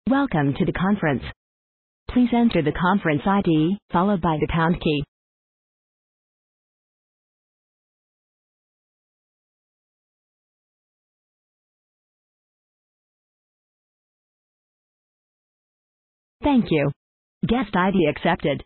Welcome to the conference. Please enter the conference ID, followed by the pound key. Thank you. Guest ID accepted.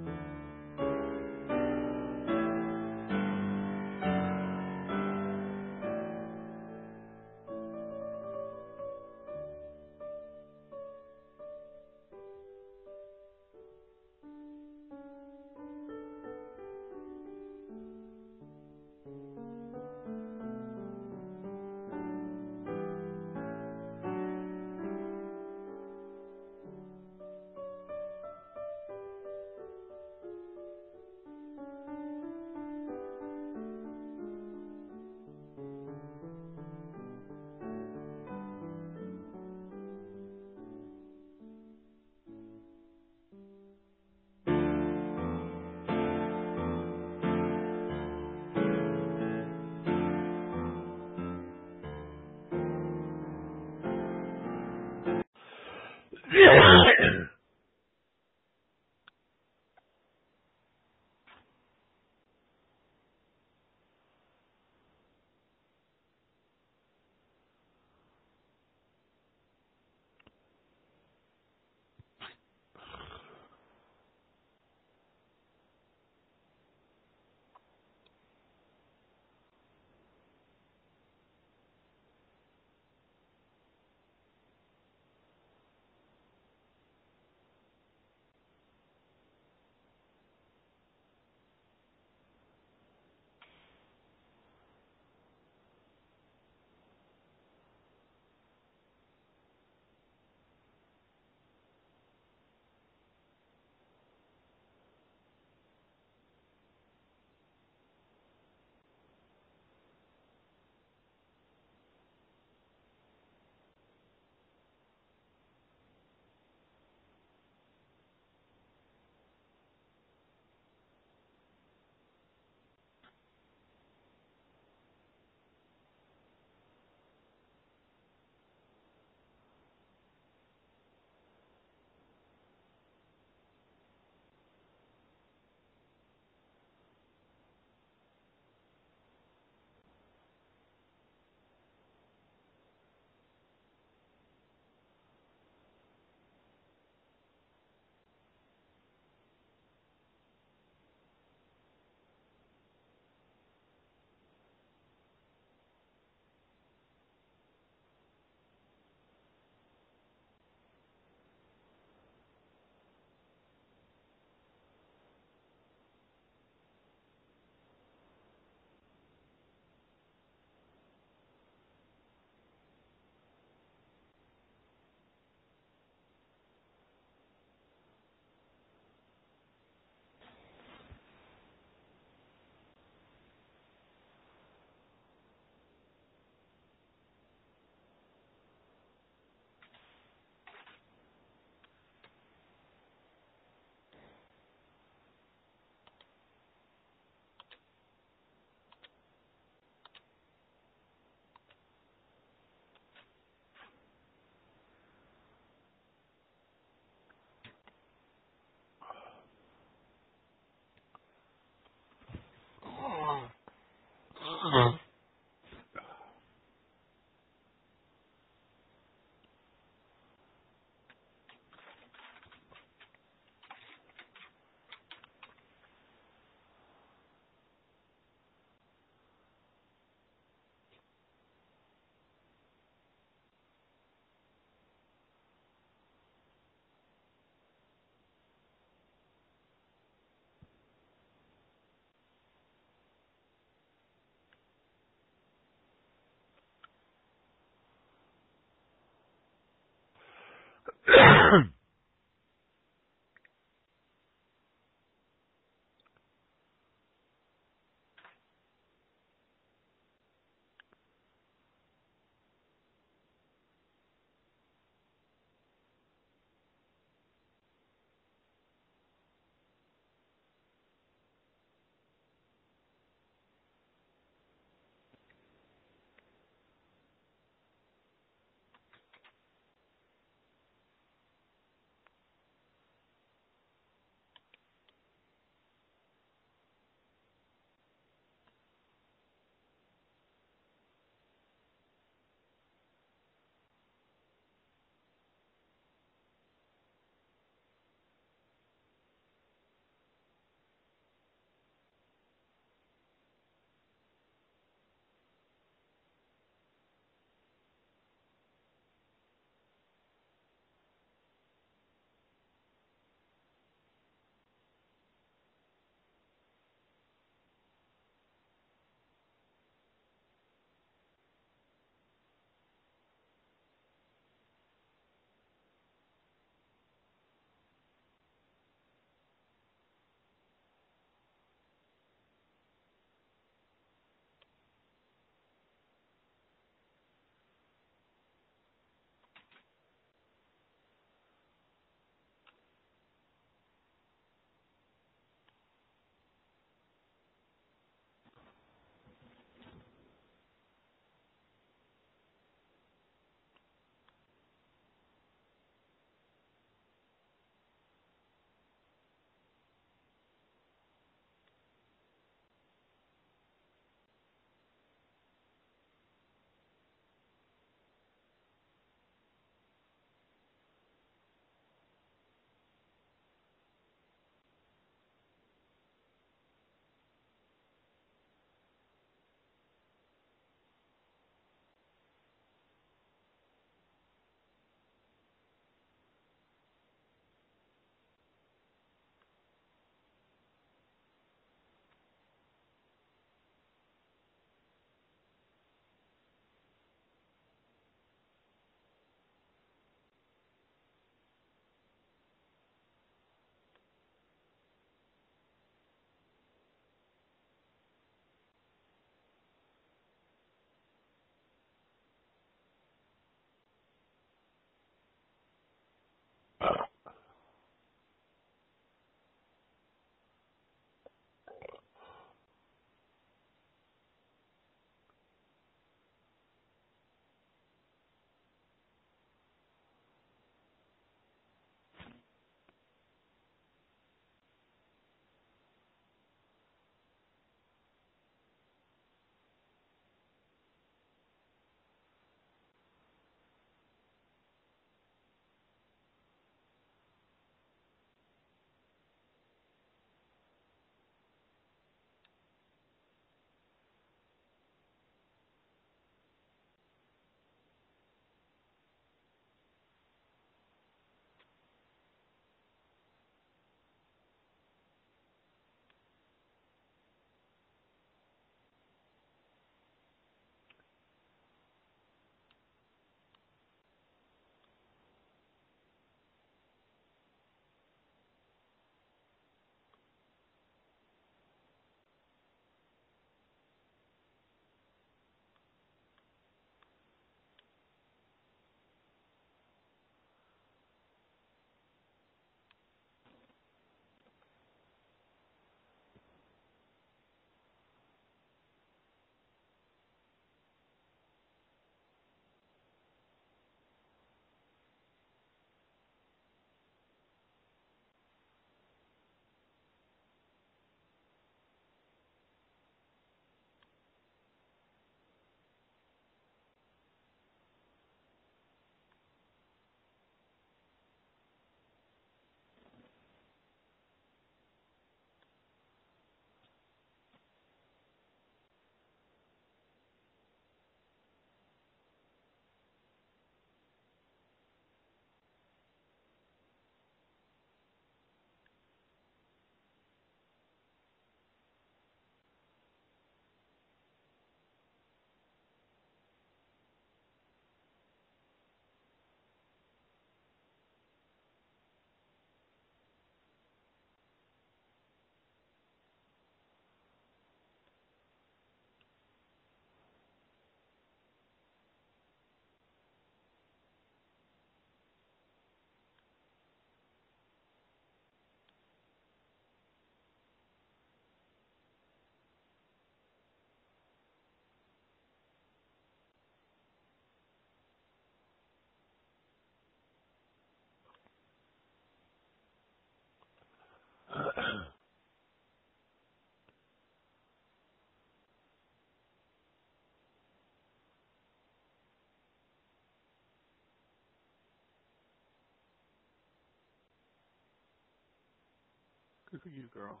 Good for you, girl.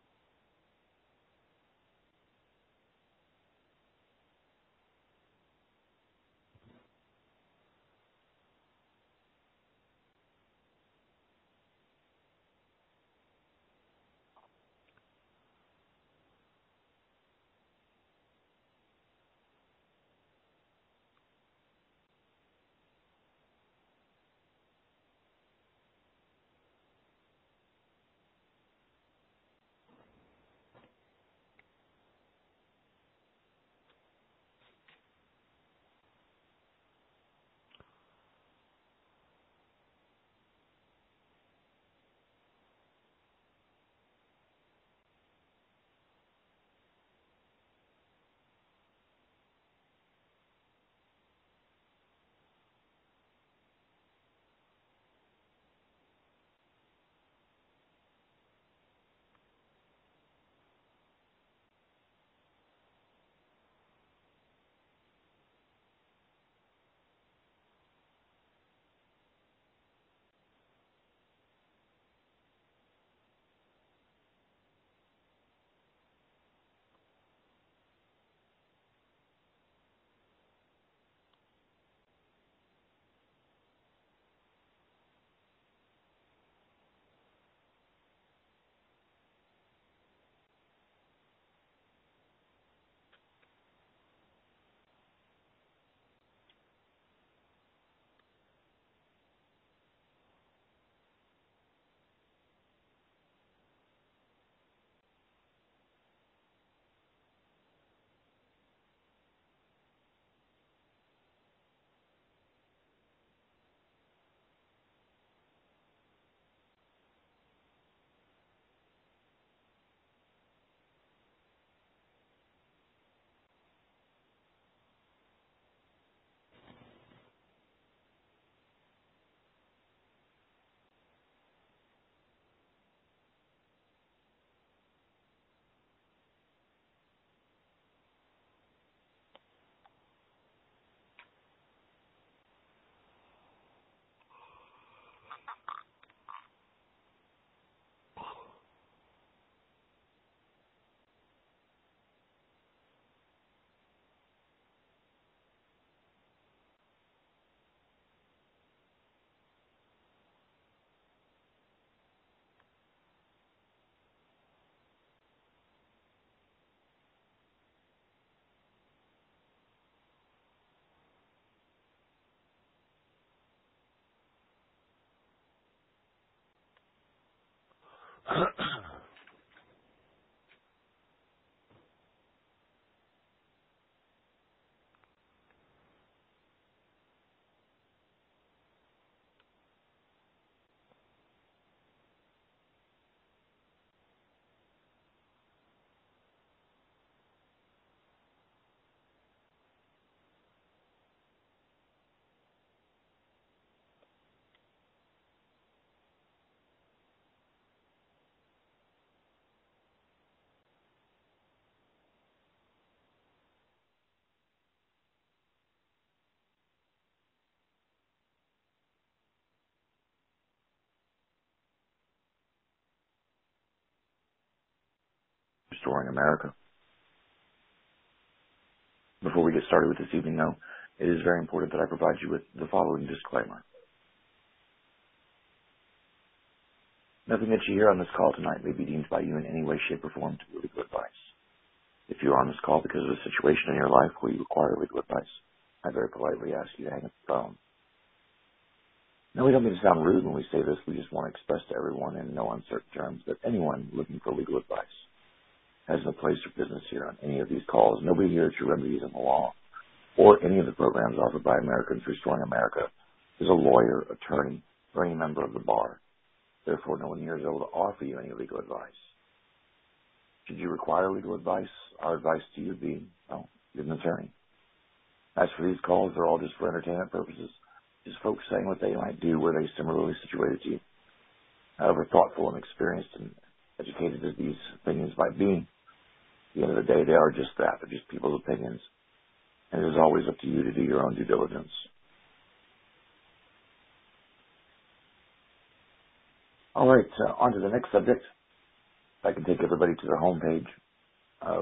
Restoring America. Before we get started with this evening, though, it is very important that I provide you with the following disclaimer. Nothing that you hear on this call tonight may be deemed by you in any way, shape, or form to be legal advice. If you are on this call because of a situation in your life where you require legal advice, I very politely ask you to hang up the phone. Now, we don't mean to sound rude when we say this. We just want to express to everyone in no uncertain terms that anyone looking for legal advice has no place or business here on any of these calls. Nobody here is your remedies in the law or any of the programs offered by Americans Restoring America is a lawyer, attorney, or any member of the bar. Therefore, no one here is able to offer you any legal advice. Should you require legal advice, our advice to you would be, get an attorney. As for these calls, they're all just for entertainment purposes. Just folks saying what they might do were they similarly situated to you. However thoughtful and experienced and educated as these opinions might be, at the end of the day, they are just that. They're just people's opinions. And it is always up to you to do your own due diligence. All right, on to the next subject. I can take everybody to the homepage of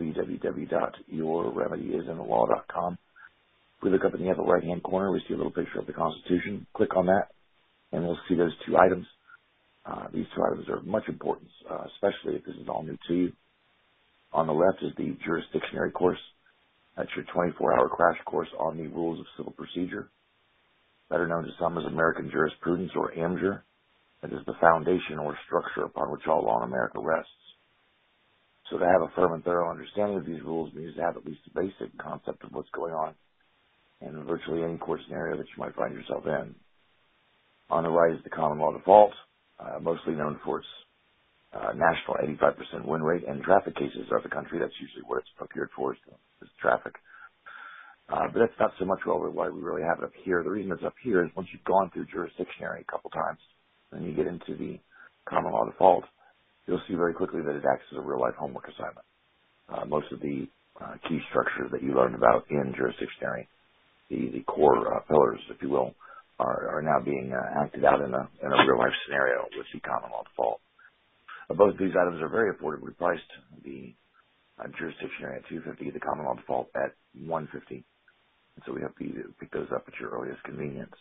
www.yourremedyisinthe.law.com. If we look up in the upper right-hand corner, we see a little picture of the Constitution. Click on that, and we'll see those two items. These two items are of much importance, especially if this is all new to you. On the left is the jurisdictionary course. That's your 24-hour crash course on the rules of civil procedure, better known to some as American jurisprudence, or AMJUR. It is the foundation or structure upon which all law in America rests. So to have a firm and thorough understanding of these rules means to have at least a basic concept of what's going on in virtually any court scenario that you might find yourself in. On the right is the common law default, mostly known for its national 85% win rate and traffic cases throughout the country. That's usually what it's procured for, is traffic. But that's not so much why we really have it up here. The reason it's up here is once you've gone through jurisdictionary a couple times, and you get into the common law default, you'll see very quickly that it acts as a real-life homework assignment. Most of the key structures that you learned about in jurisdictionary, the core pillars, if you will, are now being acted out in a real-life scenario with the common law default. Both of these items are very affordably priced. The jurisdictionary at $250, the common law default at $150. And so we hope you to pick those up at your earliest convenience.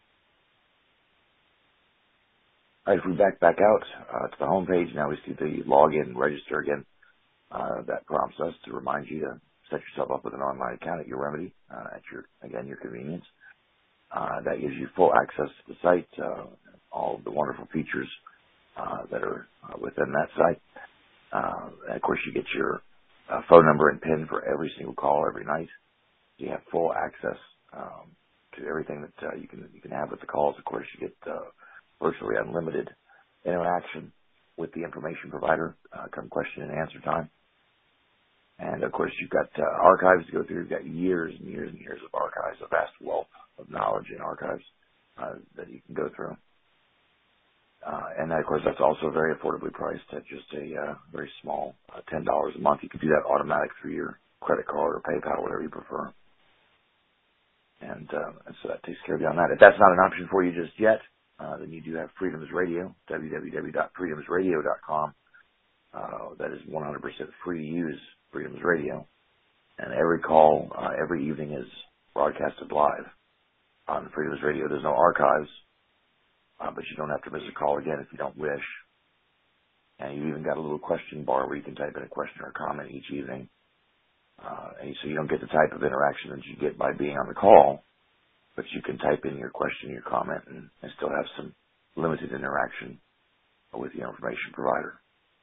All right, if we back out to the home page, now we see the login and register again. That prompts us to remind you to set yourself up with an online account at Your Remedy at your convenience. That gives you full access to the site, all of the wonderful features that are within that site. And of course, you get your phone number and PIN for every single call every night. You have full access to everything that you can have with the calls. Of course, you get virtually unlimited interaction with the information provider come question and answer time. And of course, you've got archives to go through. You've got years and years and years of archives, a vast wealth of knowledge in archives that you can go through. And that, of course, that's also very affordably priced at just a very small $10 a month. You can do that automatic through your credit card or PayPal, whatever you prefer. And so that takes care of you on that. If that's not an option for you just yet, then you do have Freedoms Radio, www.freedomsradio.com. That is 100% free to use, Freedoms Radio. And every call, every evening is broadcasted live on Freedoms Radio. There's no archives, but you don't have to miss a call again if you don't wish. And you even got a little question bar where you can type in a question or comment each evening. And so you don't get the type of interaction that you get by being on the call, but you can type in your question, your comment, and still have some limited interaction with the information provider.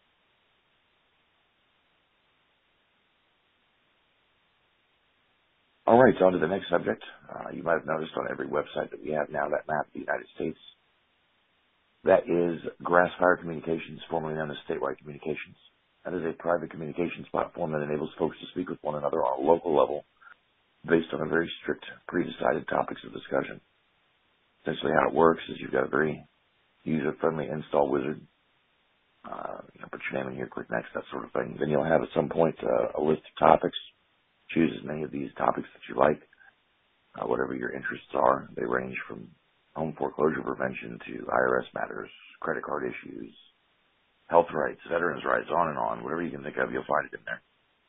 All right, so on to the next subject. You might have noticed on every website that we have now that map of the United States. That is Grassfire Communications, formerly known as Statewide Communications. That is a private communications platform that enables folks to speak with one another on a local level based on a very strict, pre-decided topics of discussion. Essentially how it works is you've got a very user-friendly install wizard. Put your name in here, click next, that sort of thing. Then you'll have at some point a list of topics. Choose as many of these topics that you like, whatever your interests are. They range from home foreclosure prevention to IRS matters, credit card issues, health rights, veterans' rights, on and on. Whatever you can think of, you'll find it in there.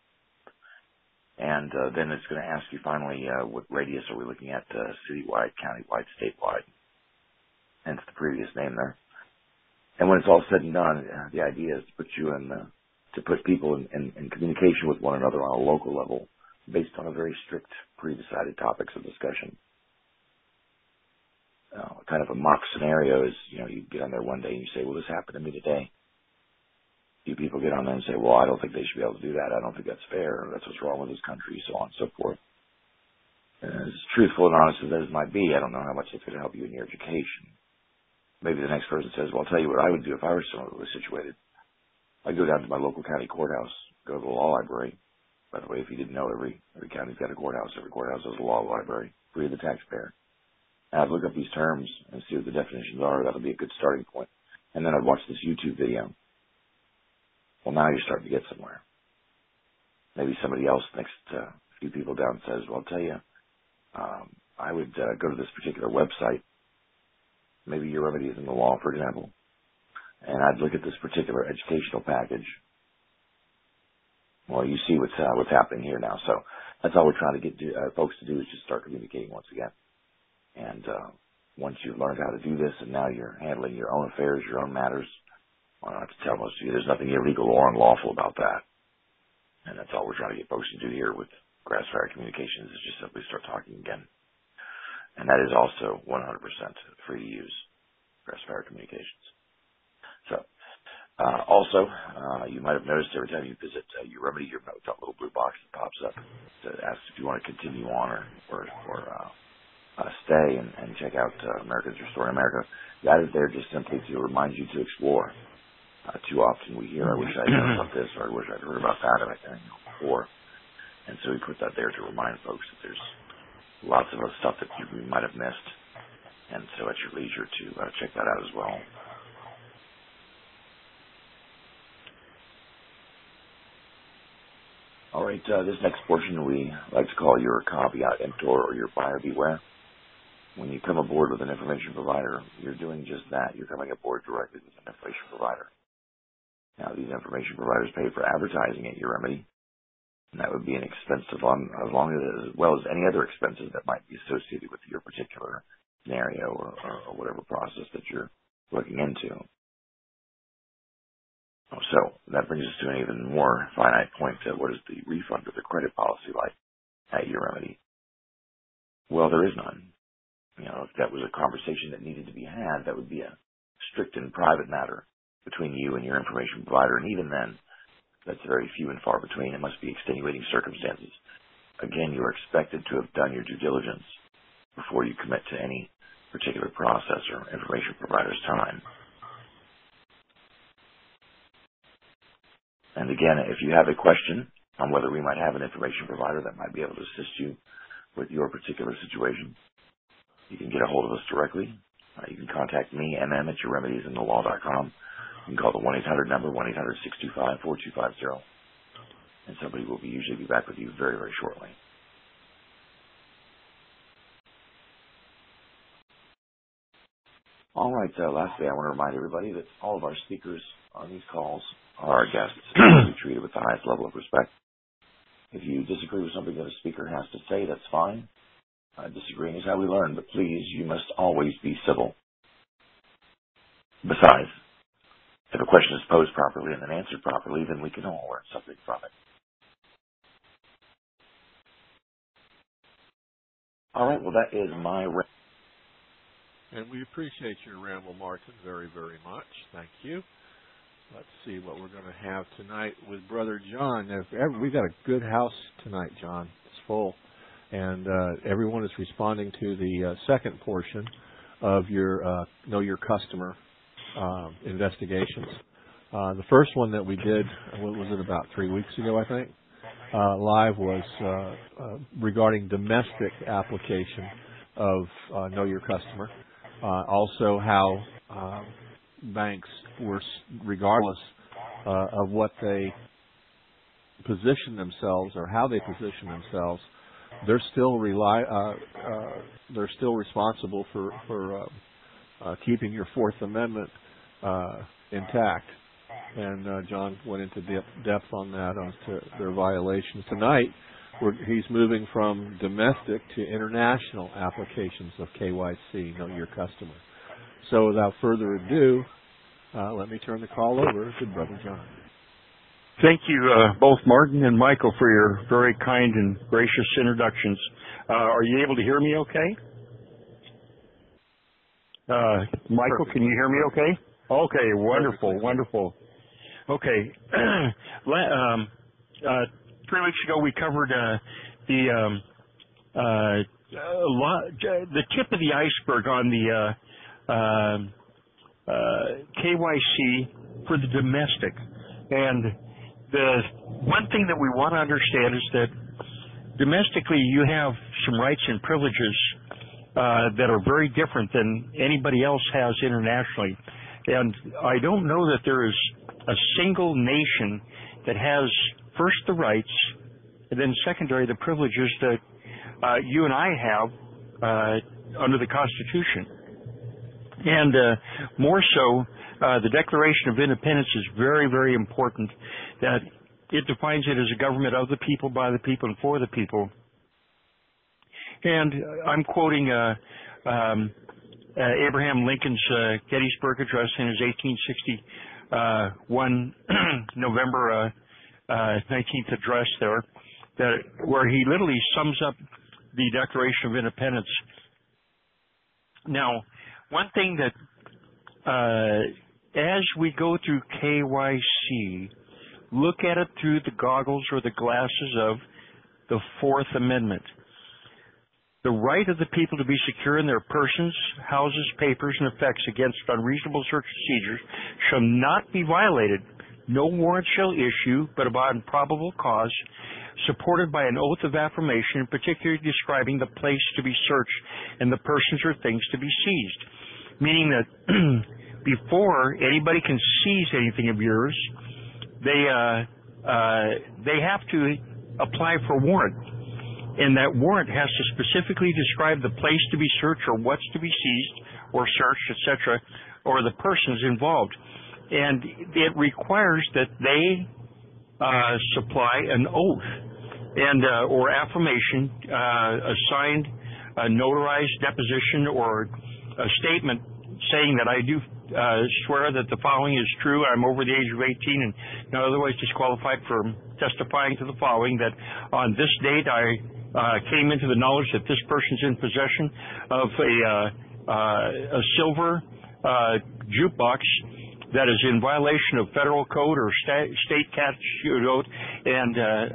And then it's going to ask you finally what radius are we looking at, citywide, countywide, statewide, hence the previous name there. And when it's all said and done, the idea is to put you to put people in communication with one another on a local level based on a very strict, pre-decided topics of discussion. Kind of a mock scenario is, you get on there one day and you say, well, this happened to me today. Few people get on there and say, well, I don't think they should be able to do that. I don't think that's fair. That's what's wrong with this country, so on and so forth. And as truthful and honest as that might be, I don't know how much it's going to help you in your education. Maybe the next person says, well, I'll tell you what I would do if I were similarly situated. I'd go down to my local county courthouse, go to the law library. By the way, if you didn't know, every county's got a courthouse. Every courthouse has a law library, free to the taxpayer. And I'd look up these terms and see what the definitions are. That'll be a good starting point. And then I'd watch this YouTube video. Well, now you're starting to get somewhere. Maybe somebody else next a few people down says, well, I'll tell you, I would go to this particular website. Maybe Your Remedy is in the law, for example. and I'd look at this particular educational package. Well, you see what's happening here now. So that's all we're trying to get folks to do is just start communicating once again. And once you've learned how to do this, and now you're handling your own affairs, your own matters, well, I have to tell most of you there's nothing illegal or unlawful about that. And that's all we're trying to get folks to do here with Grassfire Communications is just simply start talking again. And that is also 100% free to use, Grassfire Communications. So, also, you might have noticed every time you visit your Remedy, you've got that little blue box that pops up that asks if you want to continue on or stay and check out America's Restoring America. That is there just simply to remind you to explore. Too often we hear, I wish I'd known about this, or I wish I'd heard about that, and I didn't know before. And so we put that there to remind folks that there's lots of other stuff that you might have missed. And so at your leisure to check that out as well. All right, this next portion we like to call your caveat emptor or your buyer beware. When you come aboard with an information provider, you're doing just that. You're coming aboard directly with an information provider. Now, these information providers pay for advertising at your Remedy, and that would be an expense as well as any other expenses that might be associated with your particular scenario or whatever process that you're looking into. So that brings us to an even more finite point. What is the refund or the credit policy like at your Remedy? Well, there is none. If that was a conversation that needed to be had, that would be a strict and private matter between you and your information provider. And even then, that's very few and far between. It must be extenuating circumstances. Again, you are expected to have done your due diligence before you commit to any particular process or information provider's time. And again, if you have a question on whether we might have an information provider that might be able to assist you with your particular situation, you can get a hold of us directly. You can contact me, MM, at youremediesinthelaw.com. You can call the 1-800 number, 1-800-625-4250. And somebody will usually be back with you very, very shortly. All right, lastly, I want to remind everybody that all of our speakers on these calls are our guests and be treated with the highest level of respect. If you disagree with something that a speaker has to say, that's fine. Disagreeing is how we learn, but please, you must always be civil. Besides, if a question is posed properly and then answered properly, then we can all learn something from it. All right, well, that is my ramble. And we appreciate your ramble, Martin, very, very much. Thank you. Let's see what we're going to have tonight with Brother John. We've got a good house tonight, John. It's full. And everyone is responding to the second portion of your Know Your Customer investigations. The first one that we did, what was it, about 3 weeks ago, I think, live was regarding domestic application of Know Your Customer. Also how banks were, regardless of what they position themselves or how they position themselves, they're still responsible for keeping your Fourth Amendment intact. And John went into depth on that, onto their violations. Tonight, he's moving from domestic to international applications of KYC, Know Your Customer. So without further ado, let me turn the call over to Brother John. Thank you, both Martin and Michael, for your very kind and gracious introductions. Are you able to hear me okay? Michael, can you hear me okay? Okay, wonderful, wonderful. Okay. 3 weeks ago, we covered the tip of the iceberg on the KYC for the domestic. And the one thing that we want to understand is that domestically you have some rights and privileges that are very different than anybody else has internationally. And I don't know that there is a single nation that has first the rights and then secondary the privileges that you and I have under the Constitution. And more so, the Declaration of Independence is very, very important. That it defines it as a government of the people, by the people, and for the people. And I'm quoting Abraham Lincoln's Gettysburg Address in his 1861 November 19th address there, where he literally sums up the Declaration of Independence. Now, one thing that as we go through KYC, look at it through the goggles or the glasses of the Fourth Amendment. The right of the people to be secure in their persons, houses, papers, and effects against unreasonable search procedures shall not be violated. No warrant shall issue, but upon probable cause, supported by an oath of affirmation, particularly describing the place to be searched and the persons or things to be seized. Meaning that before anybody can seize anything of yours, they have to apply for a warrant. And that warrant has to specifically describe the place to be searched or what's to be seized or searched, etc., or the persons involved. And it requires that they supply an oath and or affirmation, a signed, notarized deposition or a statement saying that I do swear that the following is true. I'm over the age of 18 and not otherwise disqualified from testifying to the following, that on this date I came into the knowledge that this person's in possession of a silver jukebox that is in violation of federal code or state statute code, and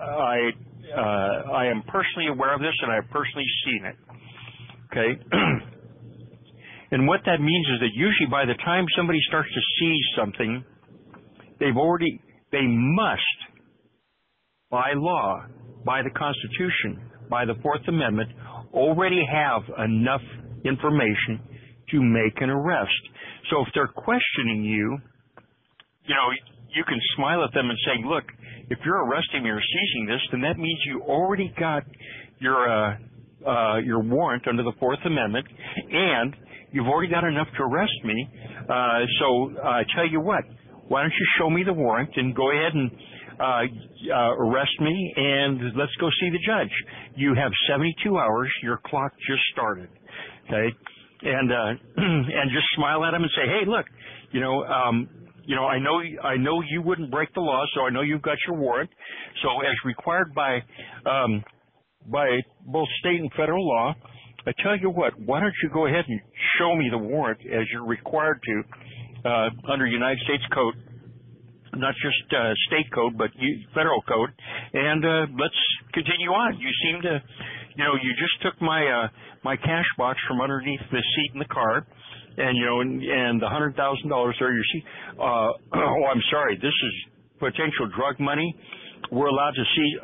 I am personally aware of this and I've personally seen it. Okay? And what that means is that usually by the time somebody starts to seize something, they must, by law, by the Constitution, by the Fourth Amendment, already have enough information to make an arrest. So if they're questioning you, you can smile at them and say, look, if you're arresting me or seizing this, then that means you already got your warrant under the Fourth Amendment, and you've already got enough to arrest me. So I tell you what, why don't you show me the warrant and go ahead and arrest me, and let's go see the judge. You have 72 hours. Your clock just started. Okay, and just smile at him and say, hey, look, I know you wouldn't break the law, so I know you've got your warrant. So as required by both state and federal law, I tell you what, why don't you go ahead and show me the warrant as you're required to under United States Code, not just state code, but federal code, and let's continue on. You seem to, you just took my cash box from underneath the seat in the car, and and the $100,000 there. You see, I'm sorry, this is potential drug money. We're allowed to see.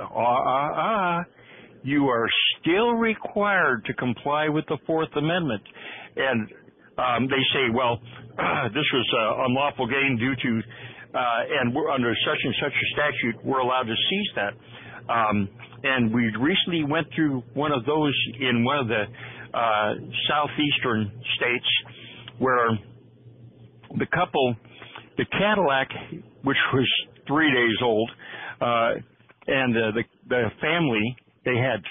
You are still required to comply with the Fourth Amendment, and they say, well, this was unlawful gain due to. And we're under such and such a statute, we're allowed to seize that. And we recently went through one of those in one of the southeastern states where the couple, the Cadillac, which was 3 days old, and the family, they had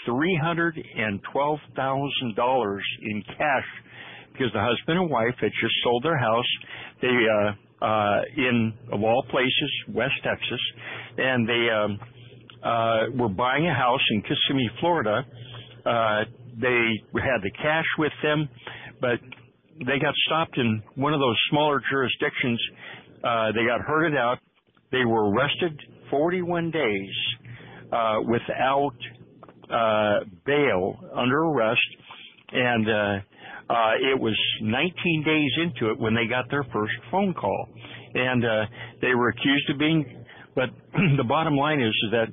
$312,000 in cash because the husband and wife had just sold their house. They in, of all places, West Texas, and they were buying a house in Kissimmee, Florida. They had the cash with them, but they got stopped in one of those smaller jurisdictions. They got herded out. They were arrested 41 days without bail, under arrest, and it was 19 days into it when they got their first phone call, and they were accused of being. But the bottom line is that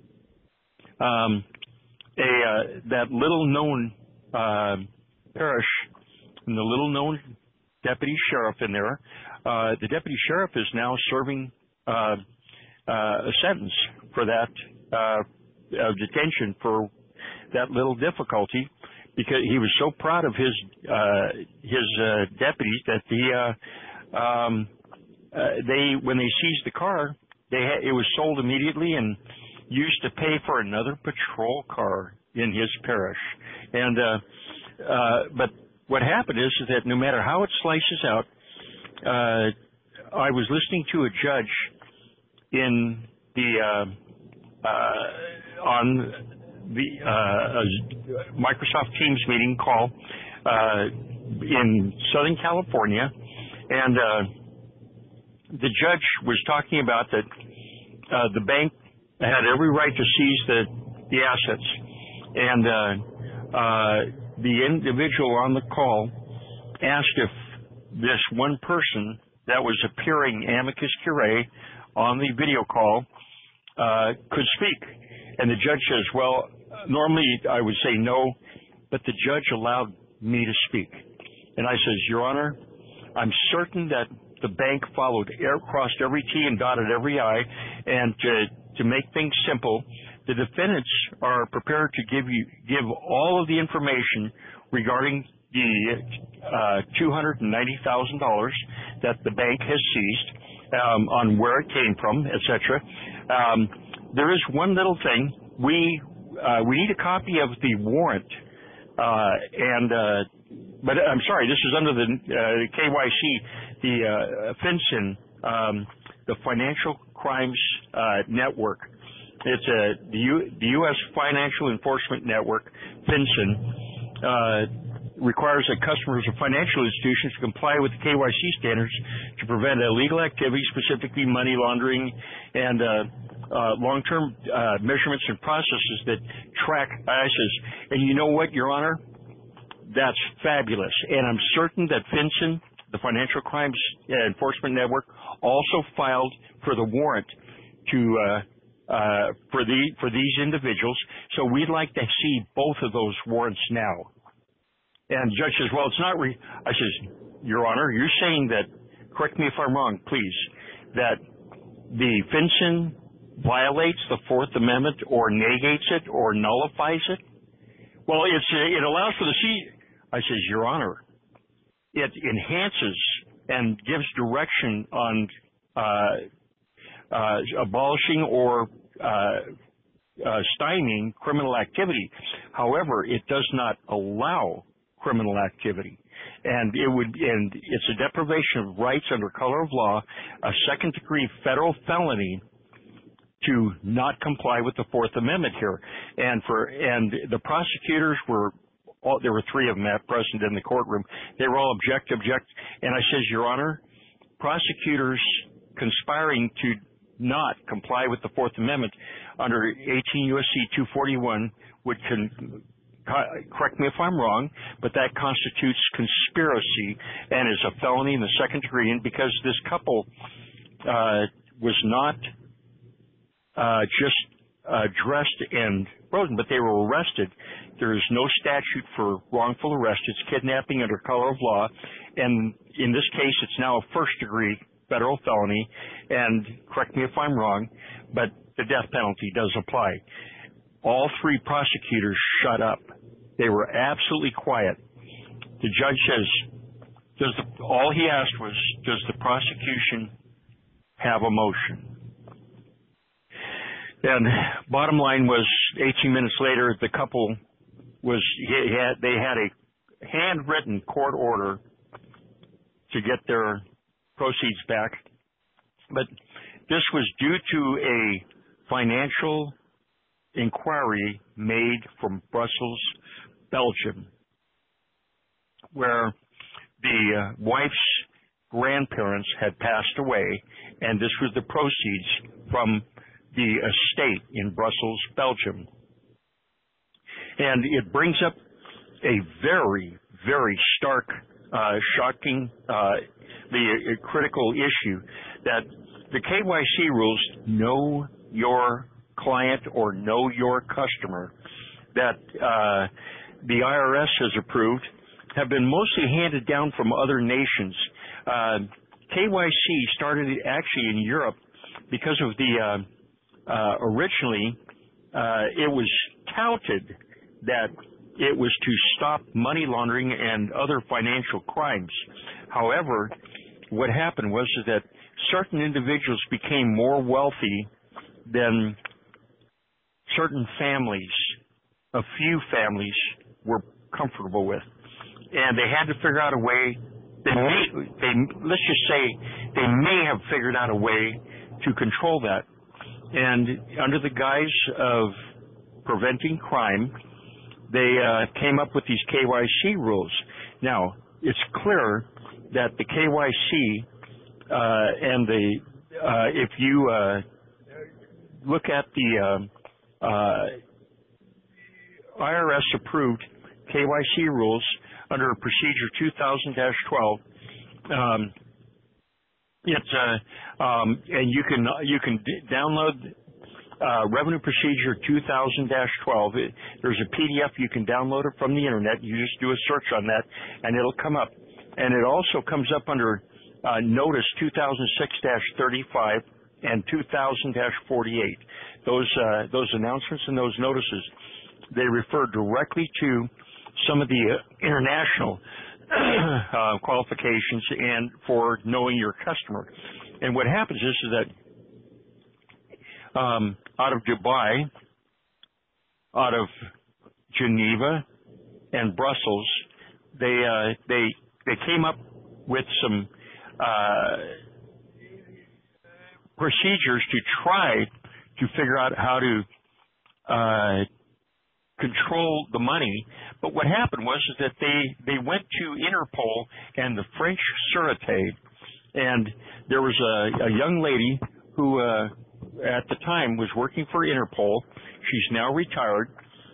that little-known parish and the little-known deputy sheriff in there, the deputy sheriff is now serving a sentence for that detention for that little difficulty, because he was so proud of his deputies that when they seized the car, it was sold immediately and used to pay for another patrol car in his parish. And but what happened is that no matter how it slices out, I was listening to a judge in the on the Microsoft Teams meeting call in Southern California, and the judge was talking about that the bank had every right to seize the assets, and the individual on the call asked if this one person that was appearing amicus curiae on the video call could speak. And the judge says, well, normally I would say no, but the judge allowed me to speak. And I says, Your Honor, I'm certain that the bank crossed every T and dotted every I, and to make things simple, the defendants are prepared to give all of the information regarding the $290,000 that the bank has seized, on where it came from, etc. There is one little thing. We need a copy of the warrant, but I'm sorry, this is under the KYC, the FinCEN, the Financial Crimes Network. It's the U.S. Financial Enforcement Network, FinCEN, requires that customers of financial institutions to comply with the KYC standards to prevent illegal activity, specifically money laundering and long-term measurements and processes that track ISIS. And you know what, Your Honor? That's fabulous. And I'm certain that FinCEN, the Financial Crimes Enforcement Network, also filed for the warrant to for these individuals. So we'd like to see both of those warrants now. And the judge says, well, it's not I says, Your Honor, you're saying that, correct me if I'm wrong, please, that the FinCEN violates the Fourth Amendment or negates it or nullifies it? Well, it allows for the I says, Your Honor, it enhances and gives direction on abolishing or stymieing criminal activity. However, it does not allow criminal activity, and it's a deprivation of rights under color of law, a second-degree federal felony to not comply with the Fourth Amendment here. And the prosecutors there were three of them present in the courtroom. They were all object, and I says, Your Honor, prosecutors conspiring to not comply with the Fourth Amendment under 18 U.S.C. 241 would correct me if I'm wrong, but that constitutes conspiracy and is a felony in the second degree. And because this couple was not just dressed and frozen, but they were arrested, there is no statute for wrongful arrest. It's kidnapping under color of law, and in this case, it's now a first-degree federal felony. And correct me if I'm wrong, but the death penalty does apply. All three prosecutors shut up. They were absolutely quiet. The judge says, all he asked was, does the prosecution have a motion? And bottom line was, 18 minutes later, the couple they had a handwritten court order to get their proceeds back. But this was due to a financial inquiry made from Brussels, Belgium, where the wife's grandparents had passed away, and this was the proceeds from the estate in Brussels, Belgium. And it brings up a very, very stark, shocking, the critical issue that the KYC rules, know your client or know your customer, that the IRS has approved, have been mostly handed down from other nations. KYC started actually in Europe because of the originally it was touted that it was to stop money laundering and other financial crimes. However, what happened was that certain individuals became more wealthy than certain families, a few families were comfortable with. And they had to figure out a way, let's just say they may have figured out a way to control that. And under the guise of preventing crime, they came up with these KYC rules. Now, it's clear that the KYC and if you look at the IRS-approved KYC rules under Procedure 2000-12, and you can download Revenue Procedure 2000-12. There's a PDF. You can download it from the internet. You just do a search on that, and it'll come up. And it also comes up under Notice 2006-35 and 2000-48. Those announcements and those notices, they refer directly to some of the international qualifications and for knowing your customer. And what happens is that out of Dubai, out of Geneva, and Brussels, they came up with some procedures to try to figure out how to control the money. But what happened was that they went to Interpol and the French Sûreté, and there was a young lady who at the time was working for Interpol. She's now retired,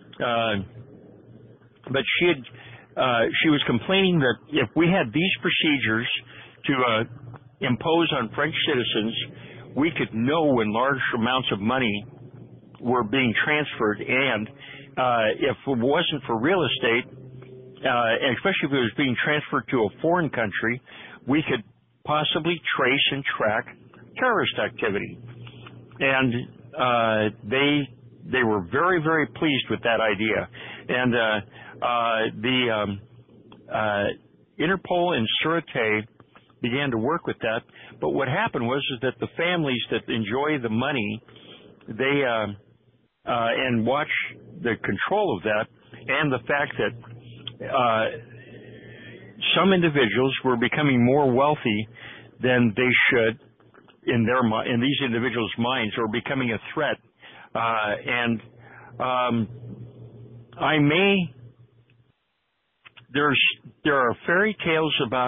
but she was complaining that if we had these procedures to impose on French citizens, we could know when large amounts of money were being transferred, and if it wasn't for real estate, and especially if it was being transferred to a foreign country, we could possibly trace and track terrorist activity. And they were very, very pleased with that idea. And the Interpol and Sûreté began to work with that. But what happened was that the families that enjoy the money, they and watch the control of that, and the fact that some individuals were becoming more wealthy than they should in these individuals' minds, or becoming a threat. There are fairy tales about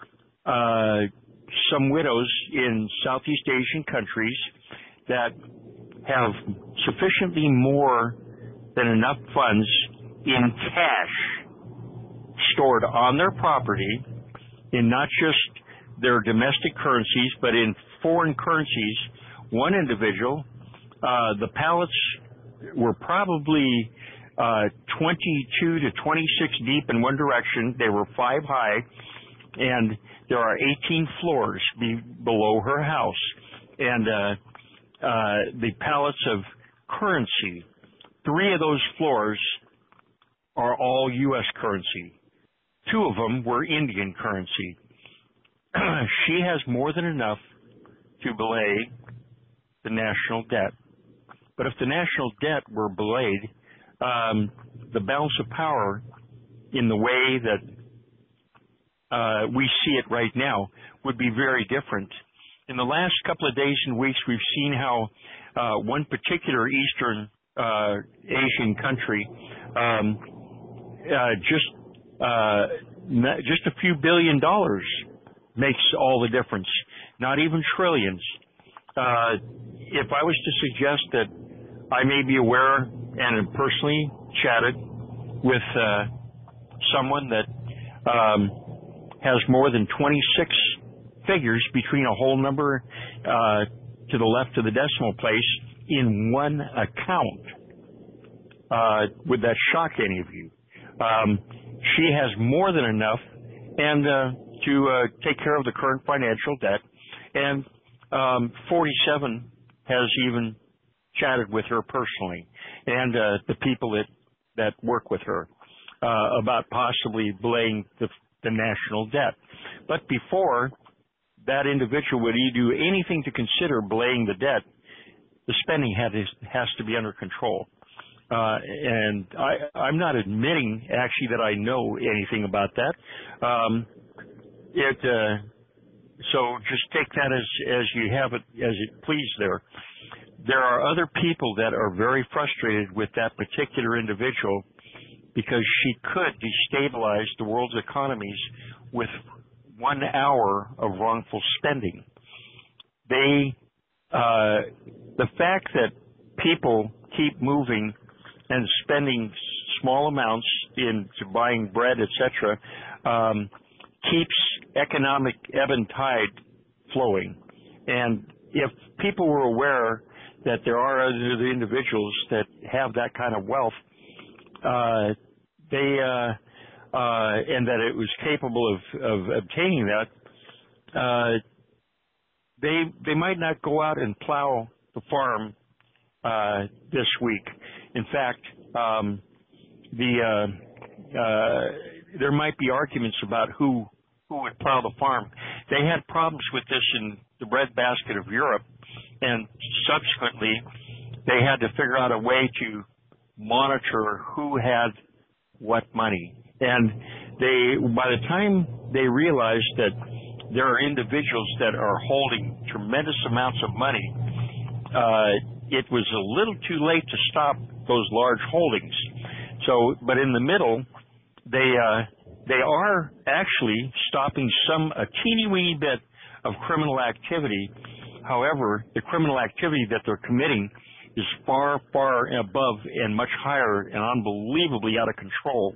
some widows in Southeast Asian countries that have sufficiently more than enough funds in cash stored on their property, in not just their domestic currencies, but in foreign currencies. One individual, the pallets were probably 22 to 26 deep in one direction. They were 5 high, and there are 18 floors below her house. And the pallets of currency, 3 of those floors are all U.S. currency. 2 of them were Indian currency. She has more than enough to belay the national debt. But if the national debt were belayed, the balance of power in the way that we see it right now would be very different. In the last couple of days and weeks, we've seen how one particular Eastern Asian country, just a few $1 billion makes all the difference, not even trillions. If I was to suggest that I may be aware and personally chatted with someone that has more than 26 figures between a whole number to the left of the decimal place in one account, would that shock any of you? She has more than enough and to take care of the current financial debt, and 47 has even chatted with her personally, and the people that work with her about possibly belaying the national debt. But before that individual would do anything to consider belaying the debt, the spending has to be under control. And I'm not admitting actually that I know anything about that. So just take that as you have it, as it please there. There are other people that are very frustrated with that particular individual because she could destabilize the world's economies with 1 hour of wrongful spending. The fact that people keep moving and spending small amounts into buying bread, etc., keeps economic ebb and tide flowing. And if people were aware that there are other individuals that have that kind of wealth, and that it was capable of obtaining that, they might not go out and plow the farm this week. In fact, there might be arguments about who would plow the farm. They had problems with this in the breadbasket of Europe, and subsequently they had to figure out a way to monitor who had what money. And by the time they realized that there are individuals that are holding tremendous amounts of money, it was a little too late to stop those large holdings. So, but in the middle, they are actually stopping a teeny weeny bit of criminal activity. However, the criminal activity that they're committing is far, far above and much higher and unbelievably out of control.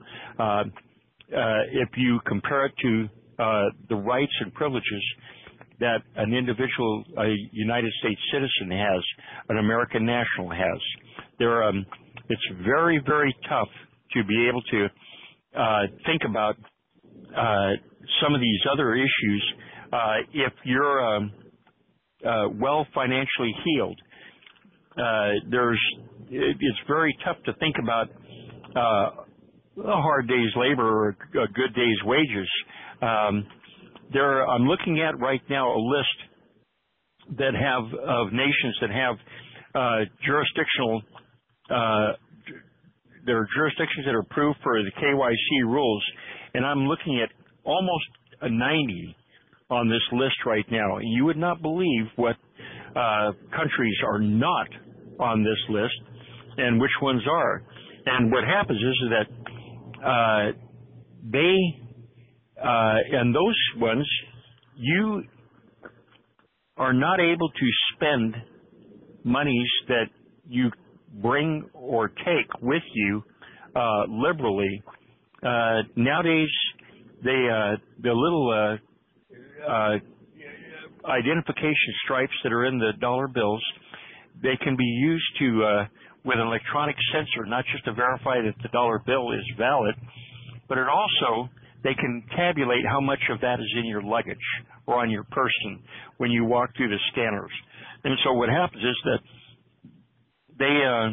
If you compare it to the rights and privileges that an individual, a United States citizen has, an American national has. It's very, very tough to be able to think about some of these other issues if you're well financially healed. It's very tough to think about a hard day's labor or a good day's wages. I'm looking at right now a list that of nations that have jurisdictional. There are jurisdictions that are approved for the KYC rules, and I'm looking at almost a 90 on this list right now. You would not believe what countries are not on this list and which ones are. And what happens is that and those ones, you are not able to spend monies that you bring or take with you liberally. Nowadays, the little identification stripes that are in the dollar bills, they can be used to with an electronic sensor, not just to verify that the dollar bill is valid, but it also, they can tabulate how much of that is in your luggage or on your person when you walk through the scanners. And so what happens is that they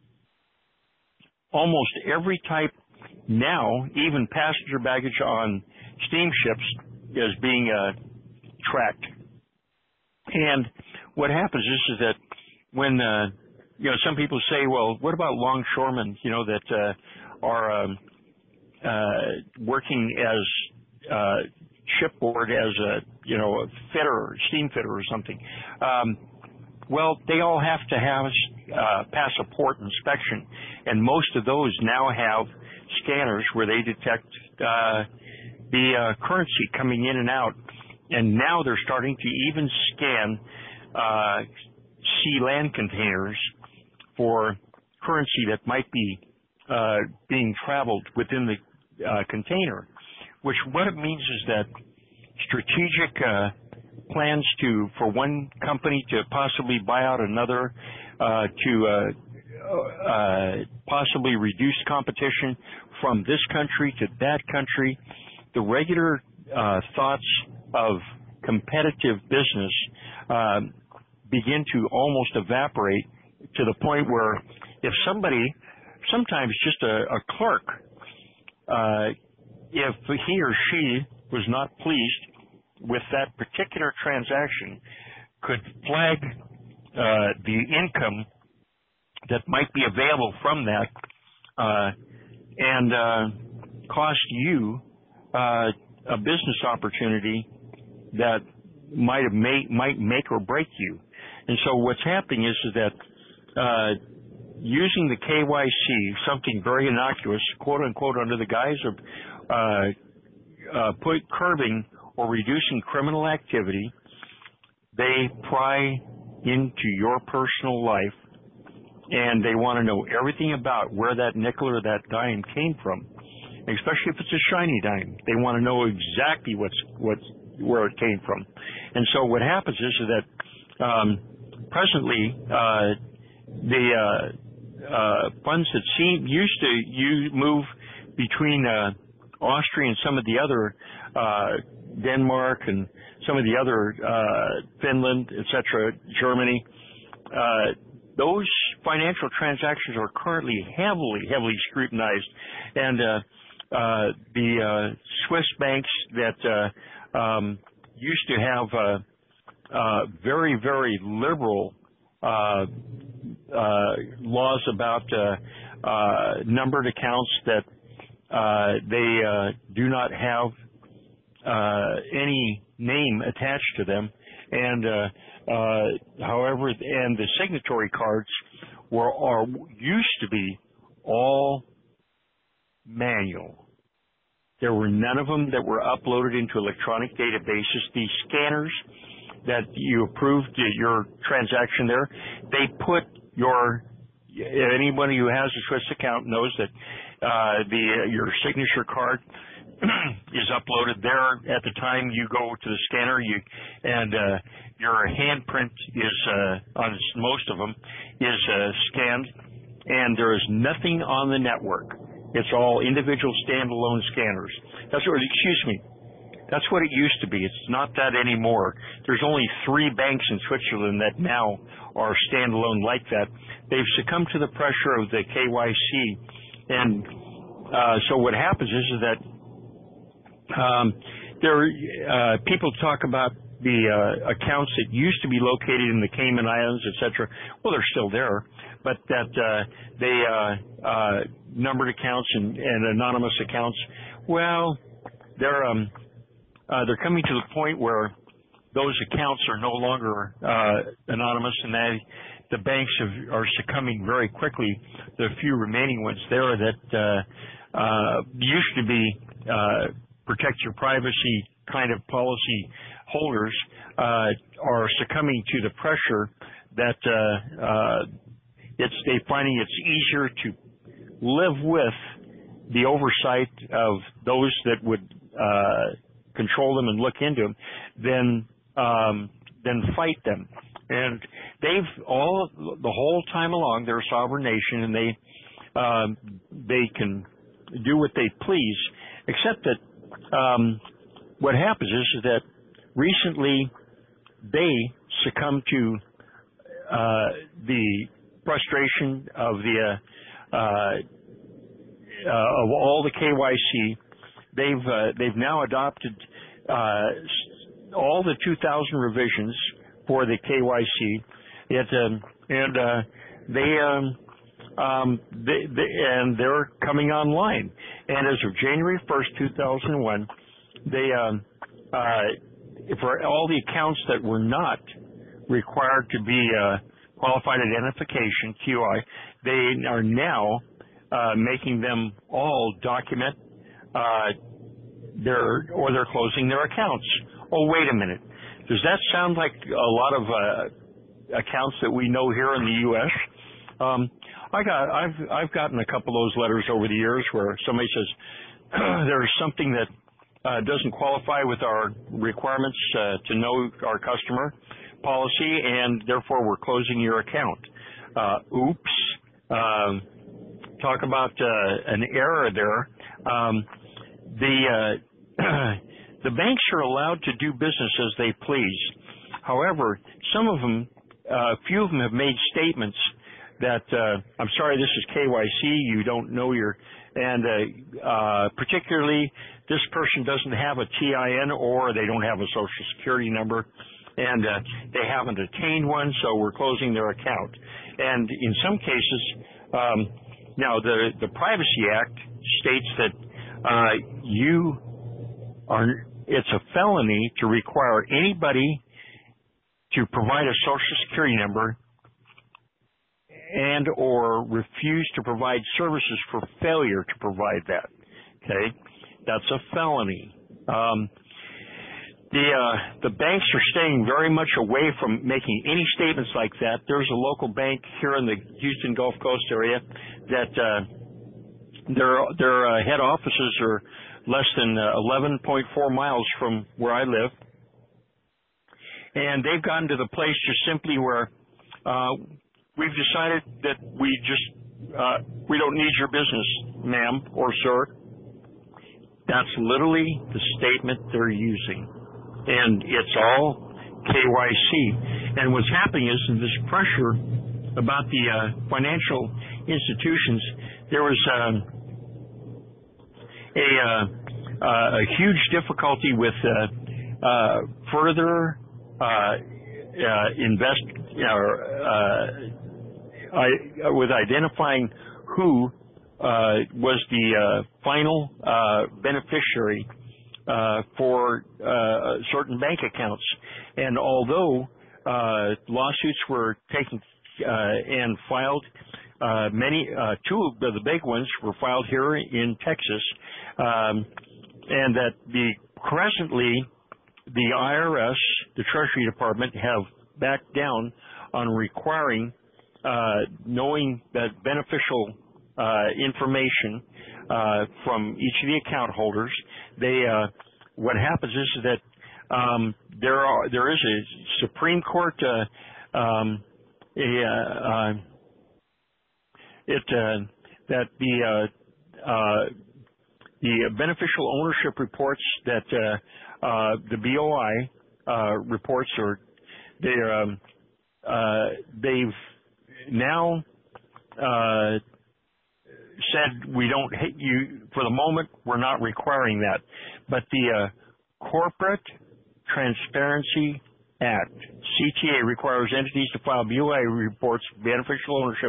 almost every type now, even passenger baggage on steamships, is being tracked. And what happens is that when some people say, well, what about longshoremen, that are working as shipboard as a fitter, steam fitter or something. Well, they all have to have pass a port inspection, and most of those now have scanners where they detect the currency coming in and out. And now they're starting to even scan sea land containers for currency that might be being traveled within the container, which what it means is that strategic plans for one company to possibly buy out another, to possibly reduce competition from this country to that country, the regular thoughts of competitive business begin to almost evaporate to the point where if somebody, sometimes just a clerk, if he or she was not pleased with that particular transaction could flag the income that might be available from that and cost you a business opportunity that might make or break you. And so what's happening is that using the KYC, something very innocuous, quote unquote, under the guise of curbing or reducing criminal activity, they pry into your personal life, and they want to know everything about where that nickel or that dime came from, especially if it's a shiny dime. They want to know exactly where it came from. And so what happens is that presently the funds that used to move between Austria and some of the other Denmark and some of the other Finland, etc., Germany, those financial transactions are currently heavily scrutinized, and the Swiss banks that used to have very liberal laws about numbered accounts that they do not have any name attached to them, and however, and the signatory cards used to be all manual. There were none of them that were uploaded into electronic databases. These scanners that you approved your transaction there, they put anybody who has a Swiss account knows that your signature card is uploaded there at the time you go to the scanner, and your handprint is on most of them is scanned, and there is nothing on the network. It's all individual standalone scanners. That's what it used to be. It's not that anymore. There's only 3 banks in Switzerland that now are standalone like that. They've succumbed to the pressure of the KYC, and so what happens is that people talk about the accounts that used to be located in the Cayman Islands, etc. Well, they're still there, but that they numbered accounts and anonymous accounts. Well, they're coming to the point where those accounts are no longer anonymous, and the banks are succumbing very quickly. The few remaining ones there that used to be protect your privacy kind of policy holders are succumbing to the pressure that they're finding it's easier to live with the oversight of those that would control them and look into them than fight them. And the whole time along, they're a sovereign nation, and they can do what they please, except that what happens is that recently they succumbed to the frustration of of all the KYC. They've now adopted all the 2000 revisions for the KYC. And they're coming online. And as of January 1st, 2001, for all the accounts that were not required to be qualified identification, QI, they are now making them all document they're closing their accounts. Oh, wait a minute. Does that sound like a lot of accounts that we know here in the U.S.? I've gotten a couple of those letters over the years where somebody says there's something that doesn't qualify with our requirements to know our customer policy, and therefore we're closing your account. Oops. Talk about an error there. The banks are allowed to do business as they please. However, some of them, a few of them have made statements that I'm sorry, this is KYC. You don't know particularly this person doesn't have a TIN or they don't have a Social Security number, and they haven't attained one, so we're closing their account. And in some cases, now the Privacy Act states that it's a felony to require anybody to provide a Social Security number and or refuse to provide services for failure to provide that. Okay, that's a felony. The banks are staying very much away from making any statements like that. There's a local bank here in the Houston Gulf Coast area that their head offices are less than 11.4 miles from where I live, and they've gotten to the place just simply where we've decided that we don't need your business, ma'am or sir. That's literally the statement they're using. And it's all KYC. And what's happening is this pressure about the financial institutions. There was a huge difficulty with further with identifying who was the final beneficiary for certain bank accounts. And although lawsuits were taken and filed, two of the big ones were filed here in Texas, and that presently the IRS, the Treasury Department, have backed down on requiring knowing that beneficial information from each of the account holders. What happens is that there is a Supreme Court that the beneficial ownership reports that the BOI reports, or they've now said we don't hate you for the moment. We're not requiring that, but the Corporate Transparency Act, CTA, requires entities to file BOI reports, beneficial ownership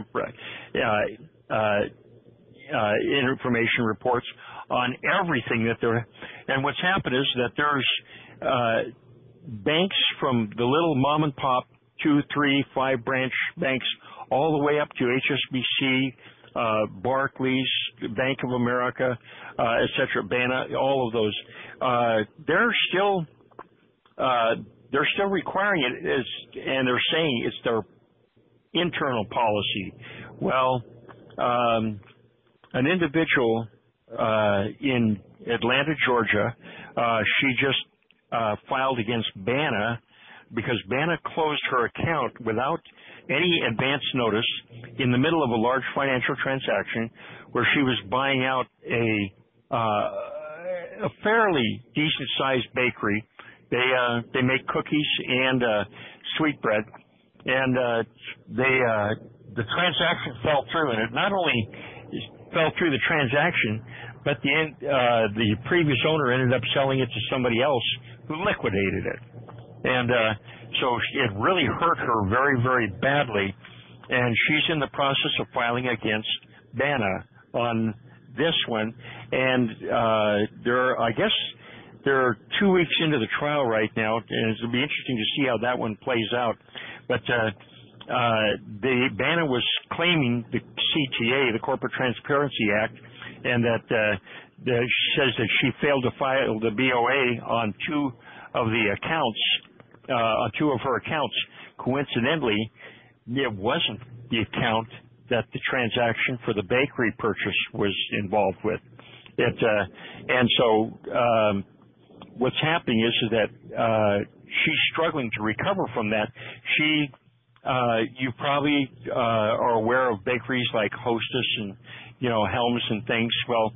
information reports on everything that they're. And what's happened is that there's banks from the little mom and pop 2, 3, 5 branch banks all the way up to HSBC, Barclays, Bank of America, etc., BANA, all of those. They're still requiring it, and they're saying it's their internal policy. Well, an individual in Atlanta, Georgia, she just filed against BANA because BANA closed her account without any advance notice in the middle of a large financial transaction where she was buying out a fairly decent-sized bakery. They make cookies and sweetbread, and the transaction fell through, and it not only fell through the transaction, but the previous owner ended up selling it to somebody else who liquidated it. And so it really hurt her very, very badly, and she's in the process of filing against BANA on this one. And I guess they're 2 weeks into the trial right now, and it'll be interesting to see how that one plays out. But the BANA was claiming the CTA, the Corporate Transparency Act, and that says that she failed to file the BOA on two of the accounts, on two of her accounts. Coincidentally, it wasn't the account that the transaction for the bakery purchase was involved with. And so what's happening is that she's struggling to recover from that. You probably are aware of bakeries like Hostess and Helms and things. Well,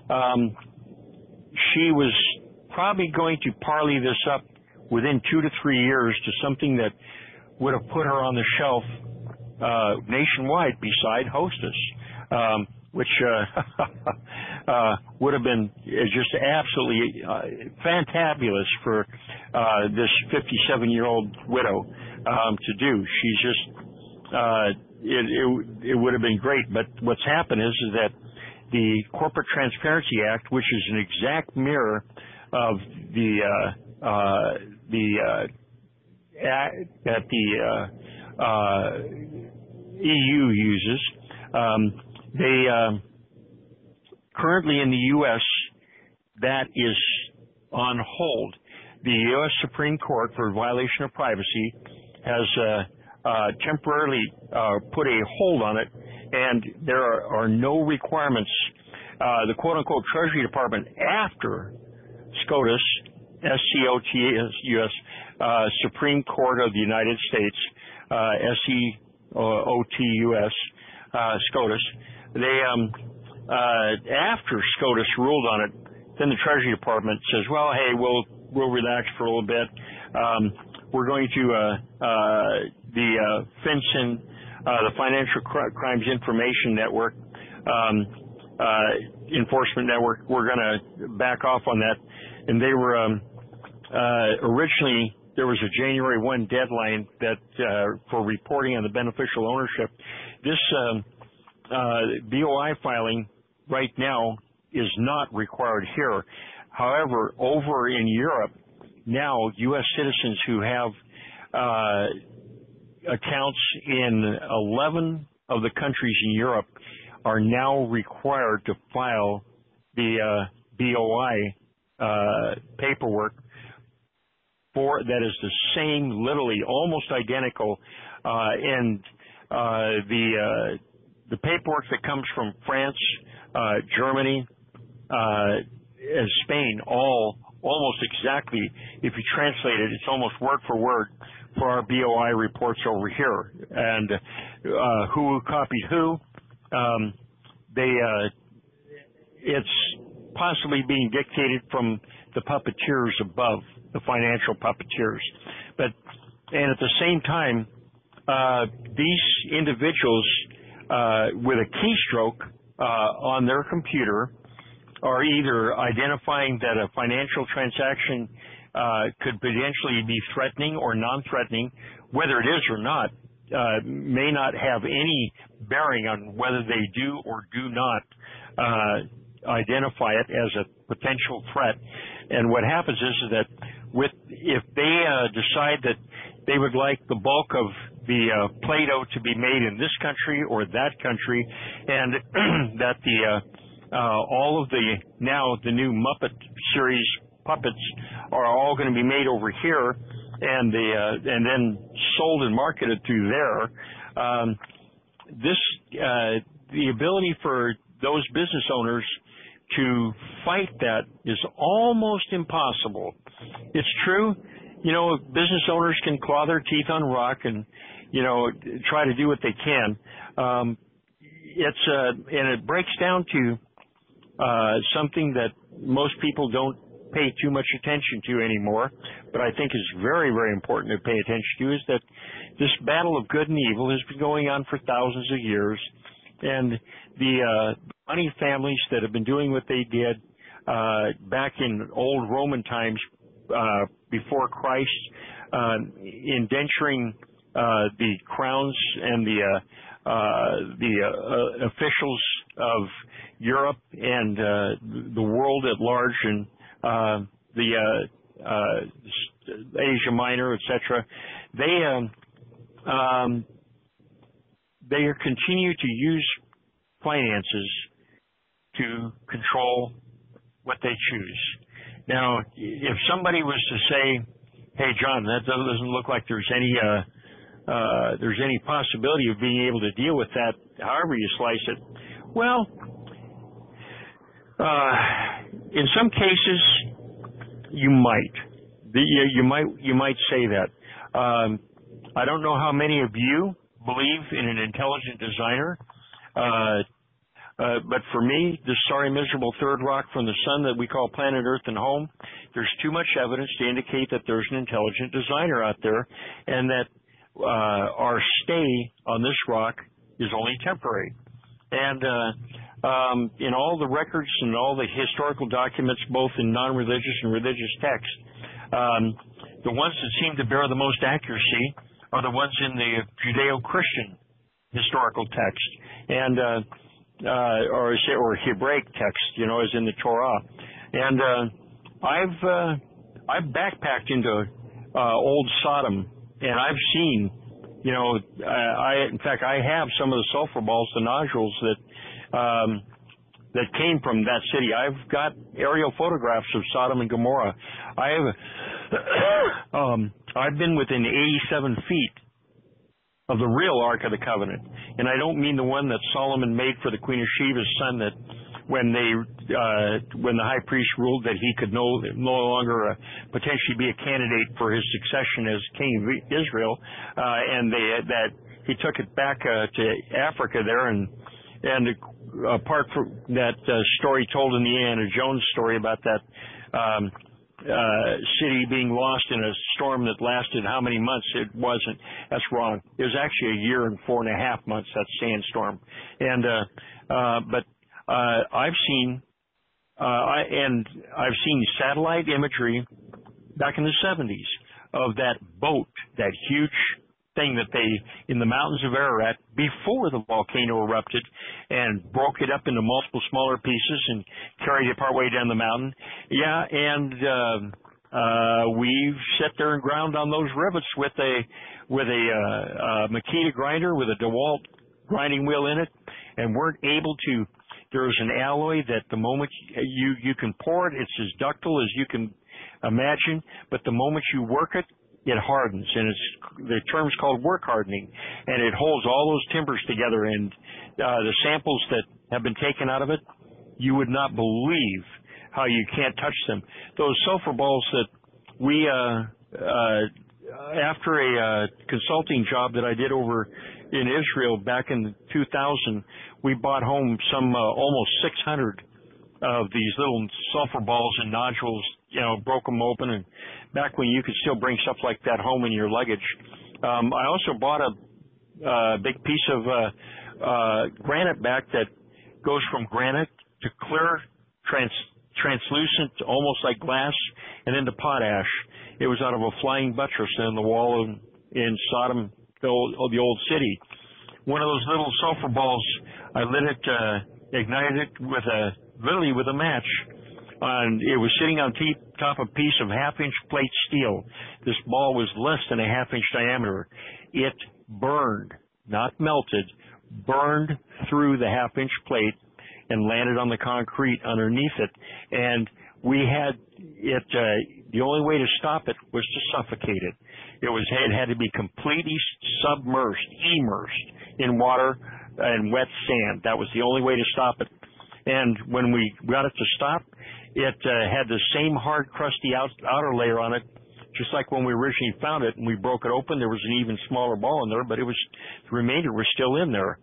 she was probably going to parlay this up within 2 to 3 years to something that would have put her on the shelf nationwide beside Hostess, which would have been just absolutely fantabulous for this 57-year-old widow to do. She's just it would have been great. But what's happened is that the Corporate Transparency Act, which is an exact mirror of the act that the EU uses, they currently in the U.S. that is on hold. The U.S. Supreme Court for violation of privacy has temporarily put a hold on it, and there are no requirements. The quote-unquote Treasury Department, after SCOTUS, S-C-O-T-U-S, Supreme Court of the United States, S-C-O-T-U-S, SCOTUS, they after SCOTUS ruled on it, then the Treasury Department says, well, hey, we'll relax for a little bit. We're going to the FinCEN, the Financial Crimes Information Network, Enforcement Network, we're going to back off on that. And they were originally, there was a January 1 deadline that for reporting on the beneficial ownership. This BOI filing right now is not required here. However, over in Europe, now U.S. citizens who have accounts in 11 of the countries in Europe are now required to file the BOI paperwork for that is the same, literally almost identical, and the paperwork that comes from France, Germany, and Spain, all almost exactly, if you translate it, it's almost word for word for our BOI reports over here. And who copied who? It's possibly being dictated from the puppeteers above, the financial puppeteers. And at the same time, these individuals with a keystroke on their computer are either identifying that a financial transaction could potentially be threatening or non-threatening. Whether it is or not may not have any bearing on whether they do or do not identify it as a potential threat. And what happens is that if they decide that they would like the bulk of the Play-Doh to be made in this country or that country, and that all of the new Muppet series puppets are all going to be made over here, and then sold and marketed through there. The ability for those business owners to fight that is almost impossible. It's true, business owners can claw their teeth on rock and try to do what they can. And it breaks down to something that most people don't pay too much attention to anymore, but I think is very, very important to pay attention to, is that this battle of good and evil has been going on for thousands of years, and the money families that have been doing what they did back in old Roman times before Christ, indenturing the crowns and the officials of Europe and the world at large, and the Asia Minor, etc. They continue to use finances to control what they choose. Now, if somebody was to say, "Hey, John, that doesn't look like there's any possibility of being able to deal with that, however you slice it," well, in some cases, you might. You might say that. I don't know how many of you believe in an intelligent designer, but for me, this sorry, miserable third rock from the sun that we call planet Earth and home, there's too much evidence to indicate that there's an intelligent designer out there, and that our stay on this rock is only temporary. And in all the records and all the historical documents, both in non-religious and religious texts, the ones that seem to bear the most accuracy are the ones in the Judeo-Christian historical text, and or Hebraic text, as in the Torah. And I've backpacked into old Sodom, and I've seen, in fact, I have some of the sulfur balls, the nodules that came from that city. I've got aerial photographs of Sodom and Gomorrah. I've been within 87 feet of the real Ark of the Covenant, and I don't mean the one that Solomon made for the Queen of Sheba's son, that when the high priest ruled that he could no longer potentially be a candidate for his succession as king of Israel, and that he took it back to Africa there, and apart from that story told in the Indiana Jones story about that city being lost in a storm that lasted how many months? It wasn't. That's wrong. It was actually a year and 4.5 months, that sandstorm. And but I've seen satellite imagery back in the 70s of that boat, that huge thing that they, in the mountains of Ararat, before the volcano erupted and broke it up into multiple smaller pieces and carried it partway down the mountain. Yeah, and we've sat there and ground on those rivets with a Makita grinder with a DeWalt grinding wheel in it, and weren't able to. There's an alloy that the moment you can pour it, it's as ductile as you can imagine, but the moment you work it, it hardens, and the term's called work hardening, and it holds all those timbers together. And the samples that have been taken out of it, you would not believe how you can't touch them. Those sulfur balls that we, after a consulting job that I did over in Israel back in 2000, we bought home some almost 600 of these little sulfur balls and nodules, broke them open, and back when you could still bring stuff like that home in your luggage. I also bought a big piece of granite back that goes from granite to clear, translucent, almost like glass, and into potash. It was out of a flying buttress in the wall in Sodom, the old city. One of those little sulfur balls, I lit it, ignited it literally with a match. And it was sitting on top of a piece of half-inch plate steel. This ball was less than a half-inch diameter. It burned, not melted, burned through the half-inch plate and landed on the concrete underneath it. And we had it, the only way to stop it was to suffocate it. It had to be completely immersed in water and wet sand. That was the only way to stop it. And when we got it to stop, it had the same hard, crusty outer layer on it, just like when we originally found it and we broke it open. There was an even smaller ball in there, but the remainder was still in there.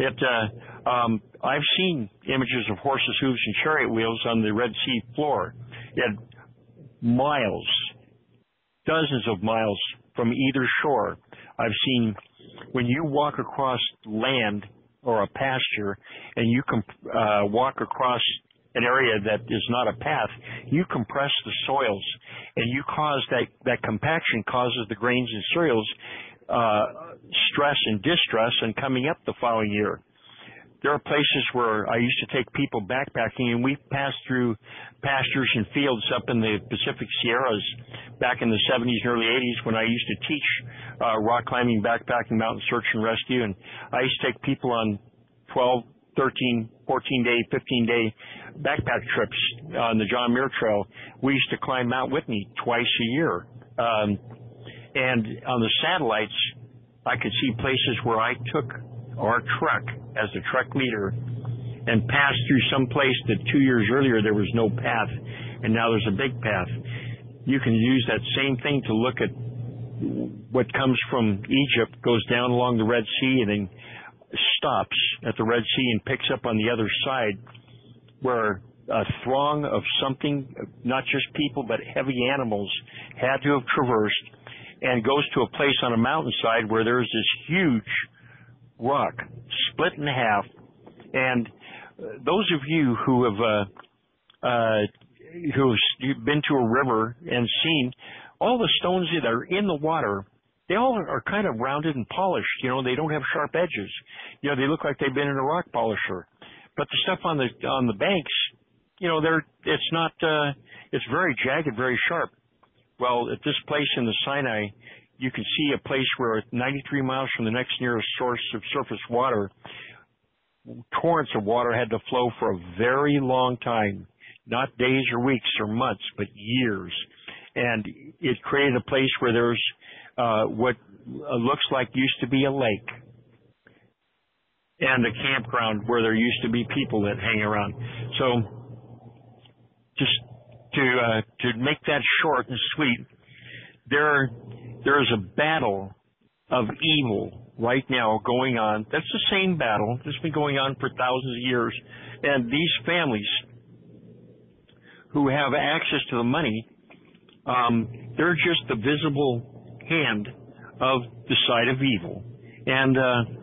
I've seen images of horses' hooves and chariot wheels on the Red Sea floor. It had miles, dozens of miles from either shore. I've seen when you walk across land or a pasture and you walk across an area that is not a path, you compress the soils, and you cause that compaction causes the grains and cereals stress and distress and coming up the following year. There are places where I used to take people backpacking, and we passed through pastures and fields up in the Pacific Sierras back in the 70s and early 80s when I used to teach rock climbing, backpacking, mountain search and rescue, and I used to take people on 12, 13, 14-day, 15-day backpack trips on the John Muir Trail. We used to climb Mount Whitney twice a year. And on the satellites, I could see places where I took our trek as the trek leader and passed through some place that 2 years earlier there was no path, and now there's a big path. You can use that same thing to look at what comes from Egypt, goes down along the Red Sea, and then stops at the Red Sea and picks up on the other side where a throng of something, not just people, but heavy animals, had to have traversed. and goes to a place on a mountainside where there's this huge rock split in half. And those of you who have been to a river and seen all the stones that are in the water, they all are kind of rounded and polished. You know, they don't have sharp edges. You know, they look like they've been in a rock polisher. But the stuff on the banks, you know, it's very jagged, very sharp. Well, at this place in the Sinai, you can see a place where 93 miles from the next nearest source of surface water, torrents of water had to flow for a very long time, not days or weeks or months, but years. And it created a place where there's what looks like used to be a lake and a campground where there used to be people that hang around. So just to make that short and sweet, there is a battle of evil right now going on. That's the same battle that's been going on for thousands of years. And these families who have access to the money, they're just the visible hand of the side of evil. And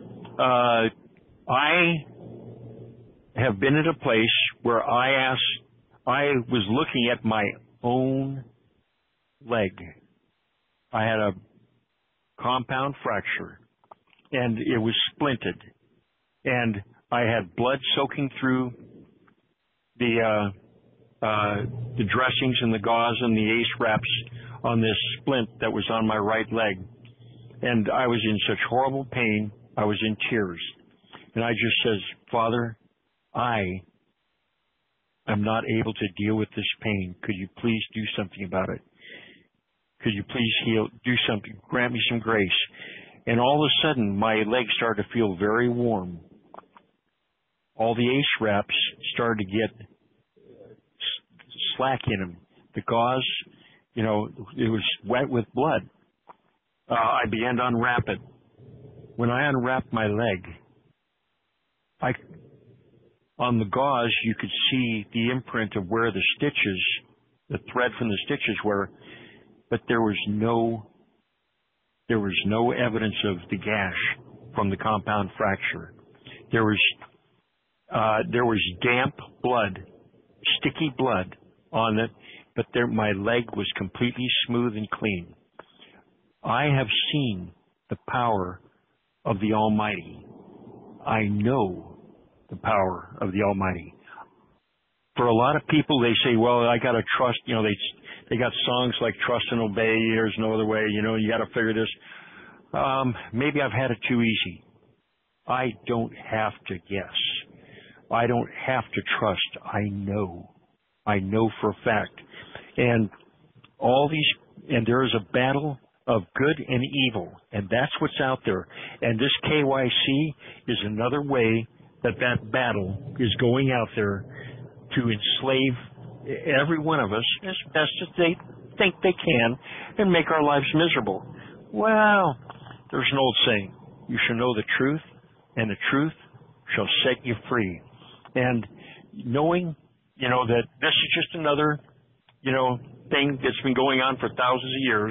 I have been at a place where I was looking at my own leg. I had a compound fracture, and it was splinted, and I had blood soaking through the dressings and the gauze and the ace wraps on this splint that was on my right leg. And I was in such horrible pain, I was in tears. And I just says, Father, I am not able to deal with this pain. Could you please do something about it? Could you please heal, do something, grant me some grace? And all of a sudden, my legs started to feel very warm. All the ace wraps started to get slack in them. The gauze, you know, it was wet with blood. I began to unwrap it. When I unwrapped my leg, on the gauze, you could see the imprint of where the stitches, the thread from the stitches were, but there was no evidence of the gash from the compound fracture. There was damp blood, sticky blood on it, but my leg was completely smooth and clean. I have seen the power of the Almighty. I know the power of the Almighty. For a lot of people, they say, well, I got to trust, you know, they got songs like Trust and Obey, There's No Other Way, you know, you got to figure this. Maybe I've had it too easy. I don't have to guess. I don't have to trust. I know. I know for a fact. And there is a battle of good and evil, and that's what's out there. And this KYC is another way that battle is going out there to enslave every one of us as best as they think they can and make our lives miserable. Well, there's an old saying, you shall know the truth, and the truth shall set you free. And knowing, you know, that this is just another, you know, thing that's been going on for thousands of years,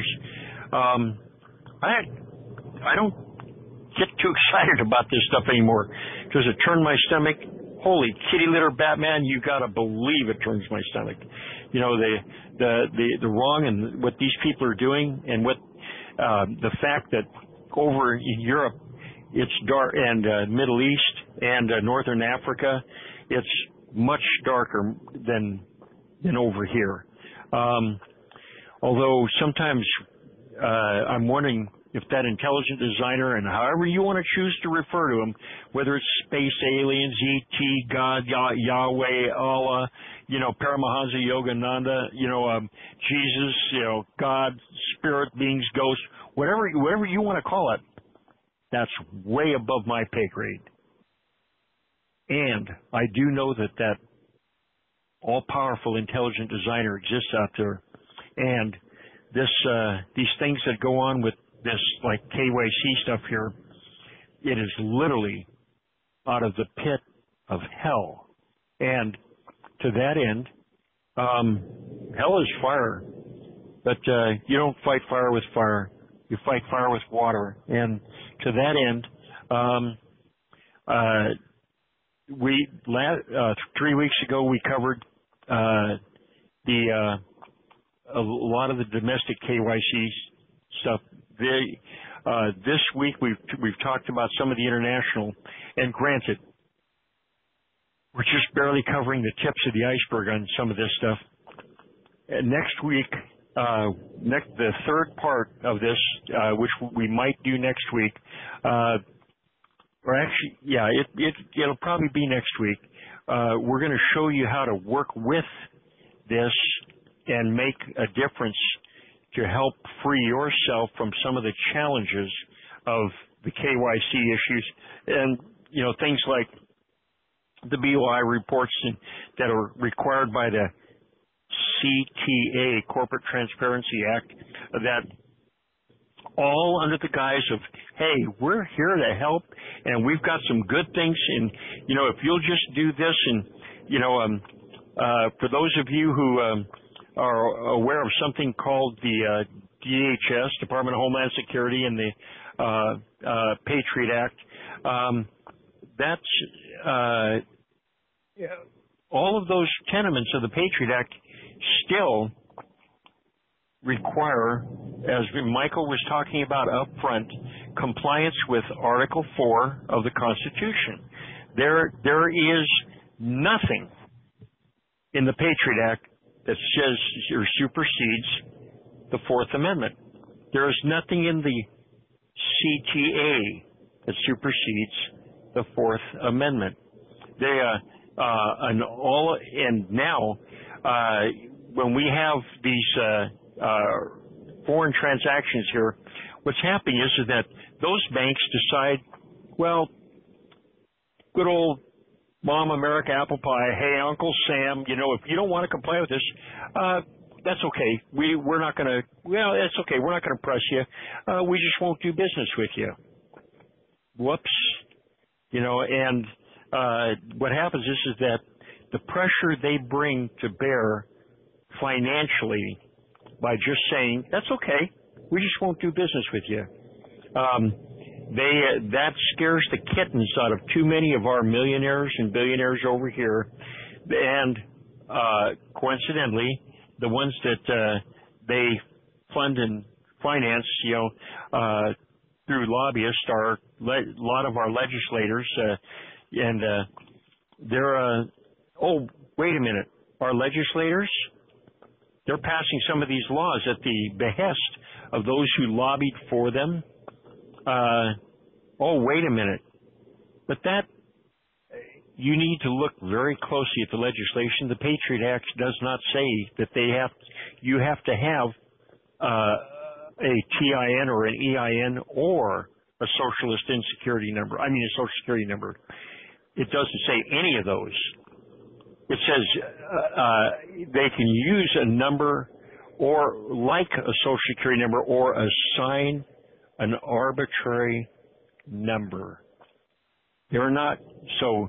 I don't get too excited about this stuff anymore because it turned my stomach. Holy kitty litter, Batman! You gotta believe it turns my stomach. You know, the wrong and what these people are doing, and what the fact that over in Europe it's dark, and Middle East and Northern Africa, it's much darker than over here. Although sometimes I'm wondering if that intelligent designer, and however you want to choose to refer to them, whether it's space aliens, ET, God, Yahweh, Allah, you know, Paramahansa Yogananda, you know, Jesus, you know, God, spirit beings, ghosts, whatever you want to call it, that's way above my pay grade. And I do know that all-powerful intelligent designer exists out there, and these things that go on with this, like KYC stuff here, it is literally out of the pit of hell. And to that end, hell is fire, but you don't fight fire with fire. You fight fire with water. And to that end, 3 weeks ago we covered a lot of the domestic KYC stuff. This week we've talked about some of the international, and granted, we're just barely covering the tips of the iceberg on some of this stuff. And next week, the third part of this, which we might do next week, or actually, yeah, it'll probably be next week. We're going to show you how to work with this and make a difference to help free yourself from some of the challenges of the KYC issues, and things like the BOI reports that are required by the CTA, Corporate Transparency Act, that all under the guise of, hey, we're here to help, and we've got some good things, and if you'll just do this, and for those of you who are aware of something called the DHS, Department of Homeland Security, and the Patriot Act, that's all of those tenements of the Patriot Act still require, as Michael was talking about up front, compliance with Article 4 of the Constitution. There is nothing in the Patriot Act that says or supersedes the Fourth Amendment. There is nothing in the CTA that supersedes the Fourth Amendment. And now, when we have these foreign transactions here, what's happening is that those banks decide, well, good old Mom America apple pie, hey, Uncle Sam, if you don't want to comply with this, that's okay. We're not going to, it's okay. We're not going to press you. We just won't do business with you. Whoops. And what happens is that the pressure they bring to bear financially by just saying, that's okay, we just won't do business with you. That scares the kittens out of too many of our millionaires and billionaires over here. And coincidentally, the ones that they fund and finance, through lobbyists are a lot of our legislators, and they're, oh, wait a minute, our legislators, they're passing some of these laws at the behest of those who lobbied for them. Oh, wait a minute. But you need to look very closely at the legislation. The Patriot Act does not say that you have to have a TIN or an EIN or a Social Security number. It doesn't say any of those. It says they can use a number or like a Social Security number or assign an arbitrary number. They're not, so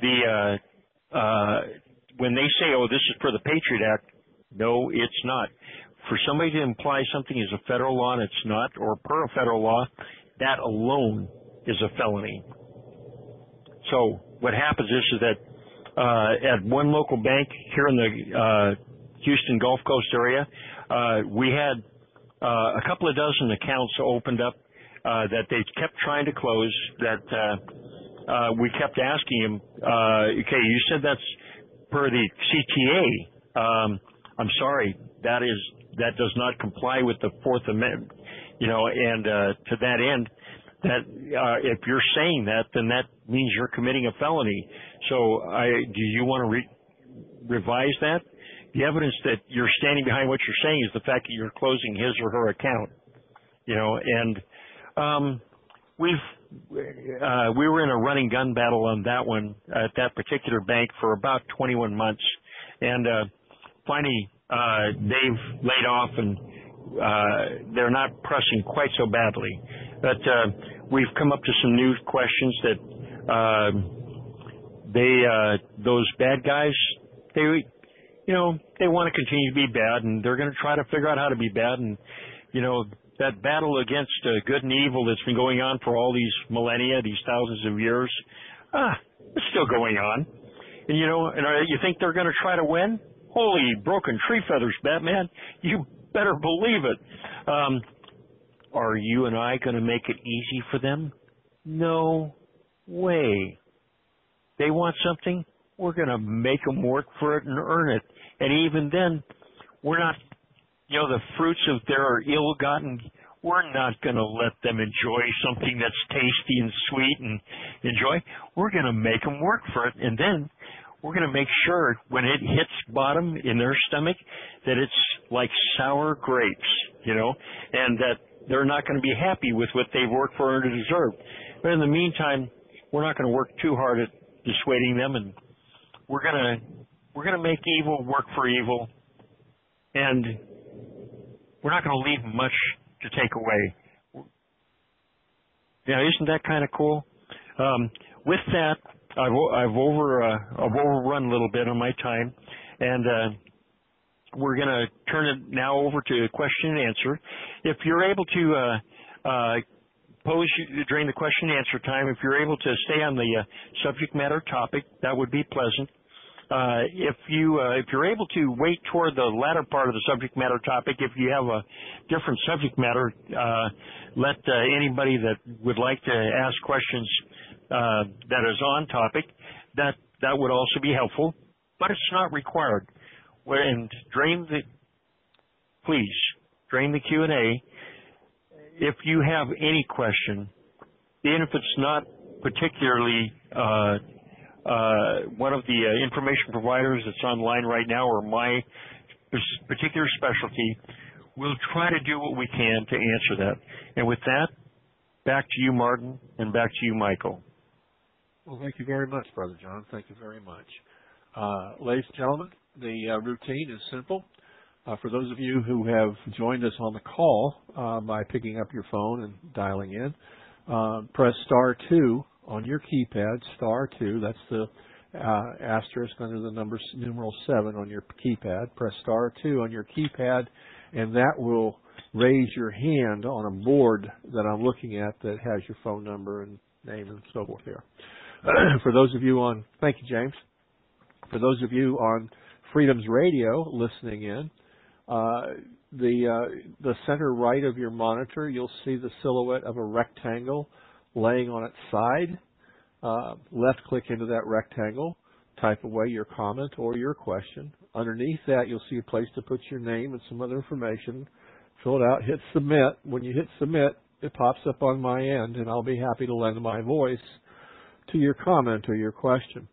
when they say, oh, this is for the Patriot Act, no, it's not. For somebody to imply something is a federal law and it's not, or per a federal law, that alone is a felony. So what happens is that at one local bank here in the Houston Gulf Coast area, we had a couple of dozen accounts opened up that they kept trying to close, that we kept asking them, okay, you said that's per the CTA. I'm sorry, that does not comply with the Fourth Amendment, and to that end, that if you're saying that, then that means you're committing a felony. So do you want to revise that? The evidence that you're standing behind what you're saying is the fact that you're closing his or her account. And we were in a running gun battle on that one at that particular bank for about 21 months, and finally they've laid off and they're not pressing quite so badly. But we've come up to some new questions that those bad guys, they want to continue to be bad, and they're going to try to figure out how to be bad. And that battle against good and evil that's been going on for all these millennia, these thousands of years, it's still going on. And you think they're going to try to win? Holy broken tree feathers, Batman! You better believe it. Are you and I going to make it easy for them? No way. They want something, we're going to make them work for it and earn it. And even then, we're not, the fruits of their ill-gotten, we're not going to let them enjoy something that's tasty and sweet and enjoy. We're going to make them work for it. And then we're going to make sure when it hits bottom in their stomach that it's like sour grapes, and that they're not going to be happy with what they've worked for and deserved. But in the meantime, we're not going to work too hard at dissuading them, and we're going to make evil work for evil, and we're not going to leave much to take away. Yeah, isn't that kind of cool? With that, I've overrun a little bit on my time, and we're going to turn it now over to question and answer. If you're able to pose during the question and answer time, if you're able to stay on the subject matter topic, that would be pleasant. If you're able to wait toward the latter part of the subject matter topic, if you have a different subject matter, let anybody that would like to ask questions that is on topic, that would also be helpful, but it's not required. And please drain the Q&A. If you have any question, even if it's not particularly one of the information providers that's online right now or my particular specialty, we'll try to do what we can to answer that. And with that, back to you, Martin, and back to you, Michael. Well, thank you very much, Brother John. Thank you very much. Ladies and gentlemen, the routine is simple. For those of you who have joined us on the call by picking up your phone and dialing in, press star 2 on your keypad, star 2. That's the asterisk under the numeral 7 on your keypad. Press star 2 on your keypad, and that will raise your hand on a board that I'm looking at that has your phone number and name and so forth here. For those of you on, thank you, James. For those of you on Freedom's Radio listening in, the center right of your monitor, you'll see the silhouette of a rectangle laying on its side. Left click into that rectangle, type away your comment or your question. Underneath that, you'll see a place to put your name and some other information. Fill it out, hit submit. When you hit submit, it pops up on my end, and I'll be happy to lend my voice to your comment or your question.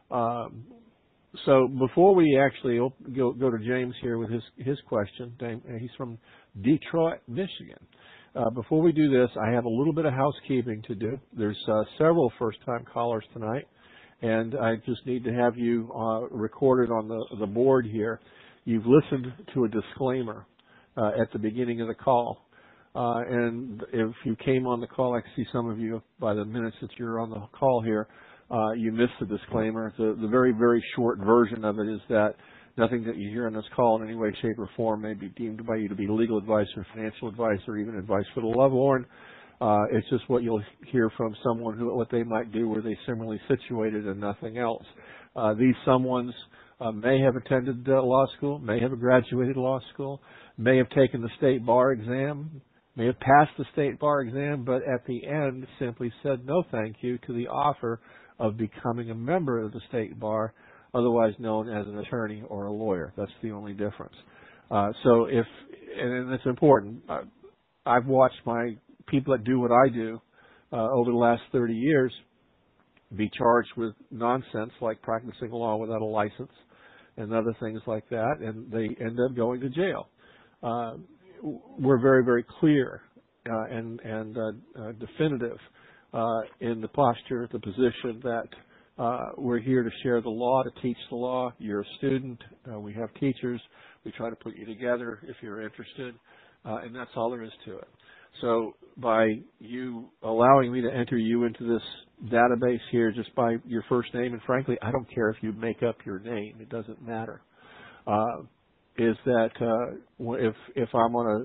So before we actually go to James here with his question, he's from Detroit, Michigan. Before we do this, I have a little bit of housekeeping to do. There's several first-time callers tonight, and I just need to have you recorded on the board here. You've listened to a disclaimer at the beginning of the call. And if you came on the call, I can see some of you by the minutes that you're on the call here, you missed the disclaimer. The very, very short version of it is that nothing that you hear on this call in any way, shape, or form may be deemed by you to be legal advice or financial advice or even advice for the lovelorn. It's just what you'll hear from someone what they might do were they similarly situated and nothing else. These someones may have attended law school, may have graduated law school, may have taken the state bar exam, may have passed the state bar exam, but at the end simply said no thank you to the offer of becoming a member of the state bar, otherwise known as an attorney or a lawyer. That's the only difference. And it's important, I've watched my people that do what I do over the last 30 years be charged with nonsense like practicing law without a license and other things like that, and they end up going to jail. We're very, very clear and definitive in the posture, the position that we're here to share the law, to teach the law. You're a student. We have teachers. We try to put you together if you're interested, and that's all there is to it. So by you allowing me to enter you into this database here just by your first name, and frankly, I don't care if you make up your name. It doesn't matter. Is that if I'm on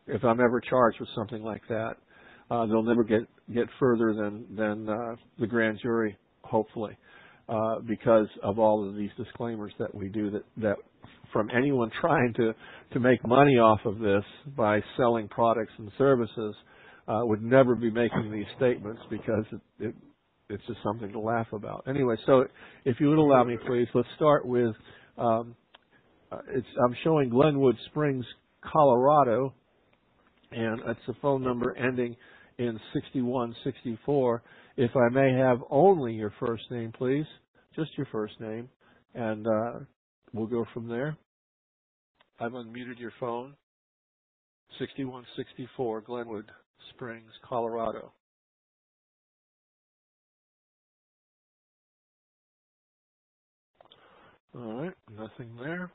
if I'm ever charged with something like that, they'll never get further than the grand jury, hopefully, because of all of these disclaimers that we do that from anyone trying to make money off of this by selling products and services would never be making these statements because it's just something to laugh about. Anyway, so if you would allow me, please, let's start with, I'm showing Glenwood Springs, Colorado, and it's a phone number ending in 6164. If I may have only your first name, please, just your first name, and we'll go from there. I've unmuted your phone. 6164, Glenwood Springs, Colorado. All right, nothing there.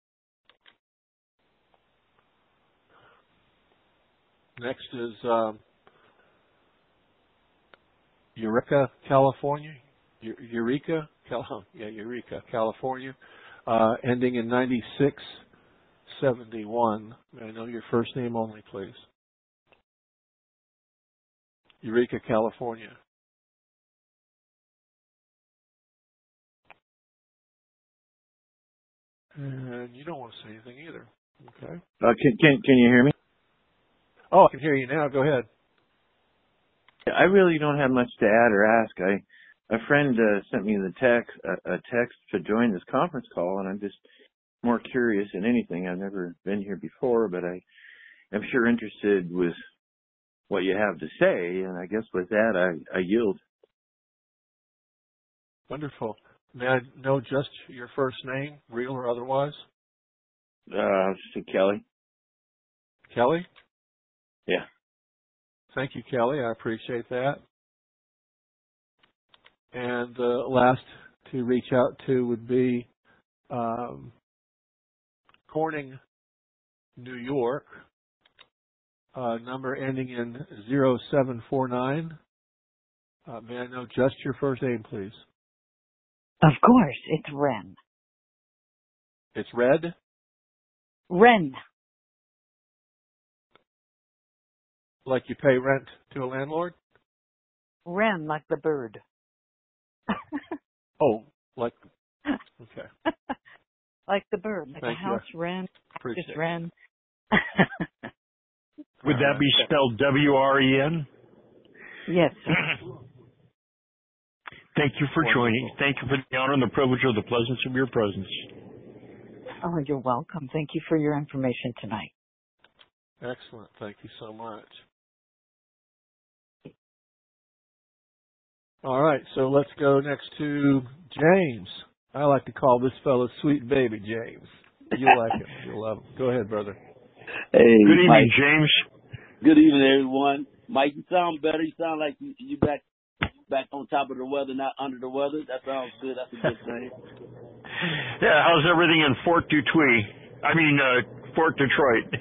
Next is Eureka, California. Eureka, California, ending in 9671. May I know your first name only, please? Eureka, California. And you don't want to say anything either. Okay. Can you hear me? Oh, I can hear you now. Go ahead. I really don't have much to add or ask. A friend sent me a text to join this conference call, and I'm just more curious than anything. I've never been here before, but I am sure interested with what you have to say, and I guess with that, I yield. Wonderful. May I know just your first name, real or otherwise? I'll just say Kelly. Kelly? Yeah. Thank you, Kelly. I appreciate that. And the last to reach out to would be Corning, New York, number ending in 0749. May I know just your first name, please? Of course, it's Ren. It's Red? Ren. Like you pay rent to a landlord? Ren, like the bird. Oh, like, okay. Like the bird, like Thank a house you. wren, Appreciate just wren. Would that be spelled W-R-E-N? Yes, sir. Thank you for joining. Thank you for the honor and the privilege of the pleasance of your presence. Oh, you're welcome. Thank you for your information tonight. Excellent. Thank you so much. All right, so let's go next to James. I like to call this fellow Sweet Baby James. You'll like him. You'll love him. Go ahead, brother. Hey, Good evening, Mike. James. Good evening, everyone. Mike, you sound better. You sound like you back on top of the weather, not under the weather. That sounds good. That's a good thing. Yeah, how's everything in Fort Detroit? Fort Detroit.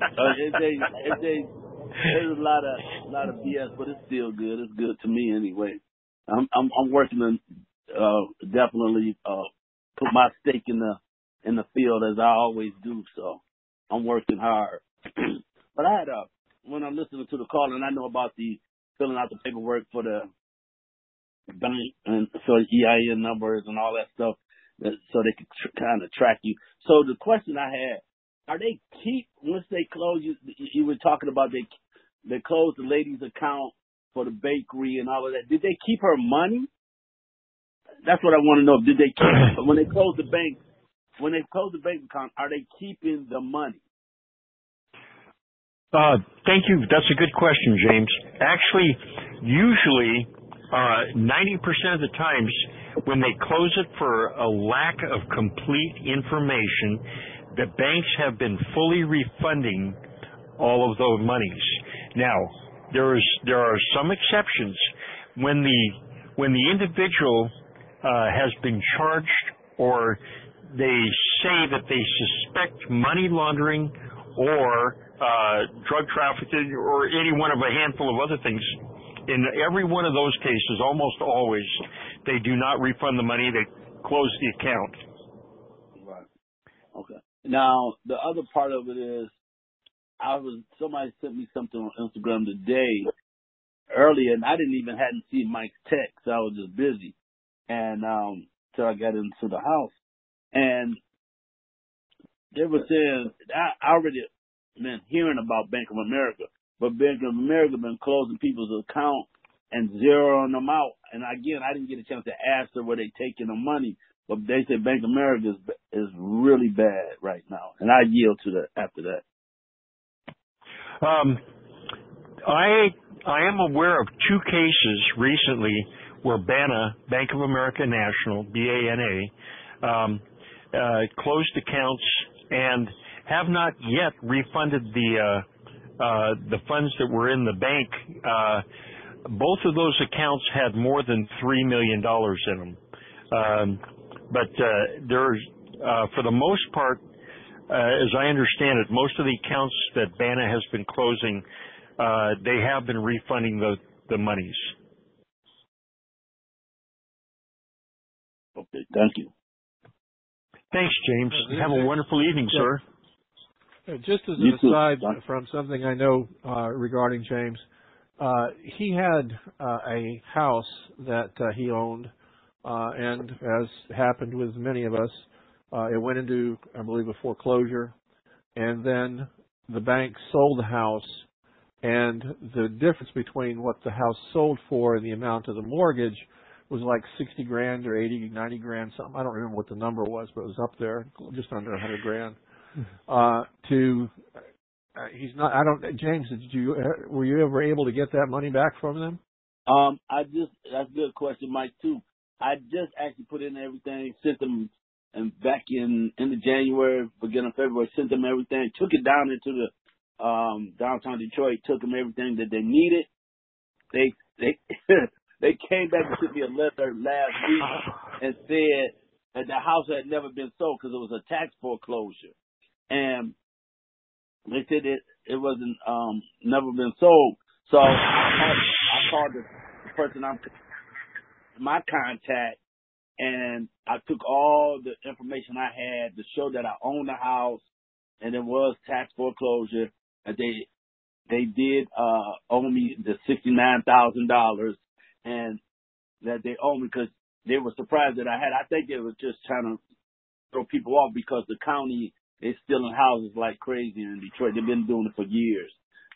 There's a lot of BS, but it's still good. It's good to me anyway. I'm working to definitely put my stake in the field as I always do. So I'm working hard. But I had when I'm listening to the call, and I know about the filling out the paperwork for the bank and for EIN numbers and all that stuff, so they can kind of track you. So the question I had: are they once they close? You were talking about they closed the lady's account for the bakery and all of that. Did they keep her money? That's what I want to know. Did they keep when they closed the bank? When they closed the bank account, are they keeping the money? Thank you. That's a good question, James. Actually, usually, 90% of the times, when they close it for a lack of complete information, the banks have been fully refunding all of those monies. Now, there are some exceptions. When the individual has been charged, or they say that they suspect money laundering or drug trafficking or any one of a handful of other things, in every one of those cases, almost always, they do not refund the money. They close the account. Right. Okay. Now, the other part of it is, somebody sent me something on Instagram today earlier, and I hadn't seen Mike's text. I was just busy, and till I got into the house, and they were saying I already been hearing about Bank of America, but Bank of America been closing people's accounts and zeroing them out. And again, I didn't get a chance to ask her where they taking the money, but they said Bank of America is really bad right now, and I yield to that after that. I am aware of two cases recently where BANA, Bank of America National, BANA, closed accounts and have not yet refunded the funds that were in the bank. Both of those accounts had more than $3 million in them. But there's, for the most part, as I understand it, most of the accounts that BANA has been closing, they have been refunding the monies. Okay, thank you. Thanks, James. Have a wonderful evening, sir. Just as an aside from something I know regarding James, he had a house that he owned, and as happened with many of us, it went into, I believe, a foreclosure, and then the bank sold the house, and the difference between what the house sold for and the amount of the mortgage was like 60 grand or 80, 90 grand, something. I don't remember what the number was, but it was up there, just under 100 grand. He's not. I don't. James, were you ever able to get that money back from them? That's a good question, Mike. Too. I just actually put in everything, sent them, and back in the January, beginning of February, sent them everything, took it down into the downtown Detroit, took them everything that they needed. They came back and sent me a letter last week and said that the house had never been sold because it was a tax foreclosure. And they said it wasn't never been sold. So I called the person my contact, and I took all the information I had to show that I owned the house and it was tax foreclosure. And they did owe me the $69,000, and that they owe me because they were surprised that I had. I think they were just trying to throw people off because the county is stealing houses like crazy in Detroit. They've been doing it for years.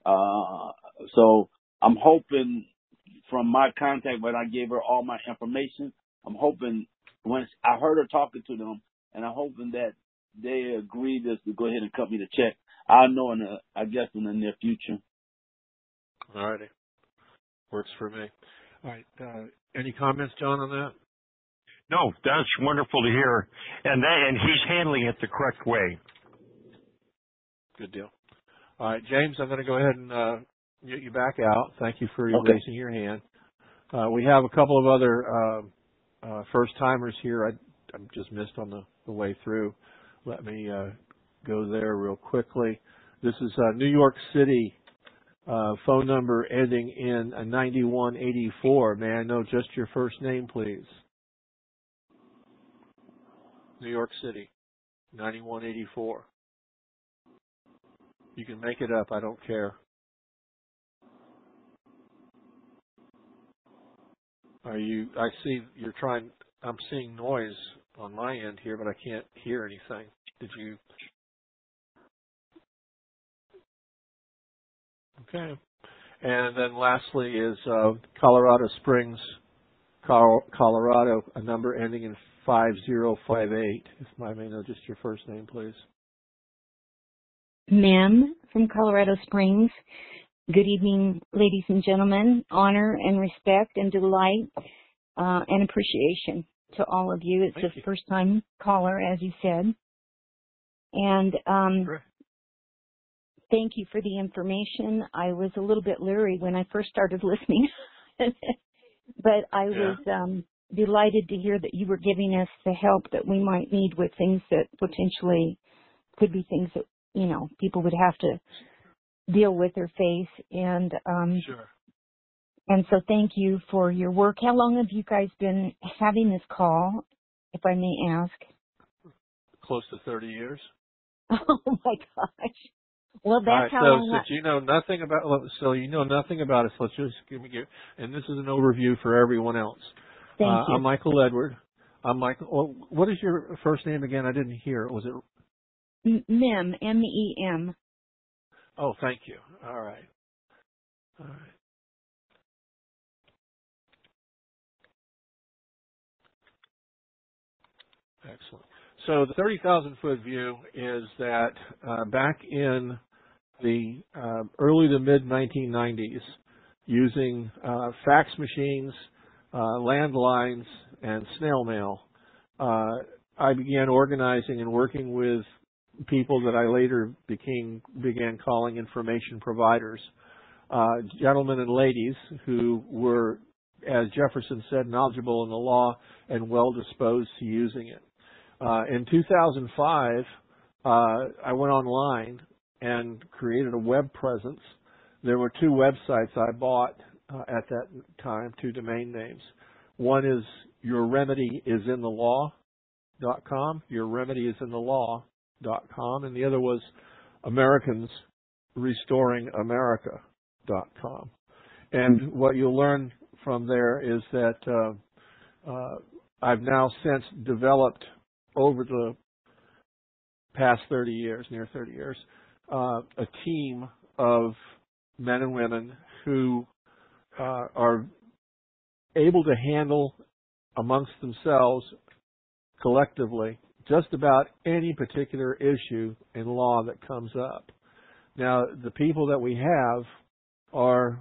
So I'm hoping from my contact, when I gave her all my information, I'm hoping once I heard her talking to them, and I'm hoping that they agree to go ahead and cut me the check. I'll know in the near future. All righty. Works for me. All right. Any comments, John, on that? No, that's wonderful to hear. And he's handling it the correct way. Good deal. All right, James, I'm going to go ahead and get you back out. Thank you for raising your hand. We have a couple of other first-timers here I just missed on the way through. Let me go there real quickly. This is New York City, phone number ending in 9184. May I know just your first name, please? New York City, 9184. You can make it up. I don't care. I see you're trying. I'm seeing noise on my end here, but I can't hear anything. Did you? Okay. And then lastly is Colorado Springs, Colorado, a number ending in 5058. If I may know just your first name, please. Ma'am from Colorado Springs. Good evening, ladies and gentlemen. Honor and respect and delight and appreciation to all of you. It's a first-time caller, as you said. And thank you for the information. I was a little bit leery when I first started listening, but I was delighted to hear that you were giving us the help that we might need with things that potentially could be things that, people would have to deal with or face. And sure. And so thank you for your work. How long have you guys been having this call, if I may ask? Close to 30 years. Oh, my gosh. Well, All right. that's how So long. since you know nothing about, us, let's just give me. And this is an overview for everyone else. Thank you. I'm Michael Edward. I'm Michael. Well, what is your first name again? I didn't hear. Was it Mem? M-E-M. Oh, thank you. All right. All right. Excellent. So the 30,000-foot view is that back in the early to mid 1990s, using fax machines, landlines, and snail mail, I began organizing and working with people that I later began calling information providers, gentlemen and ladies who were, as Jefferson said, knowledgeable in the law and well disposed to using it. In 2005, I went online and created a web presence. There were two websites I bought at that time, two domain names. One is yourremedyisinthelaw.com, yourremedyisinthelaw.com, and the other was AmericansRestoringAmerica.com. And what you'll learn from there is that I've now since developed over the past 30 years, near 30 years, a team of men and women who are able to handle amongst themselves collectively just about any particular issue in law that comes up. Now, the people that we have are,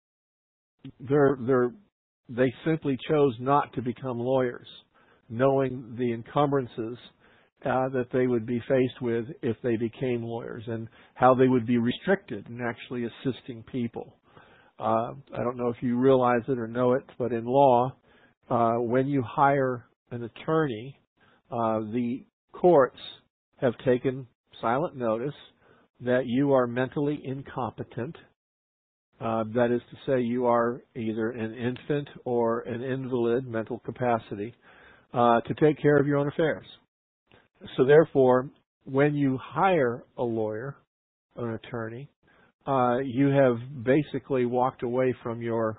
they simply chose not to become lawyers, knowing the encumbrances that they would be faced with if they became lawyers and how they would be restricted in actually assisting people. I don't know if you realize it or know it, but in law, when you hire an attorney, the courts have taken silent notice that you are mentally incompetent. That is to say, you are either an infant or an invalid mental capacity to take care of your own affairs. So therefore, when you hire a lawyer, an attorney, you have basically walked away from your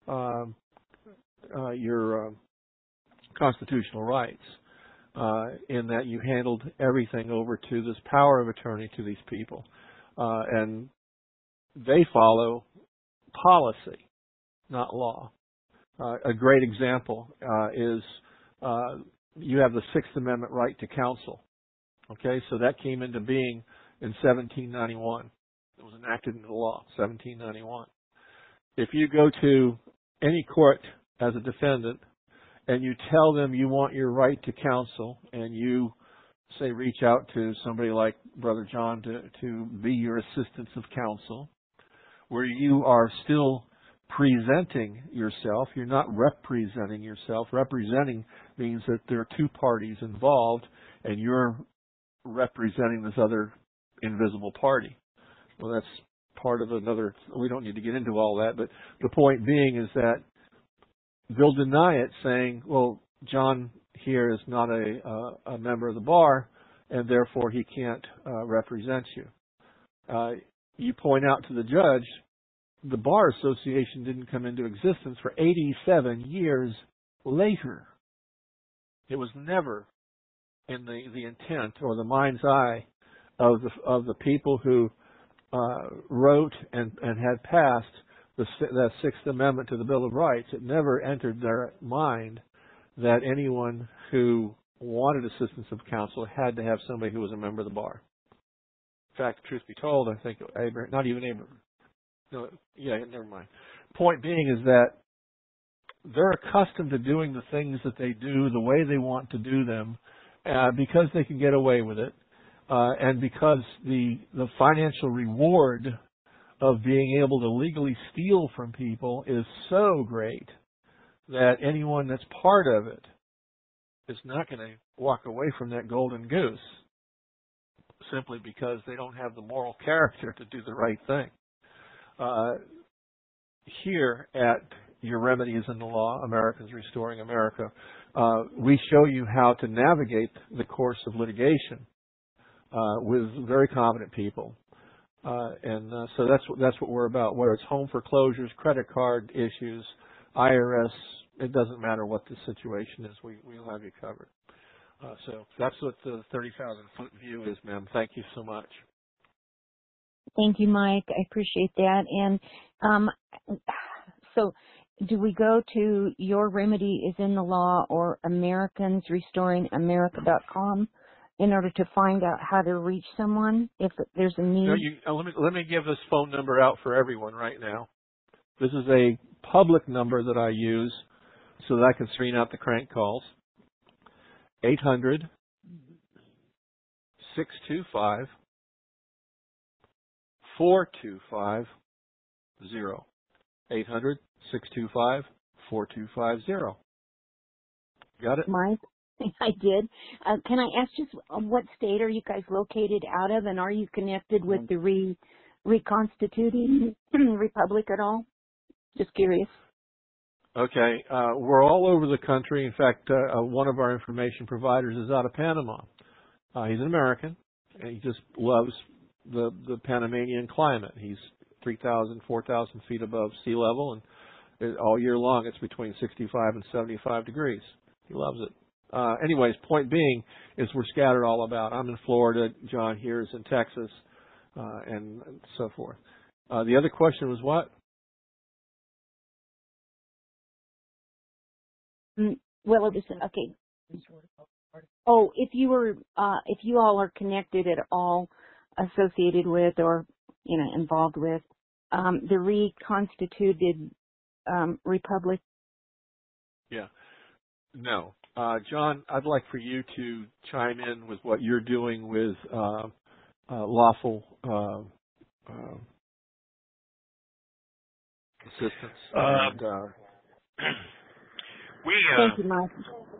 constitutional rights in that you handled everything over to this power of attorney to these people. And they follow policy, not law. A great example is you have the Sixth Amendment right to counsel. Okay, so that came into being in 1791. It was enacted into law, 1791. If you go to any court as a defendant and you tell them you want your right to counsel and you, say, reach out to somebody like Brother John to be your assistance of counsel, where you are still presenting yourself, you're not representing yourself. Representing means that there are two parties involved and you're representing this other invisible party. Well, that's part of another, we don't need to get into all that, but the point being is that they'll deny it, saying, well, John here is not a member of the bar, and therefore he can't represent you. You point out to the judge, the Bar Association didn't come into existence for 87 years later. It was never in the intent or the mind's eye of the people who wrote and had passed that Sixth Amendment to the Bill of Rights. It never entered their mind that anyone who wanted assistance of counsel had to have somebody who was a member of the bar. In fact, truth be told, I think Abraham, not even Abraham. No, yeah, never mind. Point being is that they're accustomed to doing the things that they do the way they want to do them because they can get away with it and because the financial reward of being able to legally steal from people is so great that anyone that's part of it is not going to walk away from that golden goose simply because they don't have the moral character to do the right thing. Here at Your Remedy is in the Law, Americans Restoring America, we show you how to navigate the course of litigation with very competent people. So that's what we're about. Whether it's home foreclosures, credit card issues, IRS, it doesn't matter what the situation is. We'll have you covered. So that's what the 30,000-foot view is, ma'am. Thank you so much. Thank you, Mike. I appreciate that. And so do we go to Your Remedy is in the Law or AmericansRestoringAmerica.com in order to find out how to reach someone if there's a need? No, let me give this phone number out for everyone right now. This is a public number that I use so that I can screen out the crank calls. 800-625-4250. 800-625-4250. Got it? Mike, I did. Can I ask just what state are you guys located out of, and are you connected with the reconstituting republic at all? Just curious. Okay. We're all over the country. In fact, one of our information providers is out of Panama. He's an American, and he just loves the Panamanian climate. He's 3,000, 4,000 feet above sea level, and all year long it's between 65 and 75 degrees. He loves it. Anyways, point being is we're scattered all about. I'm in Florida. John here is in Texas, and so forth. The other question was what? Well, it was okay. Oh, if you all are connected at all, associated with, or involved with the reconstituted republic. Yeah. No, John, I'd like for you to chime in with what you're doing with lawful assistance. Thank you, Mike.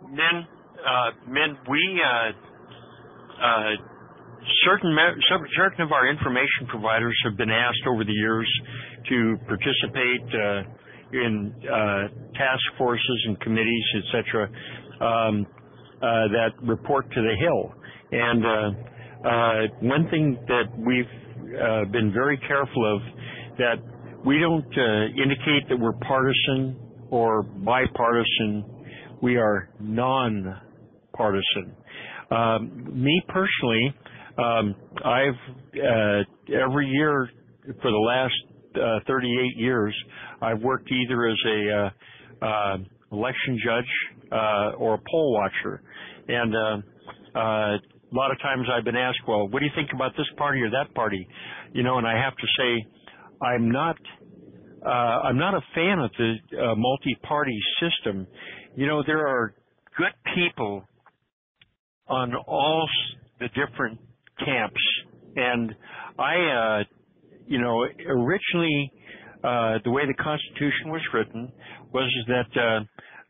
Certain of our information providers have been asked over the years to participate in task forces and committees, etc., that report to the Hill. And one thing that we've been very careful of, that we don't indicate that we're partisan or bipartisan. We are non-partisan. Me personally, I've every year for the last 38 years, I've worked either as a election judge or a poll watcher, and a lot of times I've been asked, well, what do you think about this party or that party? And I have to say, I'm not a fan of the multi-party system. There are good people on all the different camps, and I, originally, the way the Constitution was written was that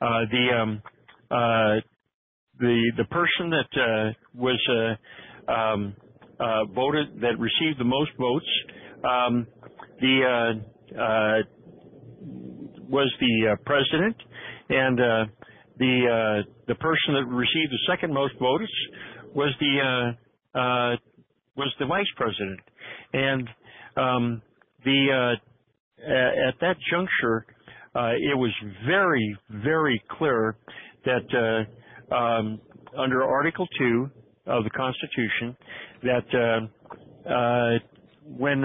the person that was voted, that received the most votes, was the president, and the person that received the second most votes was the vice president. And at that juncture, it was very, very clear that under Article 2 of the Constitution, that when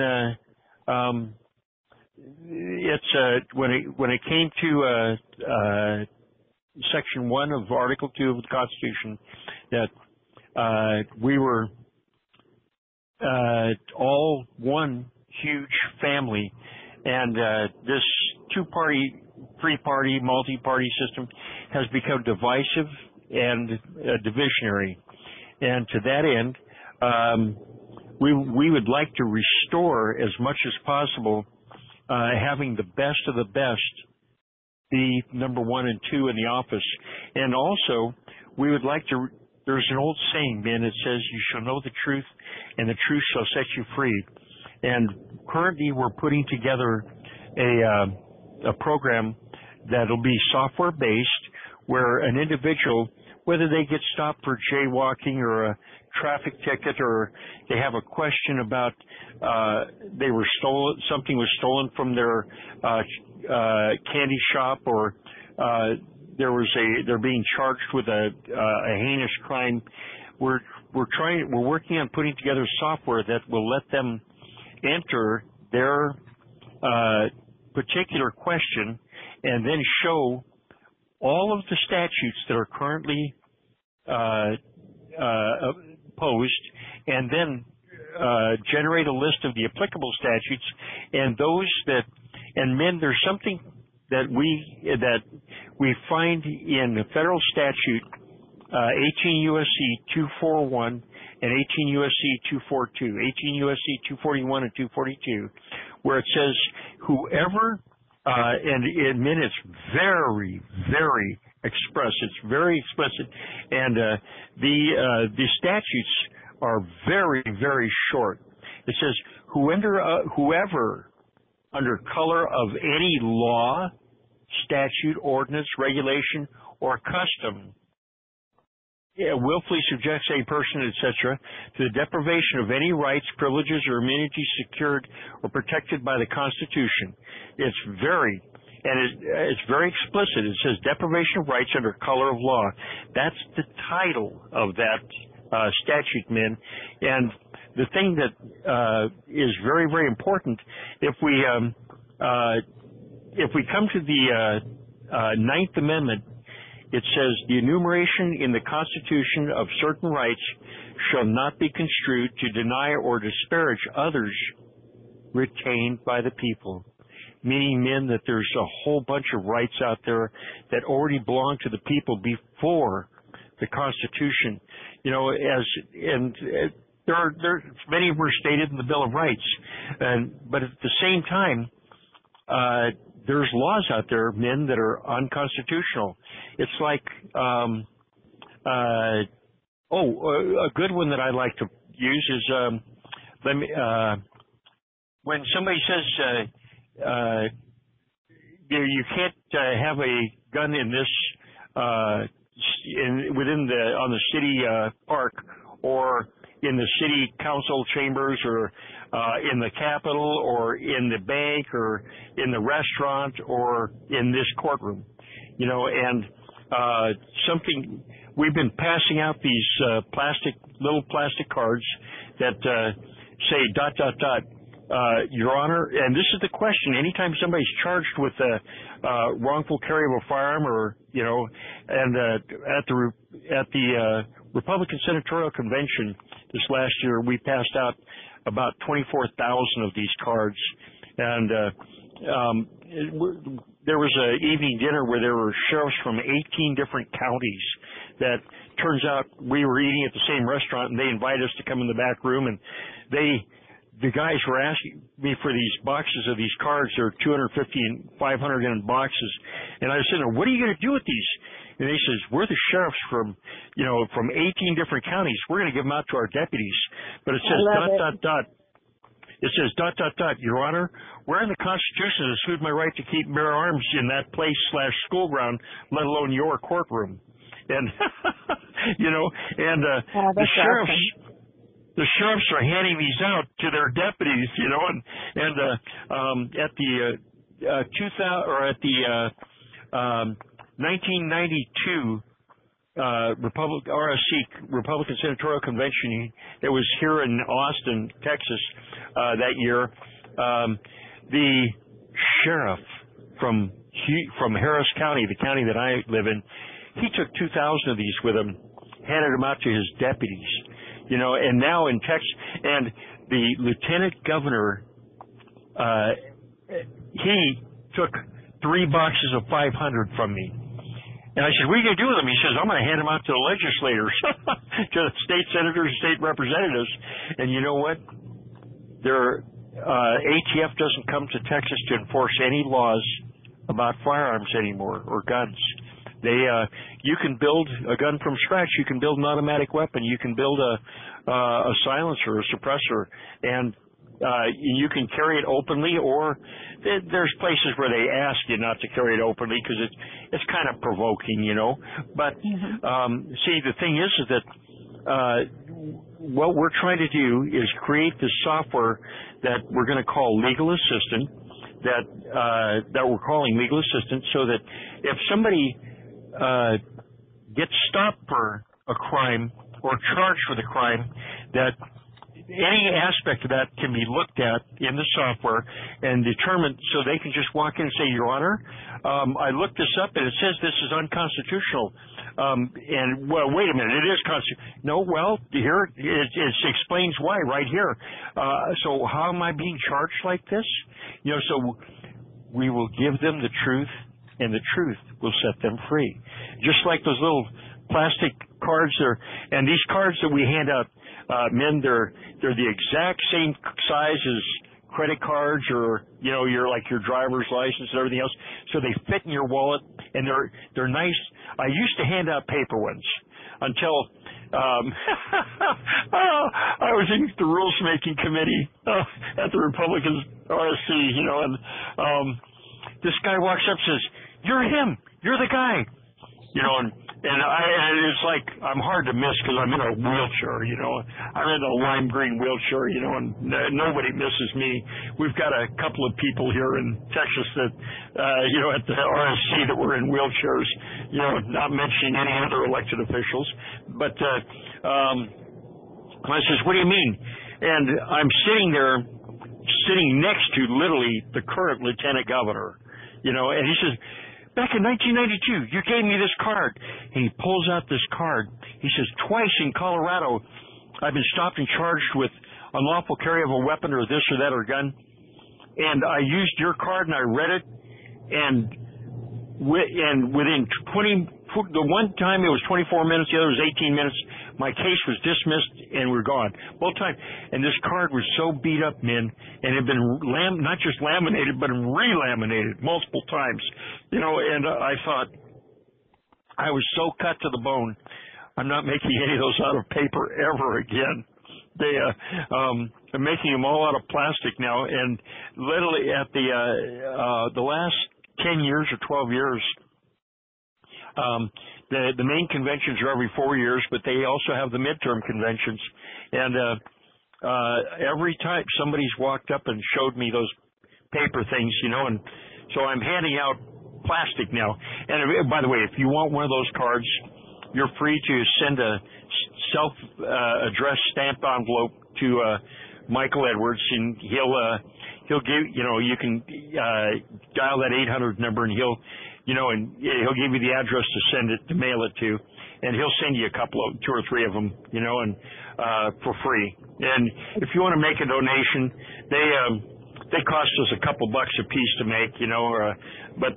it came to Section 1 of Article 2 of the Constitution, that we were all one huge family, and this two-party, three-party, multi-party system has become divisive and divisionary. And to that end, we would like to restore as much as possible having the best of the best be number 1 and 2 in the office. And also, we would like to, there's an old saying, Ben, it says, you shall know the truth, and the truth shall set you free. And currently we're putting together a program that'll be software-based, where an individual whether they get stopped for jaywalking or a traffic ticket, or they have a question about something was stolen from their candy shop, or they're being charged with a heinous crime. We're working on putting together software that will let them enter their particular question and then show all of the statutes that are currently posed, and then generate a list of the applicable statutes and those that. And men, there's something that we find in the federal statute, 18 U.S.C. 241 and 18 U.S.C. 242, 18 U.S.C. 241 and 242, where it says whoever, and men, it's very, very express. It's very explicit, and the statutes are very, very short. It says whoever under color of any law, statute, ordinance, regulation, or custom, willfully subjects a person, etc., to the deprivation of any rights, privileges, or immunities secured or protected by the Constitution. It's very explicit. It says deprivation of rights under color of law. That's the title of that statute, men. And the thing that is very, very important, if we come to the Ninth Amendment, it says the enumeration in the Constitution of certain rights shall not be construed to deny or disparage others retained by the people. Meaning, men, that there's a whole bunch of rights out there that already belong to the people before the Constitution. You know, many were stated in the Bill of Rights, but at the same time, there's laws out there, men, that are unconstitutional. It's like, a good one that I like to use is, when somebody says, you can't have a gun in this, on the city park, or in the city council chambers, or in the Capitol, or in the bank, or in the restaurant, or in this courtroom. You know, and something, we've been passing out these little plastic cards that say ... Your Honor, and this is the question, anytime somebody's charged with wrongful carry of a firearm, or, you know, and at the Republican Senatorial Convention this last year, we passed out about 24,000 of these cards, and there was an evening dinner where there were sheriffs from 18 different counties. That turns out we were eating at the same restaurant, and they invited us to come in the back room, and the guys were asking me for these boxes of these cards. There are 250 and 500 in boxes. And I was saying, what are you going to do with these? And they says, we're the sheriffs from 18 different counties. We're going to give them out to our deputies. But it says ... It says ... Your Honor, where in the Constitution does it exclude my right to keep and bear arms in that place / school ground, let alone your courtroom? And, you know, and the sheriffs... Awesome. The sheriffs are handing these out to their deputies, you know, and at the 1992 Republican Senatorial Convention, it was here in Austin, Texas, that year. The sheriff from Harris County, the county that I live in, he took 2,000 of these with him, handed them out to his deputies. You know, and now in Texas, and the lieutenant governor, he took 3 boxes of 500 from me. And I said, what are you going to do with them? He says, I'm going to hand them out to the legislators, to the state senators and state representatives. And you know what? ATF doesn't come to Texas to enforce any laws about firearms anymore, or guns. You can build a gun from scratch. You can build an automatic weapon. You can build a silencer, a suppressor, and You can carry it openly, or there's places where they ask you not to carry it openly because it's kind of provoking, you know. But see, the thing is that what we're trying to do is create this software that we're going to call Legal Assistant, that we're calling Legal Assistant, so that if somebody gets stopped for a crime or charged for the crime, that any aspect of that can be looked at in the software and determined, so they can just walk in and say, Your Honor, I looked this up and it says this is unconstitutional. And, well, wait a minute, it is constitutional. No, well, here, it explains why right here. So how am I being charged like this? You know, so we will give them the truth, and the truth will set them free. Just like those little plastic cards there, and these cards that we hand out, men, they're the exact same size as credit cards, or your driver's license and everything else. So they fit in your wallet, and they're nice. I used to hand out paper ones until I was in the rules making committee at the Republican RSC, and this guy walks up and says, "You're him. You're the guy." And it's like I'm hard to miss because I'm in a wheelchair, I'm in a lime green wheelchair, and nobody misses me. We've got a couple of people here in Texas that, at the RSC that were in wheelchairs, not mentioning any other elected officials. But I says, "What do you mean?" And I'm sitting next to literally the current lieutenant governor, and he says, "Back in 1992, you gave me this card." And he pulls out this card. He says, "Twice in Colorado, I've been stopped and charged with unlawful carry of a weapon or this or that or gun. And I used your card and I read it. And within the one time it was 24 minutes, the other was 18 minutes. My case was dismissed and we're gone. Both times. And this card was so beat up, men, and had been not just laminated, but re-laminated multiple times. And I thought, I was so cut to the bone. I'm not making any of those out of paper ever again. I'm making them all out of plastic now. And literally at the last 10 years or 12 years, the main conventions are every 4 years, but they also have the midterm conventions. And every time somebody's walked up and showed me those paper things, and so I'm handing out plastic now. And by the way, if you want one of those cards, you're free to send a self-addressed stamped envelope to Michael Edwards, and he'll give, you can dial that 800 number, and he'll give you the address to send it, to mail it to, and he'll send you two or three of them, and for free. And if you want to make a donation, they cost us a couple bucks a piece to make, but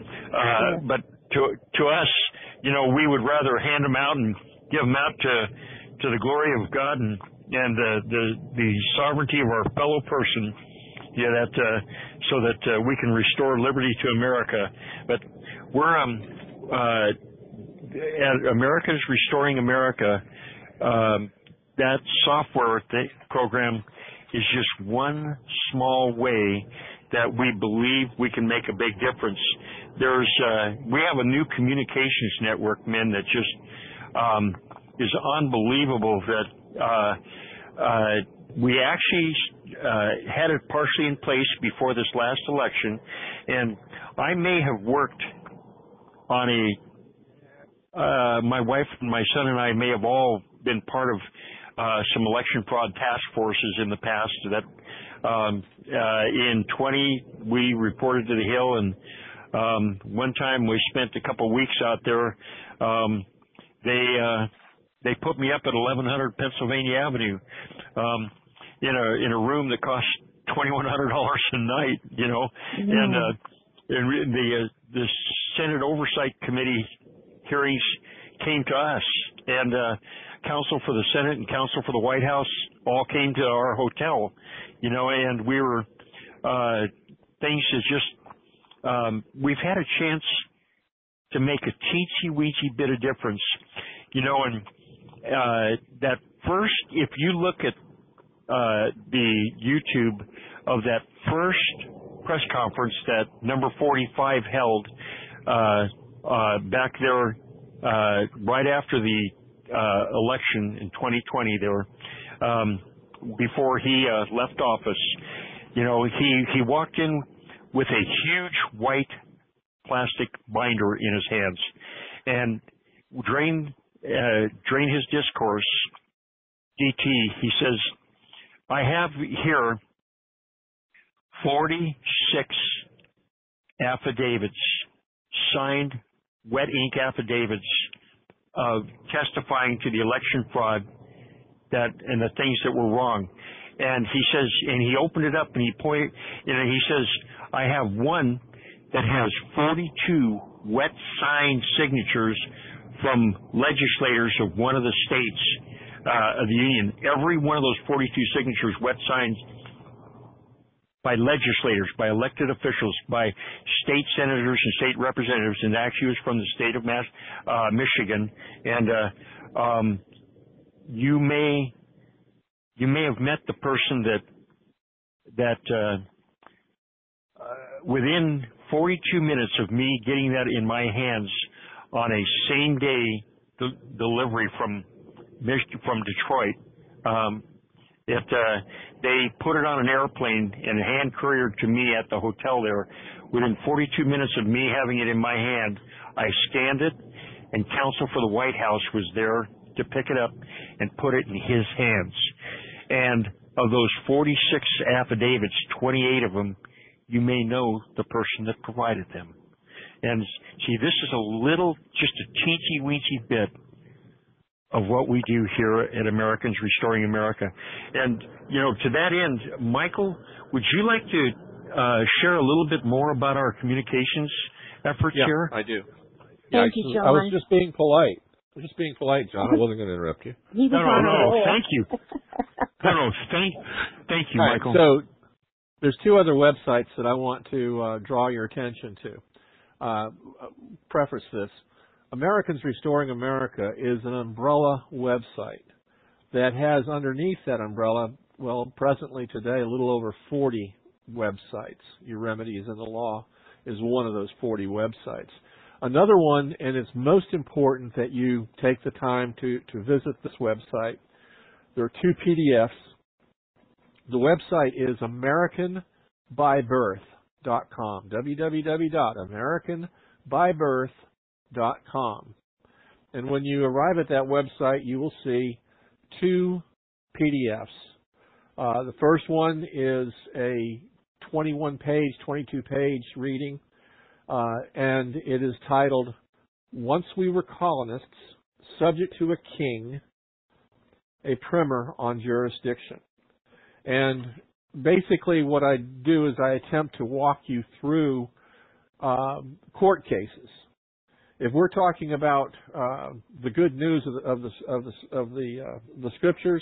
to us, we would rather hand them out and give them out to the glory of God and the sovereignty of our fellow person, so that we can restore liberty to America. But we're America's Restoring America. That software program is just one small way that we believe we can make a big difference. We have a new communications network, men, that just is unbelievable. That we actually had it partially in place before this last election, and I may have worked on my wife and my son and I may have all been part of some election fraud task forces in the past. That in 20 we reported to the Hill, and one time we spent a couple of weeks out there. They put me up at 1100 Pennsylvania Avenue in a room that cost $2,100 a night, and the Senate Oversight Committee hearings came to us, and counsel for the Senate and counsel for the White House all came to our hotel, and we were things is just we've had a chance to make a teensy-weensy bit of difference, and that first, if you look at the YouTube of that first press conference that Number 45 held back there right after the election in 2020 there, before he left office. You know, he walked in with a huge white plastic binder in his hands, and during his discourse, DT, he says, I have here 46 affidavits, signed wet ink affidavits testifying to the election fraud and the things that were wrong. And he says, and he opened it up and he pointed, and he says, I have one that has 42 wet signed signatures from legislators of one of the states of the union. Every one of those 42 signatures wet signed by legislators, by elected officials, by state senators and state representatives, and actually was from the state of Michigan. And you may have met the person that within 42 minutes of me getting that in my hands on a same day delivery from Detroit, they put it on an airplane and hand couriered to me at the hotel there. Within 42 minutes of me having it in my hand, I scanned it, and counsel for the White House was there to pick it up and put it in his hands. And of those 46 affidavits, 28 of them, you may know the person that provided them. And see, this is just a teensy-weensy bit of what we do here at Americans Restoring America. And, you know, to that end, Michael, would you like to share a little bit more about our communications efforts here? Yeah, I do. Thank you, John. I was just being polite. John. I wasn't going to interrupt you. No, thank you. Thank you, Michael. Right, so there's two other websites that I want to draw your attention to. Preface this. Americans Restoring America is an umbrella website that has underneath that umbrella, well, presently today, a little over 40 websites. Your Remedies in the Law is one of those 40 websites. Another one, and it's most important that you take the time to visit this website. There are two PDFs. The website is AmericanByBirth.com, www.AmericanByBirth.com. And when you arrive at that website, you will see two PDFs. The first one is a 21-page, 22-page reading, and it is titled, Once We Were Colonists, Subject to a King, a Primer on Jurisdiction. And basically what I do is I attempt to walk you through court cases. If we're talking about the good news of the scriptures,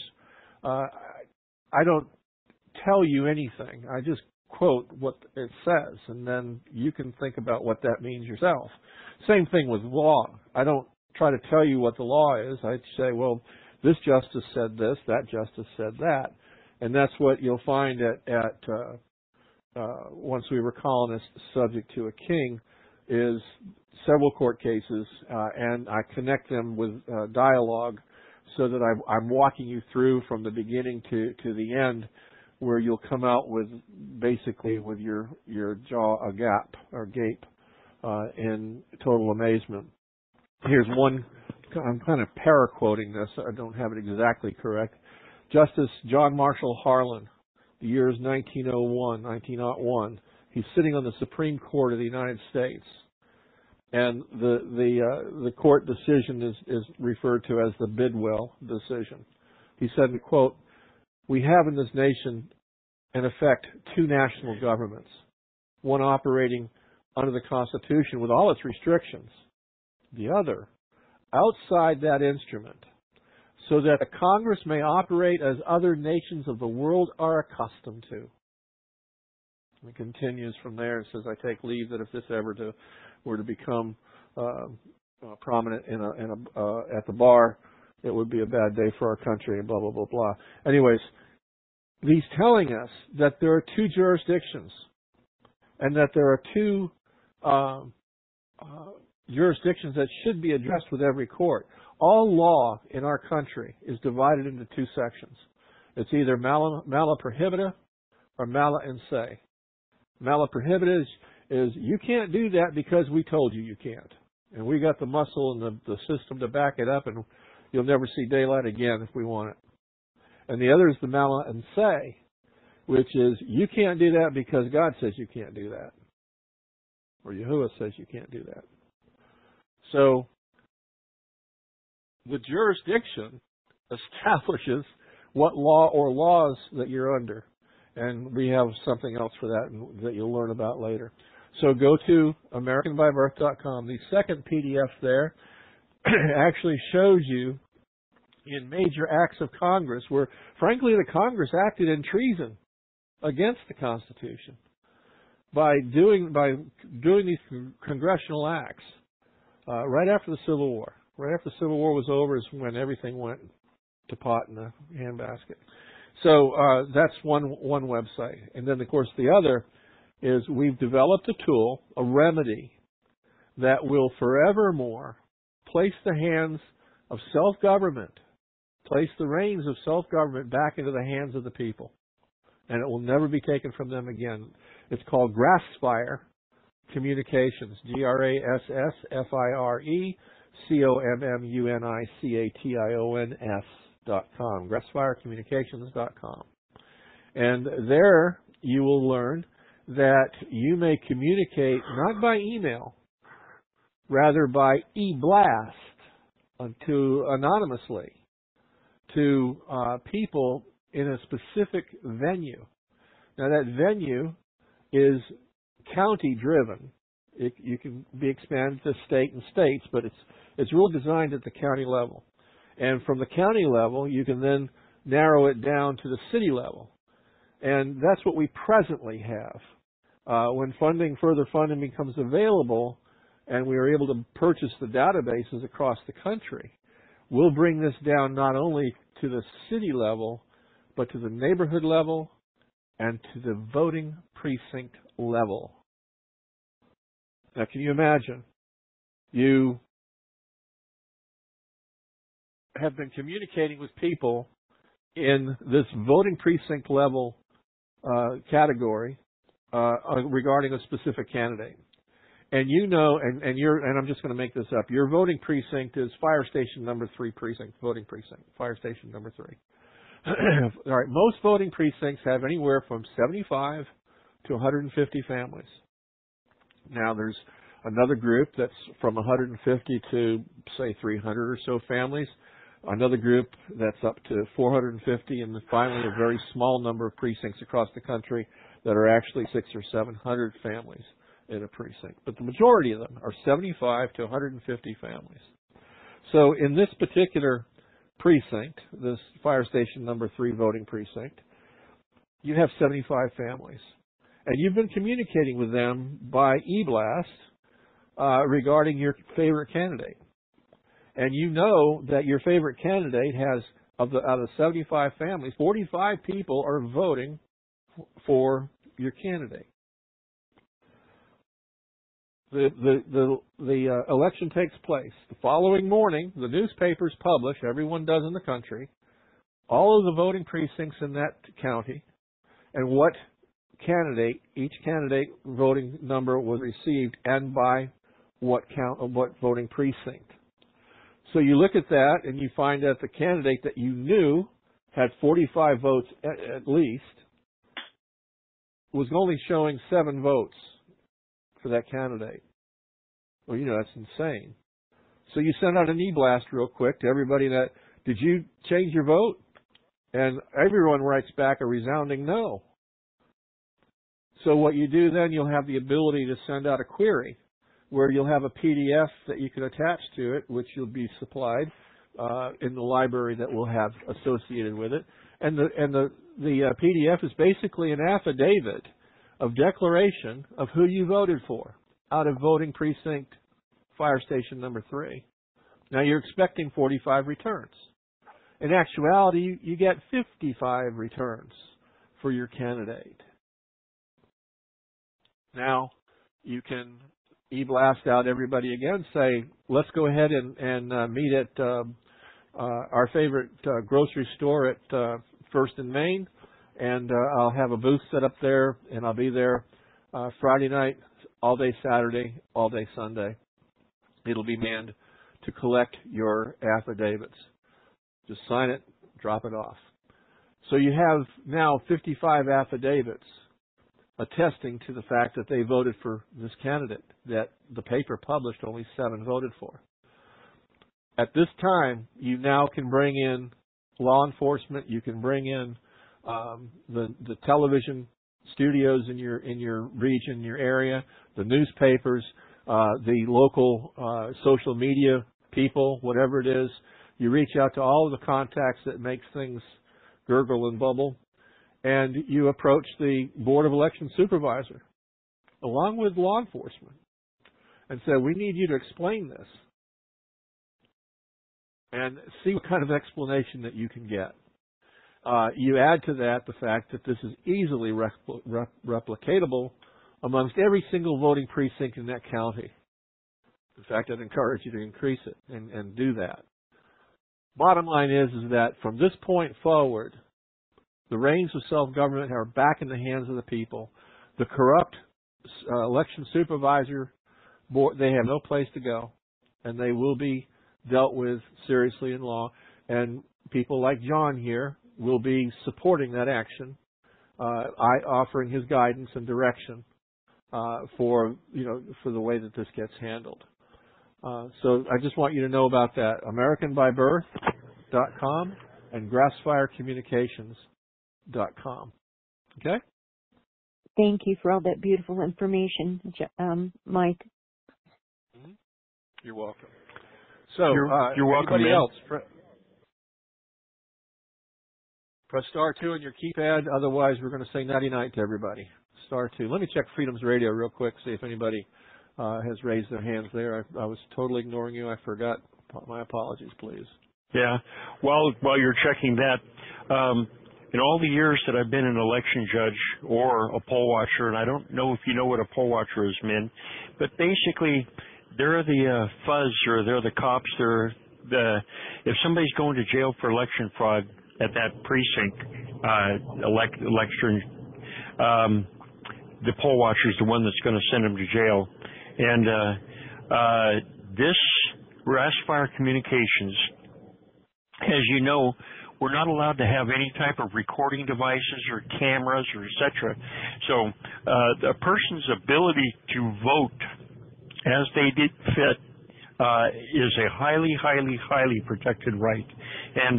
I don't tell you anything. I just quote what it says, and then you can think about what that means yourself. Same thing with law. I don't try to tell you what the law is. I say, well, this justice said this, that justice said that, and that's what you'll find at Once We Were Colonists, Subject to a King, is several court cases, and I connect them with dialogue so that I'm walking you through from the beginning to the end, where you'll come out with basically with your jaw agape in total amazement. Here's one. I'm kind of para-quoting this. I don't have it exactly correct. Justice John Marshall Harlan, the year is 1901. He's sitting on the Supreme Court of the United States. And the court decision is referred to as the Bidwell decision. He said, and quote, "We have in this nation, in effect, two national governments, one operating under the Constitution with all its restrictions, the other outside that instrument, so that a Congress may operate as other nations of the world are accustomed to." And it continues from there and says, "I take leave that if this ever were to become prominent at the bar, it would be a bad day for our country," and blah, blah, blah, blah. Anyways, he's telling us that there are two jurisdictions and that there are two jurisdictions that should be addressed with every court. All law in our country is divided into two sections. It's either mala prohibita or mala in se. Mala prohibita is you can't do that because we told you you can't. And we got the muscle and the system to back it up, and you'll never see daylight again if we want it. And the other is the mala in se, which is you can't do that because God says you can't do that. Or Yahuwah says you can't do that. So the jurisdiction establishes what law or laws that you're under. And we have something else for that that you'll learn about later. So go to AmericanByBirth.com. The second PDF there actually shows you in major acts of Congress where, frankly, the Congress acted in treason against the Constitution by doing these congressional acts right after the Civil War. Right after the Civil War was over is when everything went to pot in the handbasket. So that's one website. And then, of course, the other is we've developed a tool, a remedy, that will forevermore place the hands of self-government, place the reins of self-government back into the hands of the people. And it will never be taken from them again. It's called Grassfire Communications, GrassfireCommunications.com, GrassfireCommunications.com. And there you will learn that you may communicate not by email, rather by e-blast anonymously to people in a specific venue. Now that venue is county driven. You can be expanded to state and states, but it's really designed at the county level. And from the county level, you can then narrow it down to the city level. And that's what we presently have. When further funding becomes available, and we are able to purchase the databases across the country, we'll bring this down not only to the city level, but to the neighborhood level and to the voting precinct level. Now, can you imagine? You have been communicating with people in this voting precinct level category regarding a specific candidate. And you know, and I'm just going to make this up, your voting precinct is Fire Station number 3 precinct, voting precinct, Fire Station number 3. All right, most voting precincts have anywhere from 75 to 150 families. Now, there's another group that's from 150 to, say, 300 or so families, another group that's up to 450, and then finally a very small number of precincts across the country that are actually 600 or 700 families in a precinct. But the majority of them are 75 to 150 families. So in this particular precinct, this Fire Station number 3 voting precinct, you have 75 families. And you've been communicating with them by e-blast regarding your favorite candidate. And you know that your favorite candidate has, out of 75 families, 45 people are voting for your candidate. The election takes place. The following morning, the newspapers publish, everyone does in the country, all of the voting precincts in that county and what candidate, each candidate voting number was received and by what voting precinct. So you look at that and you find that the candidate that you knew had 45 votes at least was only showing 7 votes for that candidate. Well, you know, that's insane. So you send out an e-blast real quick to everybody that, did you change your vote? And everyone writes back a resounding no. So what you do then, you'll have the ability to send out a query where you'll have a PDF that you can attach to it, which you'll be supplied in the library that we'll have associated with it. And the PDF is basically an affidavit of declaration of who you voted for out of voting precinct Fire Station number 3. Now you're expecting 45 returns. In actuality, you get 55 returns for your candidate. Now, you can e-blast out everybody again, say, let's go ahead and meet at our favorite grocery store at First and Main, and I'll have a booth set up there, and I'll be there Friday night, all day Saturday, all day Sunday. It'll be manned to collect your affidavits. Just sign it, drop it off. So you have now 55 affidavits attesting to the fact that they voted for this candidate that the paper published only 7 voted for. At this time, you now can bring in law enforcement. You can bring in the television studios in your region, your area, the newspapers, the local social media people, whatever it is. You reach out to all of the contacts that makes things gurgle and bubble, and you approach the Board of Election Supervisor along with law enforcement and say, we need you to explain this, and see what kind of explanation that you can get. You add to that the fact that this is easily replicatable amongst every single voting precinct in that county. In fact, I'd encourage you to increase it and do that. Bottom line is that from this point forward, the reins of self-government are back in the hands of the people. The corrupt election supervisor board, they have no place to go, and they will be dealt with seriously in law. And people like John here will be supporting that action, offering his guidance and direction for the way that this gets handled. So I just want you to know about that. AmericanByBirth.com and GrassfireCommunications.com. Okay? Thank you for all that beautiful information, Mike. You're welcome. So, you're welcome, anybody man. else? Press star 2 on your keypad. Otherwise, we're going to say nighty night to everybody. Star 2. Let me check Freedom's Radio real quick, see if anybody has raised their hands there. I was totally ignoring you. I forgot. My apologies, please. Yeah. While you're checking that, in all the years that I've been an election judge or a poll watcher, and I don't know if you know what a poll watcher is, Min, but basically they're the fuzz, or they're the cops. If somebody's going to jail for election fraud at that precinct election, the poll watcher is the one that's going to send them to jail. And this Grassfire Communications, as you know, we're not allowed to have any type of recording devices or cameras or etc. So a person's ability to vote as they did fit is a highly, highly, highly protected right. And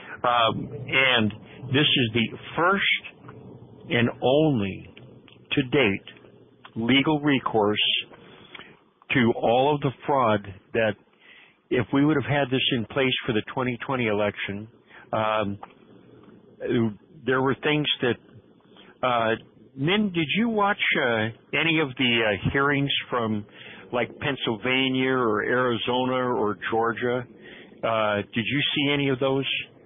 this is the first and only to date legal recourse to all of the fraud that, if we would have had this in place for the 2020 election, there were things that, Min, did you watch any of the hearings from like Pennsylvania or Arizona or Georgia? Did you see any of those?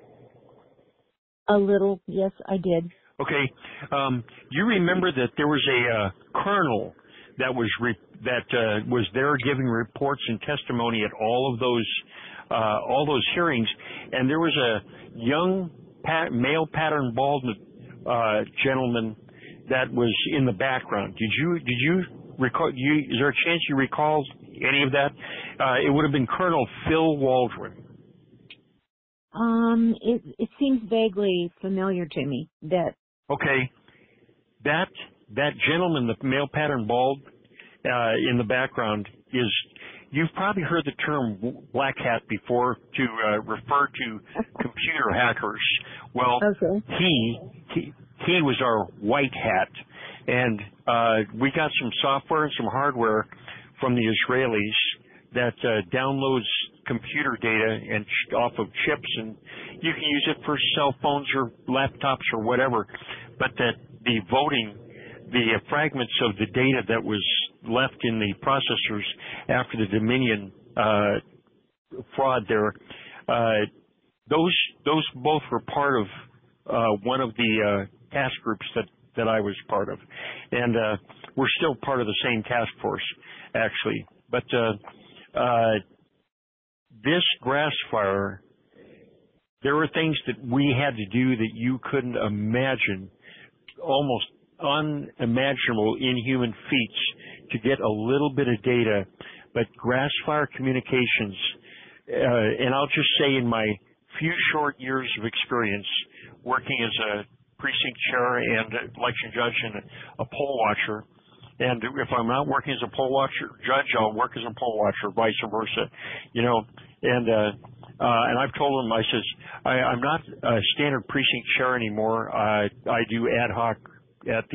A little, yes, I did. Okay. You remember that there was a colonel that was there giving reports and testimony at all those hearings, and there was a young male pattern bald gentleman that was in the background. Did you recall? Is there a chance you recall any of that? It would have been Colonel Phil Waldron. It seems vaguely familiar to me. Okay, that gentleman, the male pattern bald in the background, is, you've probably heard the term black hat before to refer to computer hackers. Well, okay. He was our white hat, and we got some software and some hardware from the Israelis that downloads computer data and off of chips, and you can use it for cell phones or laptops or whatever. But that the voting, the fragments of the data that was left in the processors after the Dominion fraud there, those both were part of one of the task groups that I was part of. And we're still part of the same task force, actually. But this grass fire, there were things that we had to do that you couldn't imagine, almost unimaginable inhuman feats to get a little bit of data. But grass fire communications, and I'll just say in my few short years of experience working as a precinct chair and election judge and a poll watcher, and if I'm not working as a poll watcher judge, I'll work as a poll watcher, vice versa, and I've told them, I says, I'm not a standard precinct chair anymore. I do ad hoc at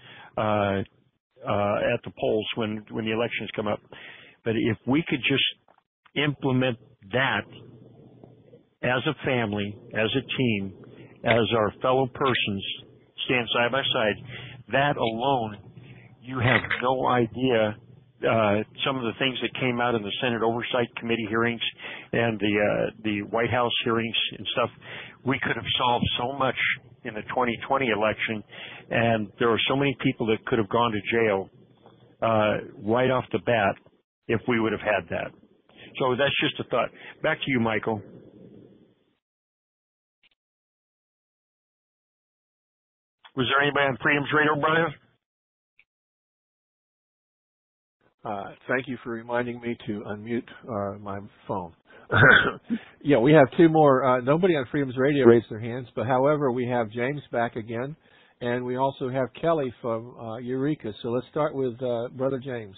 the polls when the elections come up. But if we could just implement that as a family, as a team, as our fellow persons, stand side by side, that alone, you have no idea some of the things that came out in the Senate Oversight Committee hearings and the White House hearings and stuff. We could have solved so much in the 2020 election, and there are so many people that could have gone to jail right off the bat if we would have had that. So that's just a thought. Back to you, Michael. Was there anybody on Freedom's Radio, Brian? Thank you for reminding me to unmute my phone. Yeah, we have two more. Nobody on Freedom's Radio raised their hands, but however, we have James back again, and we also have Kelly from Eureka. So let's start with Brother James.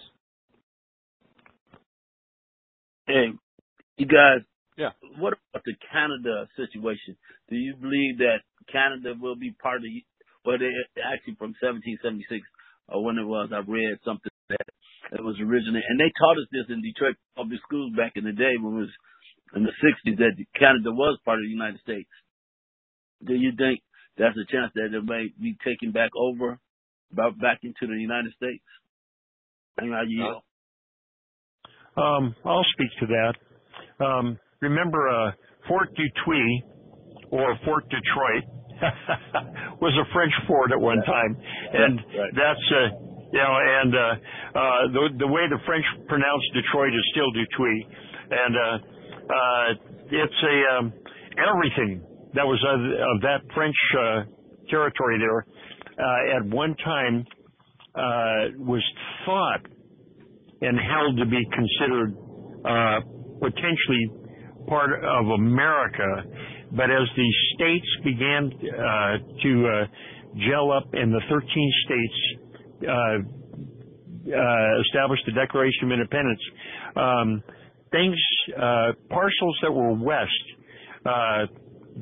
Hey, you guys. Yeah. What about the Canada situation? Do you believe that Canada will be part of the? Well, they actually from 1776, or when it was, I read something that it was originally, and they taught us this in Detroit public schools back in the day when it was in the 60s that Canada was part of the United States. Do you think there's a chance that it may be taken back over, back into the United States? I'll speak to that. Remember, Fort Detroit or Fort Detroit was a French fort at one time, and that's the way the French pronounce Detroit is still Detroit, and it's everything that was of that French territory there at one time was thought and held to be considered potentially part of America. But as the states began to gel up and the 13 states established the Declaration of Independence, parcels that were west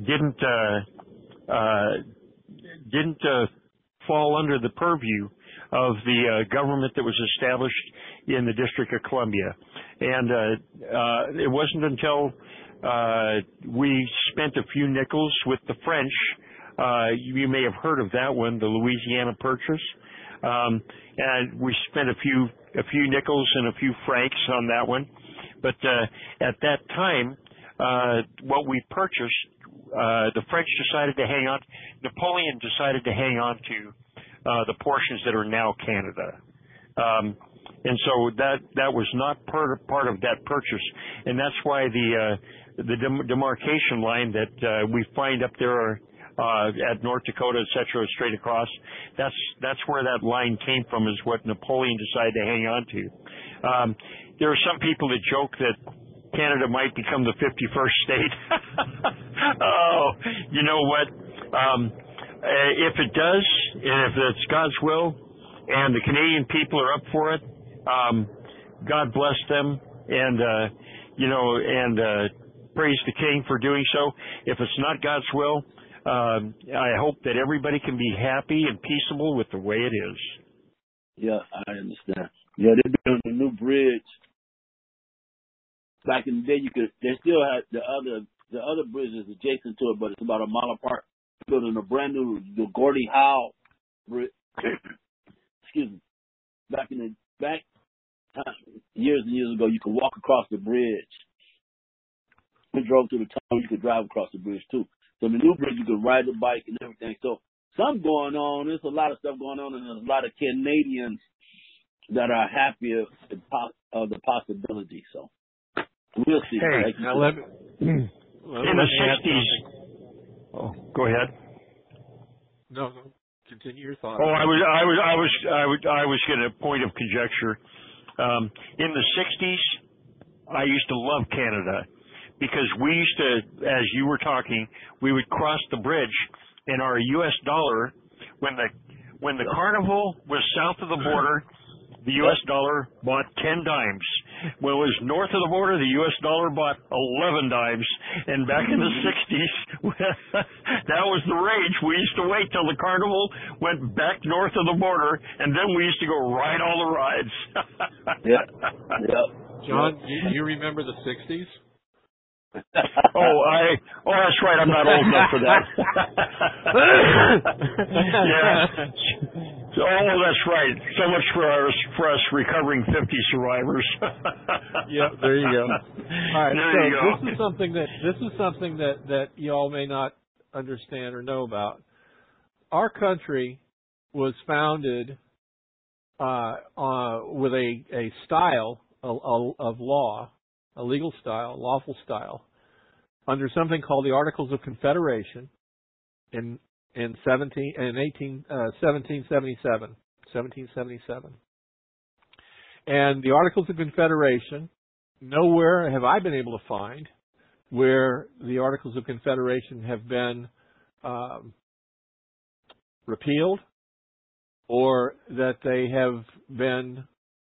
didn't fall under the purview of the government that was established in the District of Columbia. And it wasn't until we spent a few nickels with the French. You may have heard of that one, the Louisiana Purchase. And we spent a few nickels and a few francs on that one. But at that time, what we purchased, the French decided to hang on. Napoleon decided to hang on to the portions that are now Canada. And so that was not part of that purchase, and that's why the demarcation line that we find up there at North Dakota, et cetera, straight across, that's where that line came from, is what Napoleon decided to hang on to. There are some people that joke that Canada might become the 51st state. Oh, you know what? If it does, and if it's God's will, and the Canadian people are up for it, God bless them, and praise the King for doing so. If it's not God's will, I hope that everybody can be happy and peaceable with the way it is. Yeah, I understand. Yeah, they're building a new bridge. Back in the day, they still had the other bridges adjacent to it, but it's about a mile apart. Building a brand new, the Gordie Howe bridge. Excuse me. Back years and years ago, you could walk across the bridge. We drove through the tunnel. You could drive across the bridge too. So the new bridge, you could ride the bike and everything. So something going on. There's a lot of stuff going on, and there's a lot of Canadians that are happy of the possibility. So we'll see. Hey, now let me, in the 60s. Oh, go ahead. No, continue your thought. Oh, I was going to point of conjecture. In the 60s, I used to love Canada because we used to, as you were talking, we would cross the bridge, and our U.S. dollar, when the carnival was south of the border, the U.S. dollar bought 10 dimes. When it was north of the border, the U.S. dollar bought 11 dimes. And back in the 60s, that was the rage. We used to wait till the carnival went back north of the border, and then we used to go ride all the rides. Yeah. John, you remember the 60s? That's right. I'm not old enough for that. Yeah. That's right. So much for us recovering 50 survivors. Yeah, there you go. All right. There you go. This is something that y'all may not understand or know about. Our country was founded with a style of law, a legal style, lawful style, under something called the Articles of Confederation in 1777. And the Articles of Confederation, nowhere have I been able to find where the Articles of Confederation have been repealed or that they have been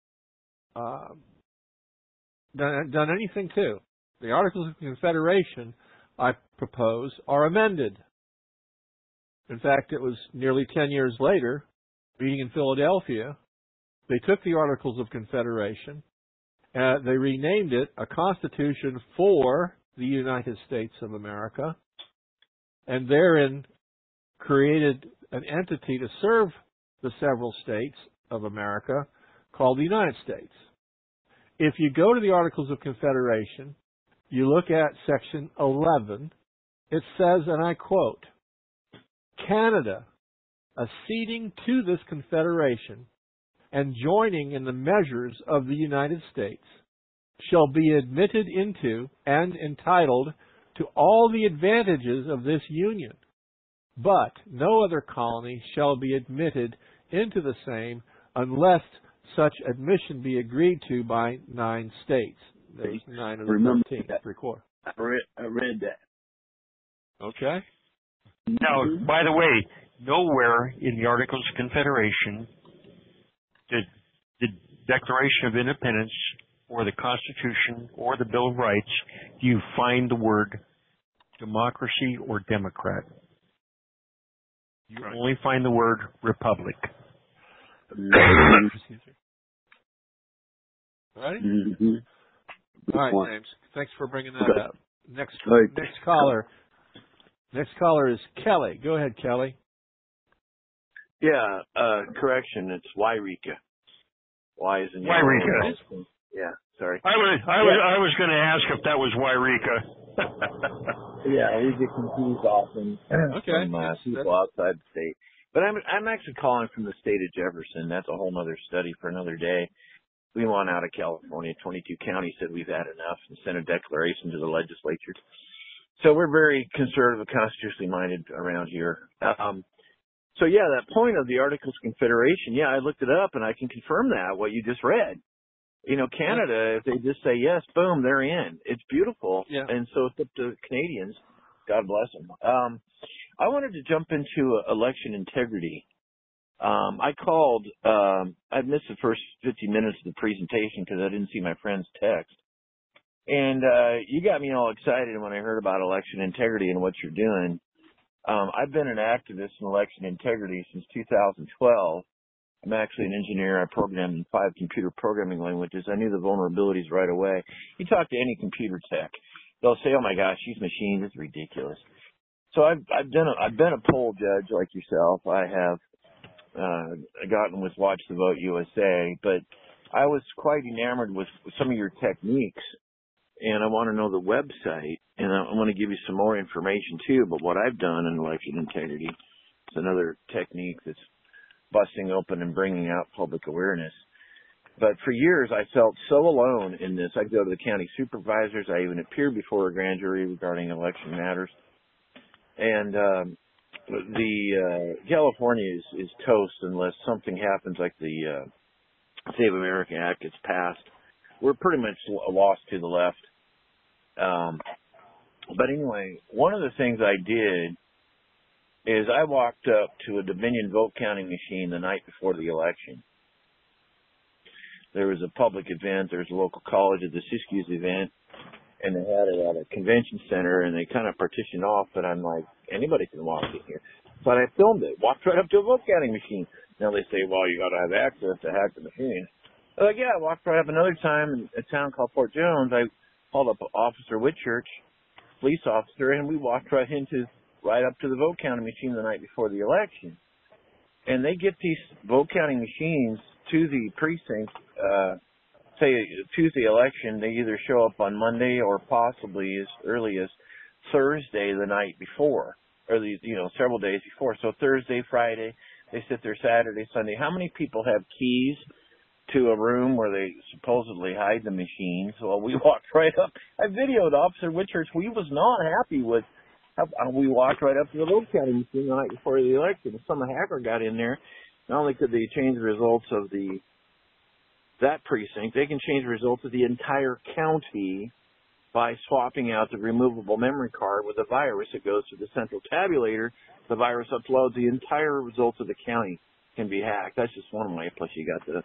done anything to. The Articles of Confederation, I propose, are amended. In fact, it was nearly 10 years later, meeting in Philadelphia, they took the Articles of Confederation, they renamed it a Constitution for the United States of America, and therein created an entity to serve the several states of America called the United States. If you go to the Articles of Confederation, you look at Section 11, it says, and I quote, Canada, acceding to this confederation and joining in the measures of the United States, shall be admitted into and entitled to all the advantages of this union, but no other colony shall be admitted into the same unless such admission be agreed to by 9 states. There's 9 of the 13, 3/4. I read that. Okay. Now, by the way, nowhere in the Articles of Confederation did the Declaration of Independence or the Constitution or the Bill of Rights do you find the word democracy or democrat. You only find the word republic. Ready? Mm-hmm. All right, James. Thanks for bringing that up. Next caller. Next caller is Kelly. Go ahead, Kelly. Yeah, correction. It's Wairika. Y is in Wairika. Yeah, sorry. I was going to ask if that was Wairika. Yeah, we get confused often from people outside the state. But I'm actually calling from the state of Jefferson. That's a whole other study for another day. We want out of California. 22 counties said we've had enough and sent a declaration to the legislature. So we're very conservative, constitutionally minded around here. So yeah, that point of the Articles of Confederation, yeah, I looked it up and I can confirm that, what you just read. You know, Canada, if they just say yes, boom, they're in. It's beautiful. Yeah. And so it's up to Canadians. God bless them. I wanted to jump into election integrity. I called, I missed the first 50 minutes of the presentation because I didn't see my friend's text. And you got me all excited when I heard about election integrity and what you're doing. I've been an activist in election integrity since 2012. I'm actually an engineer. I programmed in 5 computer programming languages. I knew the vulnerabilities right away. You talk to any computer tech, they'll say, "Oh my gosh, these machines, it's ridiculous." So I've been a poll judge like yourself. I have gotten with Watch the Vote USA, but I was quite enamored with some of your techniques, and I want to know the website, and I want to give you some more information too about what I've done in election integrity. It's another technique that's busting open and bringing out public awareness. But for years, I felt so alone in this. I'd go to the county supervisors. I even appeared before a grand jury regarding election matters. And California is toast unless something happens like the Save America Act gets passed. We're pretty much lost to the left. But anyway, one of the things I did is I walked up to a Dominion vote counting machine the night before the election. There was a public event. There was a local college at the Siskiyous event, and they had it at a convention center, and they kind of partitioned off, but I'm like, anybody can walk in here. But I filmed it, walked right up to a vote counting machine. Now they say, well, you got to have access to hack the machine. I'm like, yeah, I walked right up. Another time in a town called Fort Jones, I called up Officer Whitchurch, police officer, and we walked right up to the vote counting machine the night before the election. And they get these vote counting machines to the precinct, say Tuesday election. They either show up on Monday or possibly as early as Thursday the night before, or several days before. So Thursday, Friday, they sit there Saturday, Sunday. How many people have keys to a room where they supposedly hide the machines? Well, we walked right up. I videoed Officer Whitchurch. We was not happy with how we walked right up to the vote counting machine the night before the election. Some hacker got in there. Not only could they change the results of that precinct, they can change the results of the entire county by swapping out the removable memory card with a virus. It goes to the central tabulator. The virus uploads the entire results of the county can be hacked. That's just one way. Plus, you got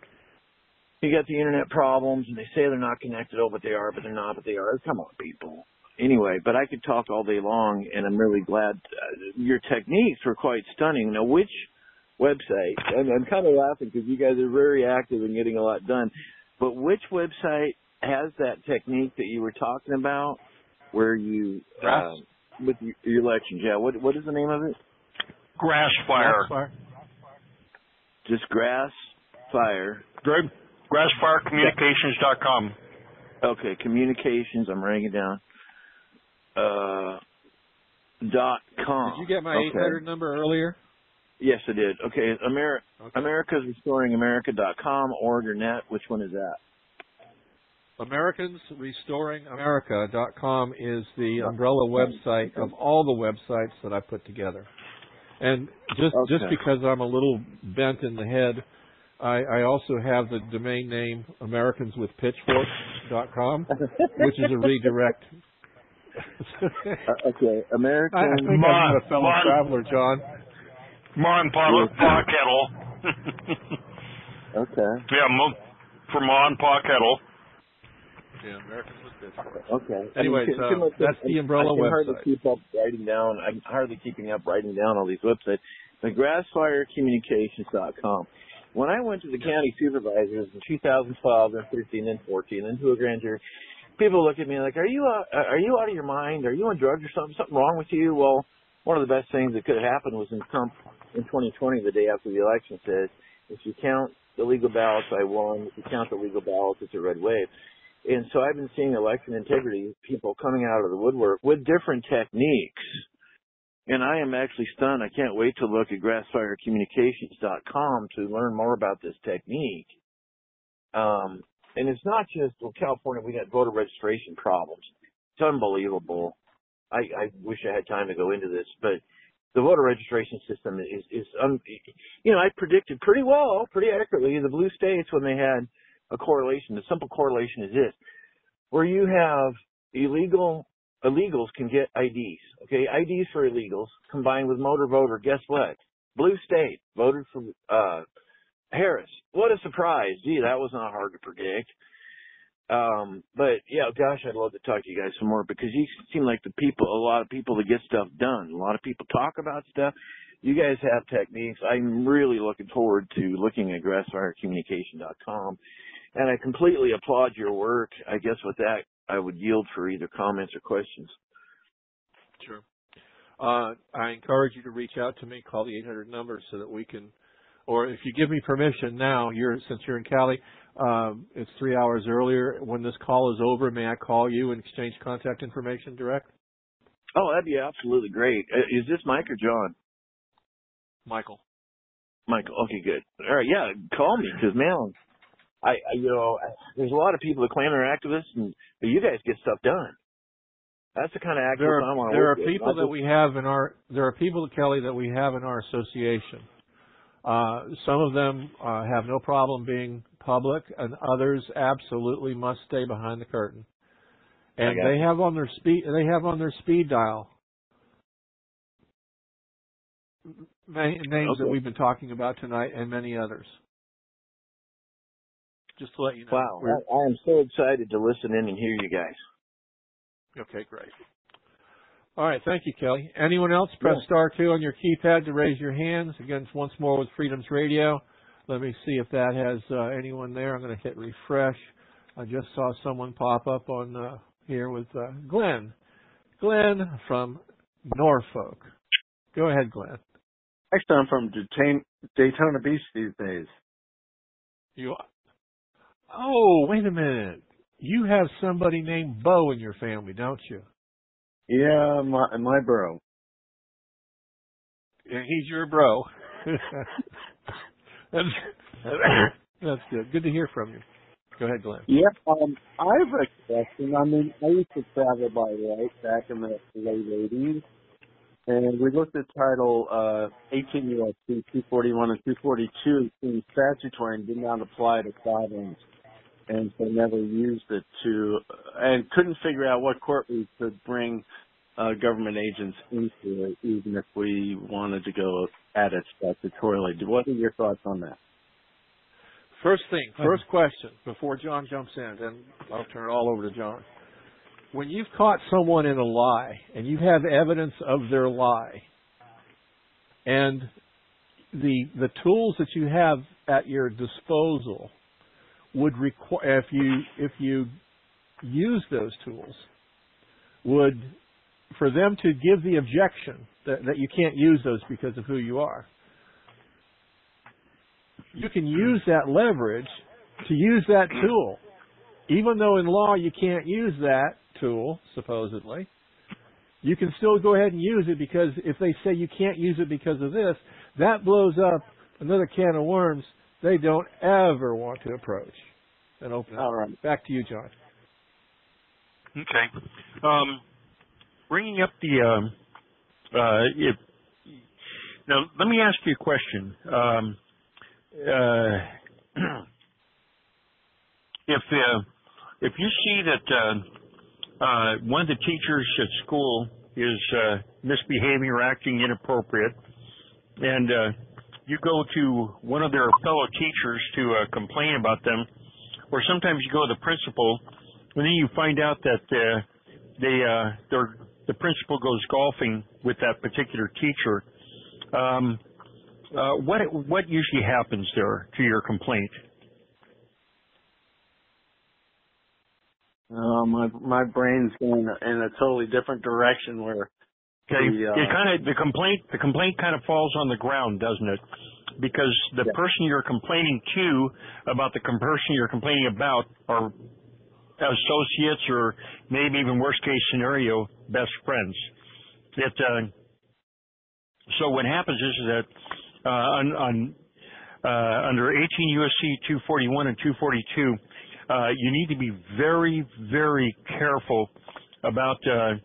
the internet problems, and they say they're not connected. Oh, but they are. But they're not. But they are. Come on, people. Anyway, but I could talk all day long, and I'm really glad your techniques were quite stunning. Now, which website, and I'm kind of laughing because you guys are very active and getting a lot done, but which website has that technique that you were talking about where you, with your elections? Yeah, what is the name of it? Grassfire. Just Grassfire. Grassfirecommunications.com. Okay, communications, I'm writing it down. .com. Did you get my 800 number earlier? Yes, I did. Okay, America's Restoring America.com, org or net. Which one is that? AmericansRestoringAmerica.com is the umbrella website of all the websites that I put together. And just because I'm a little bent in the head, I also have the domain name AmericansWithPitchforks.com, which is a redirect. Okay, American. I think I'm a fellow traveler, John. Mon Pa Kettle. Okay. Yeah, for Mon Pa Kettle. Yeah, Americans with Pitchforks. Okay. Anyways, that's the umbrella website. I'm hardly keeping up writing down all these websites. The GrassfireCommunications.com. When I went to the county supervisors in 2012 and 13 and 14 and to a grand jury, people look at me like, are you out of your mind? Are you on drugs or something? Something wrong with you? Well, one of the best things that could have happened was in Trump in 2020, the day after the election, says, if you count the legal ballots, I won. If you count the legal ballots, it's a red wave. And so I've been seeing election integrity people coming out of the woodwork with different techniques. And I am actually stunned. I can't wait to look at grassfirecommunications.com to learn more about this technique. And it's not just, California, we got voter registration problems. It's unbelievable. I wish I had time to go into this, but the voter registration system is I predicted pretty accurately the blue states when they had a correlation. The simple correlation is this, where you have illegals can get IDs, okay? IDs for illegals combined with motor voter. Guess what? Blue state voted for Harris. What a surprise. Gee, that was not hard to predict. But yeah, gosh, I'd love to talk to you guys some more because you seem like a lot of people that get stuff done. A lot of people talk about stuff. You guys have techniques. I'm really looking forward to looking at grassfirecommunication.com. And I completely applaud your work. I guess with that, I would yield for either comments or questions. Sure. I encourage you to reach out to me, call the 800 number so that we can, or if you give me permission now, since you're in Cali, it's 3 hours earlier. When this call is over, may I call you and exchange contact information direct? Oh, that'd be absolutely great. Is this Mike or John? Michael. Michael. Okay, good. All right, yeah, call me because man, I there's a lot of people that claim they're activists, and you guys get stuff done. That's the kind of activists I want to There work are with. people that we have in our. There are people, Kelly, that we have in our association. Some of them have no problem being public, and others absolutely must stay behind the curtain. And they have on their speed dial names that we've been talking about tonight, and many others. Just to let you know. Wow, I am so excited to listen in and hear you guys. Okay, great. All right, thank you, Kelly. Anyone else? Press star 2 on your keypad to raise your hands. Again, once more with Freedom's Radio. Let me see if that has anyone there. I'm going to hit refresh. I just saw someone pop up on here with Glenn. Glenn from Norfolk. Go ahead, Glenn. Actually, I'm from Daytona Beach these days. Oh, wait a minute. You have somebody named Bo in your family, don't you? Yeah, my bro. And he's your bro. That's good. Good to hear from you. Go ahead, Glenn. Yeah, I have a question. I mean, I used to travel by light back in the late 80s, and we looked at Title 18 U.S.C. 241 and 242 in statutory and did not apply to sovereigns, and so never used it and couldn't figure out what court we could bring government agents into it, even if we wanted to go at it statutorily. What are your thoughts on that? First question, before John jumps in, then I'll turn it all over to John. When you've caught someone in a lie, and you have evidence of their lie, and the tools that you have at your disposal would require, if you use those tools, would, for them to give the objection that you can't use those because of who you are, you can use that leverage to use that tool. Even though in law you can't use that tool, supposedly, you can still go ahead and use it, because if they say you can't use it because of this, that blows up another can of worms they don't ever want to approach and open up. All right. Back to you, John. Okay. Bringing up now, let me ask you a question. If you see that one of the teachers at school is misbehaving or acting inappropriate, and you go to one of their fellow teachers to complain about them, or sometimes you go to the principal, and then you find out that the principal goes golfing with that particular teacher, what usually happens there to your complaint? My brain's going in a totally different direction where. Okay, the complaint kind of falls on the ground, doesn't it? Because the person you're complaining to about the person you're complaining about are associates, or maybe even worst case scenario, best friends. So what happens is that under 18 U.S.C. 241 and 242, you need to be very, very careful about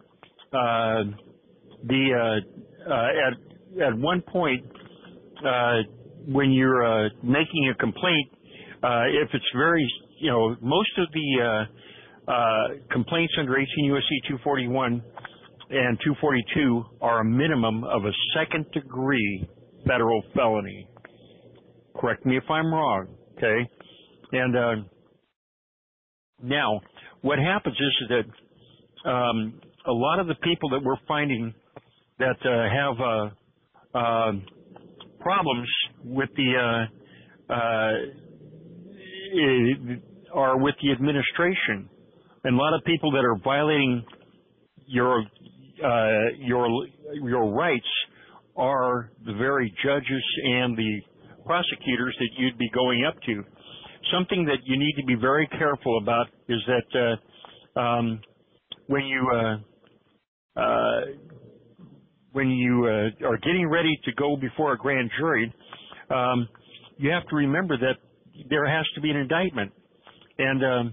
at one point when you're making a complaint, if it's very, most of the complaints under 18 U.S.C. 241 and 242 are a minimum of a second-degree federal felony. Correct me if I'm wrong, okay? And now, what happens is that a lot of the people that we're finding that have problems with are with the administration, and a lot of people that are violating your rights are the very judges and the prosecutors that you'd be going up to. Something that you need to be very careful about is that when you when you are getting ready to go before a grand jury, you have to remember that there has to be an indictment, and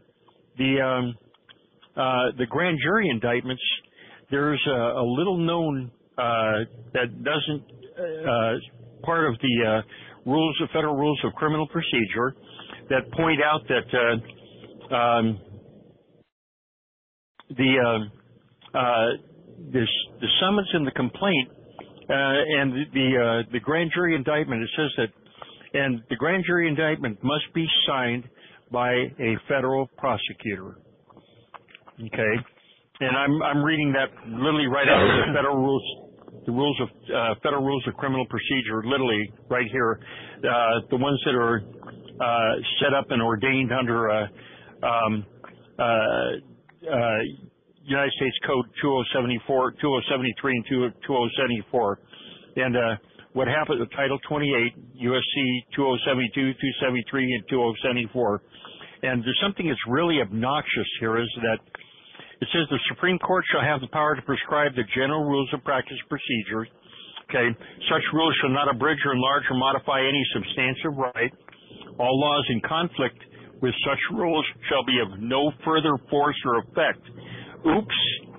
the grand jury indictments. There's a little known that doesn't part of the federal rules of criminal procedure that point out that the summons and the complaint and the grand jury indictment, it says that, and the grand jury indictment must be signed by a federal prosecutor. Okay, and I'm reading that literally right out of the federal rules, the rules of federal rules of criminal procedure, literally right here, the ones that are set up and ordained under United States Code 2073 and 2074. And what happened with Title 28, USC 2072, 273, and 2074. And there's something that's really obnoxious here is that it says the Supreme Court shall have the power to prescribe the general rules of practice and procedure. Okay, such rules shall not abridge or enlarge or modify any substantive right. All laws in conflict with such rules shall be of no further force or effect. Oops.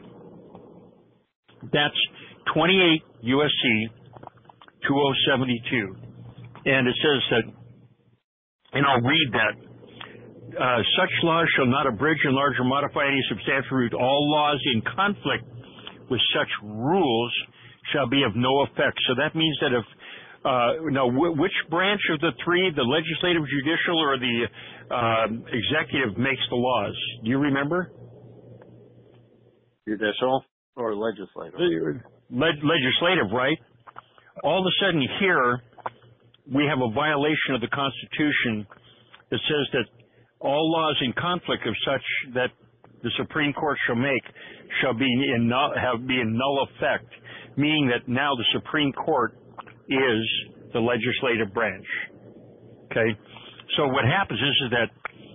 That's 28 USC 2072. And it says that, and I'll read that. Such laws shall not abridge, enlarge, or modify any substantial root. All laws in conflict with such rules shall be of no effect. So that means that if which branch of the three, the legislative, judicial, or the executive, makes the laws? Do you remember? Judicial or legislative? Legislative, right? All of a sudden here, we have a violation of the Constitution that says that all laws in conflict of such that the Supreme Court shall make shall be in null effect, meaning that now the Supreme Court is the legislative branch. Okay? So what happens is that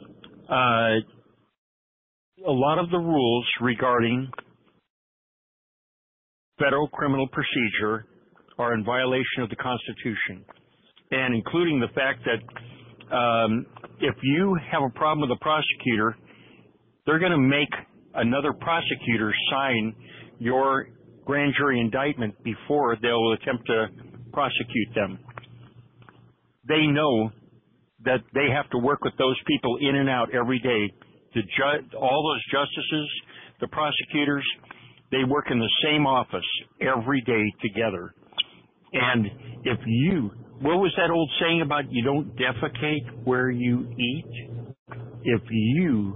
a lot of the rules regarding federal criminal procedure are in violation of the Constitution, and including the fact that if you have a problem with a prosecutor, they're going to make another prosecutor sign your grand jury indictment before they'll attempt to prosecute them. They know that they have to work with those people in and out every day. All those justices, the prosecutors, they work in the same office every day together. And if what was that old saying about you don't defecate where you eat? If you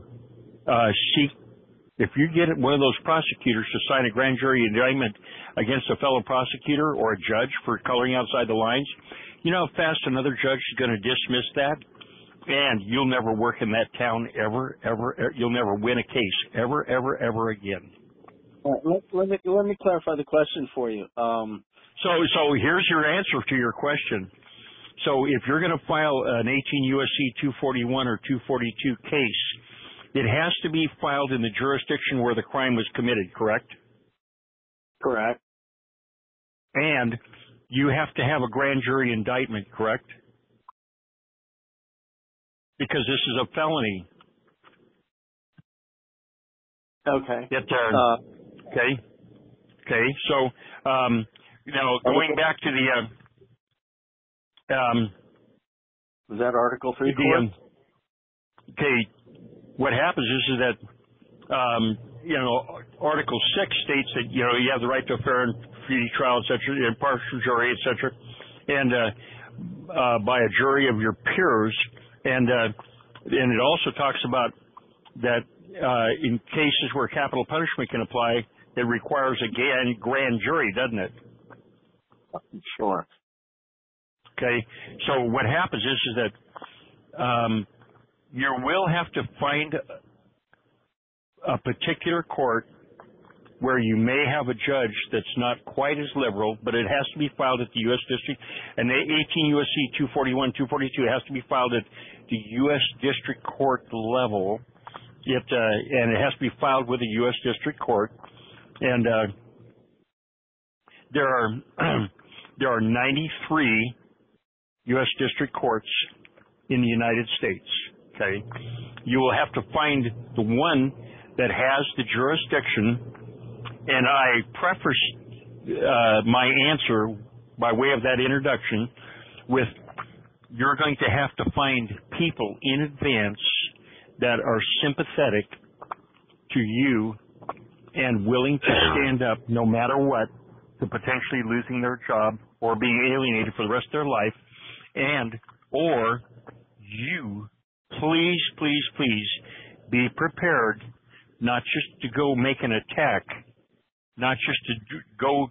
if you get one of those prosecutors to sign a grand jury indictment against a fellow prosecutor or a judge for coloring outside the lines, you know how fast another judge is going to dismiss that? And you'll never work in that town ever. You'll never win a case ever again. Let me clarify the question for you. So here's your answer to your question. So if you're going to file an 18 U.S.C. 241 or 242 case, it has to be filed in the jurisdiction where the crime was committed, correct? Correct. And you have to have a grand jury indictment, correct? Because this is a felony. Okay. Okay. So, going back to the was that Article 3 court? Okay. What happens is that Article 6 states that you have the right to a fair and free trial, etc., impartial jury, etc., and by a jury of your peers, and it also talks about that in cases where capital punishment can apply, it requires a grand jury, doesn't it? Sure. Okay. So what happens is that you will have to find a particular court where you may have a judge that's not quite as liberal, but it has to be filed at the U.S. District, and 18 U.S.C. 241, 242 has to be filed at the U.S. District Court level, and it has to be filed with the U.S. District Court, and there are 93 U.S. district courts in the United States. Okay, you will have to find the one that has the jurisdiction, and I preface my answer by way of that introduction with, you're going to have to find people in advance that are sympathetic to you and willing to stand up no matter what to potentially losing their job or being alienated for the rest of their life, and or you please be prepared not just to go make an attack, not just to go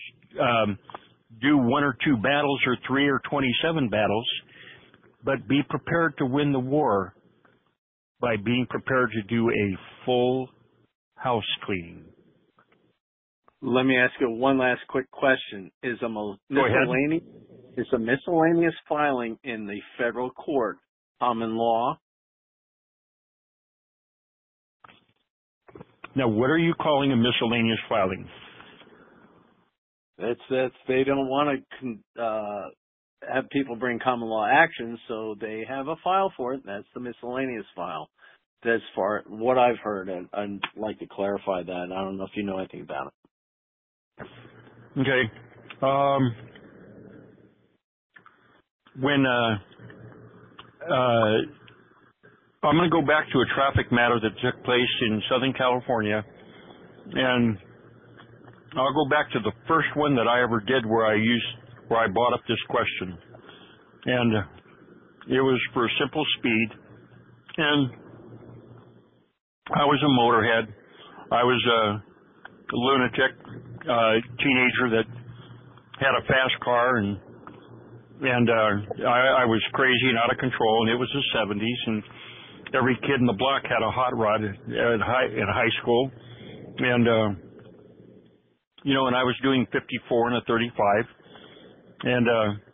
do 1 or 2 battles or 3 or 27 battles, but be prepared to win the war by being prepared to do a full house cleaning. Let me ask you one last quick question. Is a miscellaneous filing in the federal court common law? Now, what are you calling a miscellaneous filing? That's they don't want to have people bring common law actions, so they have a file for it. That's the miscellaneous file. That's far what I've heard, and I'd like to clarify that. I don't know if you know anything about it. Okay. When I'm going to go back to a traffic matter that took place in Southern California, and I'll go back to the first one that I ever did where I brought up this question, and it was for simple speed, and I was a motorhead. I was a lunatic teenager that had a fast car, and I was crazy and out of control, and it was the 70s, and every kid in the block had a hot rod in high school, and and I was doing 54 and a 35, and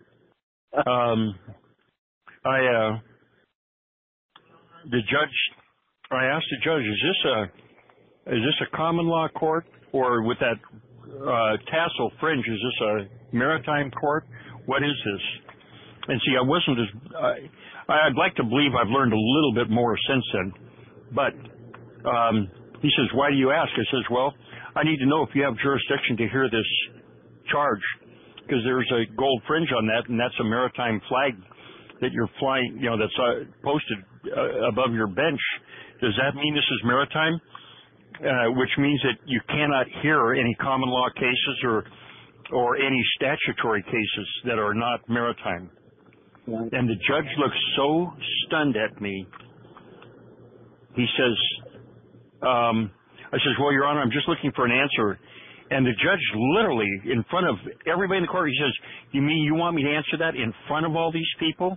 I asked the judge, is this a common law court, or with that tassel fringe, is this a maritime court? What is this? And see, I'd like to believe I've learned a little bit more since then, but he says, why do you ask? I says, well, I need to know if you have jurisdiction to hear this charge, because there's a gold fringe on that, and that's a maritime flag that you're flying, that's posted above your bench. Does that mean this is maritime? Which means that you cannot hear any common law cases or any statutory cases that are not maritime. And the judge looked so stunned at me. He says, I says, well, Your Honor, I'm just looking for an answer. And the judge literally, in front of everybody in the court, he says, you mean you want me to answer that in front of all these people?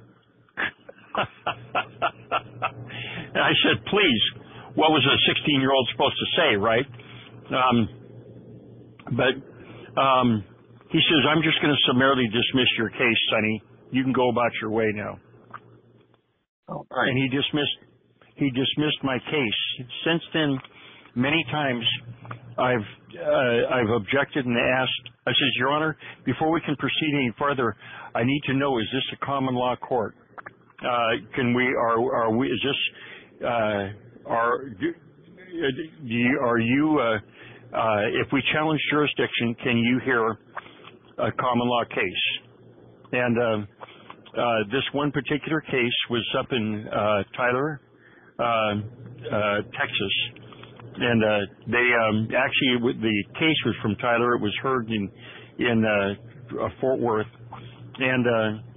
And I said, please, what was a 16-year-old supposed to say, right? But he says, I'm just going to summarily dismiss your case, Sonny. You can go about your way now. Oh, right. And he dismissed my case. Since then, many times I've objected and asked. I says, Your Honor, before we can proceed any further, I need to know: is this a common law court? If we challenge jurisdiction, can you hear a common law case? And this one particular case was up in Tyler, Texas. And the case was from Tyler. It was heard in Fort Worth, and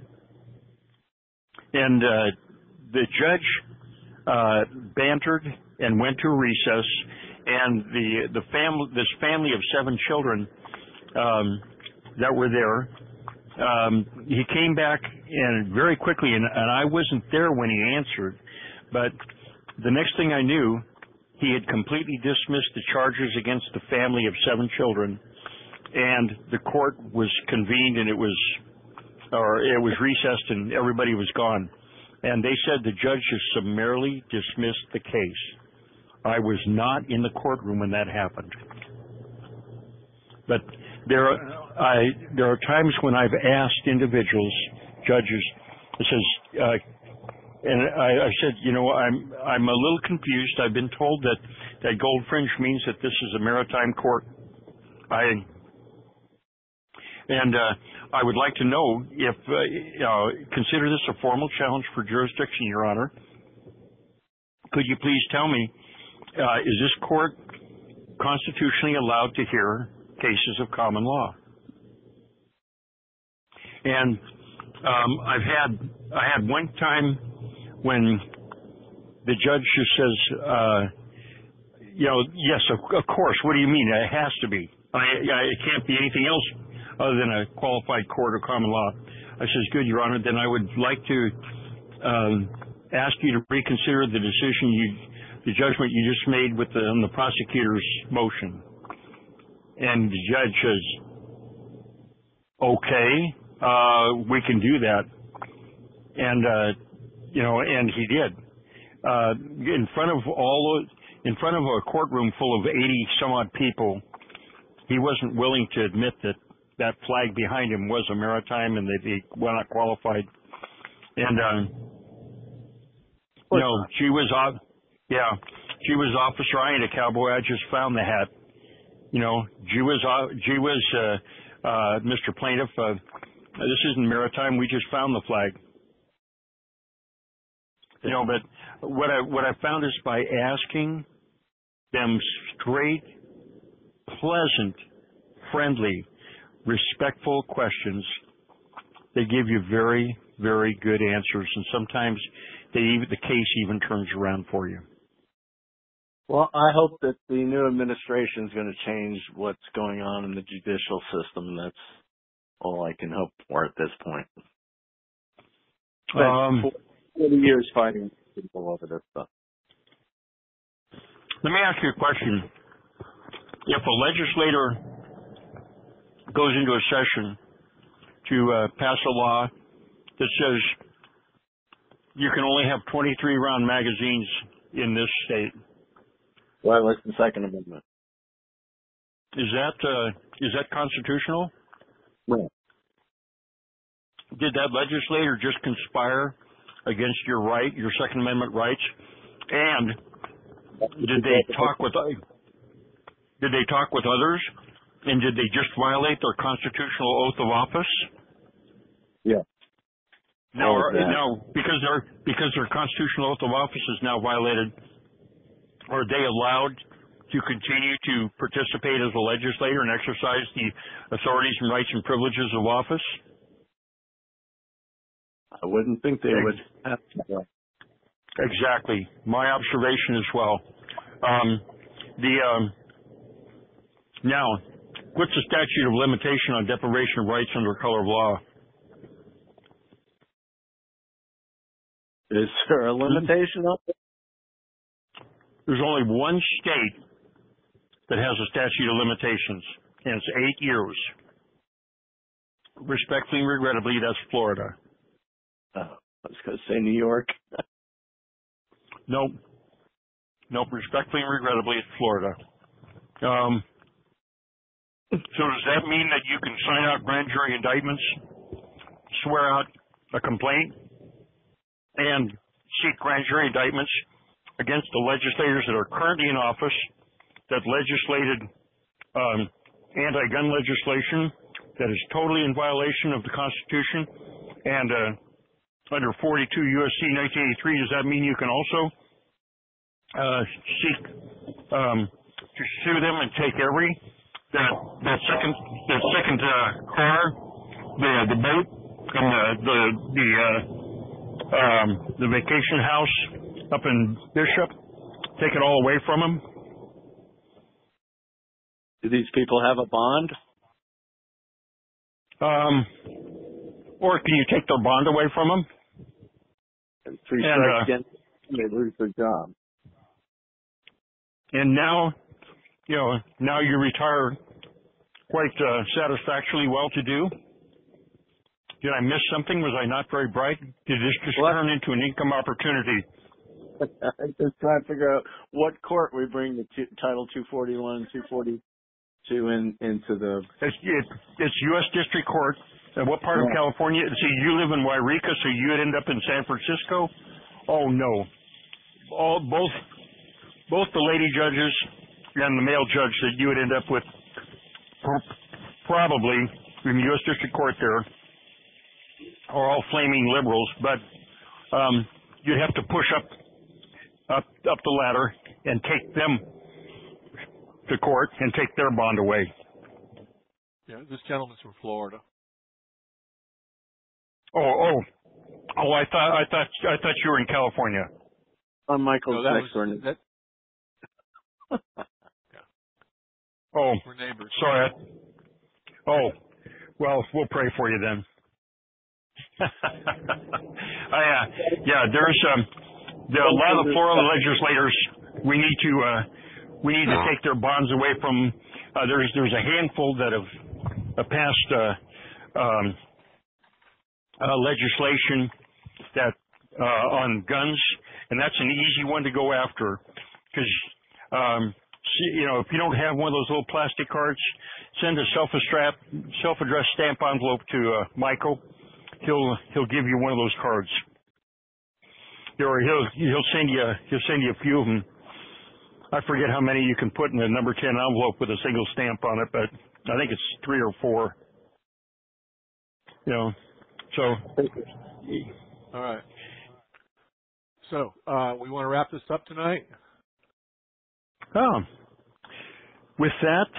the judge bantered and went to recess. And this family of 7 children that were there, he came back and very quickly, and I wasn't there when he answered, but the next thing I knew, he had completely dismissed the charges against the family of 7 children, and the court was convened, and it was recessed, and everybody was gone. And they said the judge just summarily dismissed the case. I was not in the courtroom when that happened. But there are times when I've asked individuals, judges, it says, and I said, I'm a little confused. I've been told that gold fringe means that this is a maritime court. I would like to know if, consider this a formal challenge for jurisdiction, Your Honor. Could you please tell me, is this court constitutionally allowed to hear cases of common law? And I had one time when the judge just says, yes, of course. What do you mean? It has to be. It can't be anything else other than a qualified court of common law. I says, good, Your Honor. Then I would like to ask you to reconsider the the judgment you just made on the prosecutor's motion. And the judge says, okay, we can do that. And and he did. In front of a courtroom full of 80 some odd people, he wasn't willing to admit that flag behind him was a maritime and that he was not qualified. And she was Officer Ian, a cowboy. I just found the hat. She was Mr. Plaintiff. This isn't maritime. We just found the flag. But what I found is by asking them straight, pleasant, friendly, respectful questions, they give you very, very good answers, and sometimes the case even turns around for you. Well, I hope that the new administration is going to change what's going on in the judicial system, and that's all I can hope for at this point. 40 years fighting people over this stuff. Let me ask you a question. If a legislator goes into a session to pass a law that says you can only have 23-round magazines in this state. Well, that's the Second Amendment. Is that constitutional? No. Did that legislator just conspire against your Second Amendment rights? And did they talk with others? And did they just violate their constitutional oath of office? Yeah. Now, because their constitutional oath of office is now violated, are they allowed to continue to participate as a legislator and exercise the authorities and rights and privileges of office? I wouldn't think they would have to. Exactly. My observation as well. Now, what's the statute of limitation on deprivation of rights under color of law? Is there a limitation on it? There's only one state that has a statute of limitations, and it's 8 years. Respectfully and regrettably, that's Florida. I was going to say New York. Nope. Respectfully and regrettably, it's Florida. So does that mean that you can sign out grand jury indictments, swear out a complaint, and seek grand jury indictments against the legislators that are currently in office that legislated anti-gun legislation that is totally in violation of the Constitution and under 42 U.S.C. 1983, does that mean you can also seek to sue them and take that second car, the boat, and the vacation house up in Bishop, take it all away from them? Do these people have a bond? Or can you take their bond away from them? And 3 strikes against them, they lose their job. And now you retire quite satisfactorily well-to-do. Did I miss something? Was I not very bright? Did this just turn into an income opportunity? I'm just trying to figure out what court we bring the Title 241 and into the? It's U.S. District Court. What part of California? See, you live in Wairika, so you'd end up in San Francisco. Oh no, both the lady judges and the male judge that you would end up with, probably in the U.S. District Court there, are all flaming liberals. But you'd have to push up the ladder and take them to court and take their bond away. Yeah, this gentleman's from Florida. Oh! I thought you were in California. On Michael's next one. Oh, we're neighbors. Sorry. Oh, well, we'll pray for you then. There's a lot of the Florida legislators. We need to take their bonds away from. There's a handful that have passed legislation that on guns, and that's an easy one to go after because. If you don't have one of those little plastic cards, send a self-addressed stamp envelope to Michael. He'll give you one of those cards. Or he'll send you a few of them. I forget how many you can put in a number 10 envelope with a single stamp on it, but I think it's 3 or 4. So. All right. So we want to wrap this up tonight. With that,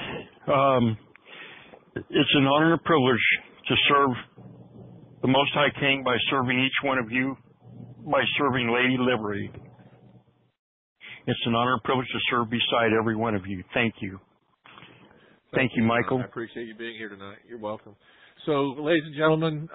it's an honor and a privilege to serve the Most High King by serving each one of you, by serving Lady Liberty. It's an honor and privilege to serve beside every one of you. Thank you. Thank you, Michael. I appreciate you being here tonight. You're welcome. So, ladies and gentlemen,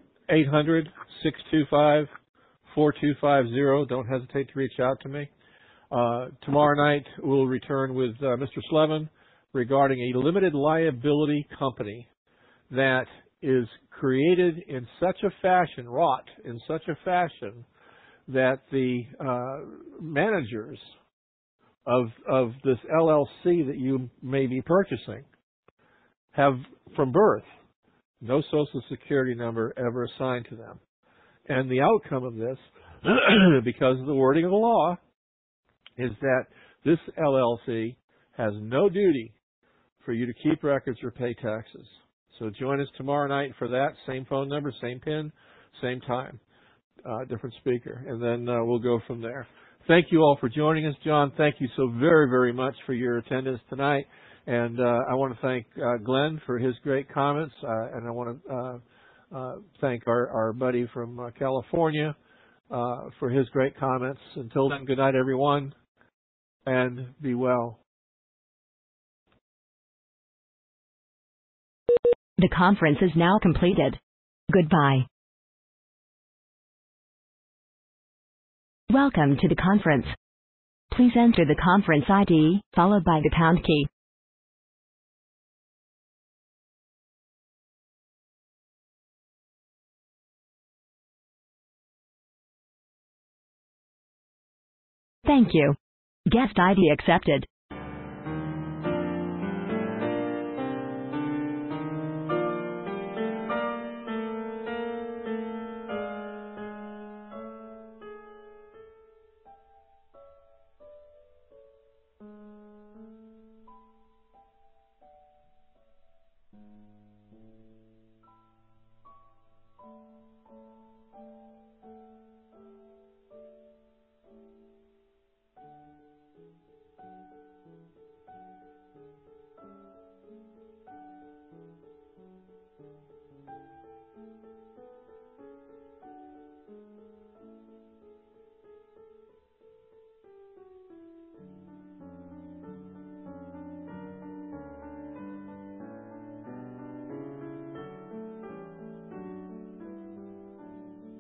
800-625-4250. Don't hesitate to reach out to me. Tomorrow night, we'll return with Mr. Slevin regarding a limited liability company that is created in such a fashion, wrought in such a fashion, that the managers of this LLC that you may be purchasing have, from birth, no Social Security number ever assigned to them. And the outcome of this, because of the wording of the law, is that this LLC has no duty for you to keep records or pay taxes. So join us tomorrow night for that. Same phone number, same PIN, same time, different speaker. And then we'll go from there. Thank you all for joining us. John, thank you so very, very much for your attendance tonight. And I want to thank Glenn for his great comments. And I want to thank our buddy from California for his great comments. Until then, good night, everyone. And be well. The conference is now completed. Goodbye. Welcome to the conference. Please enter the conference ID, followed by the pound key. Thank you. Guest ID accepted.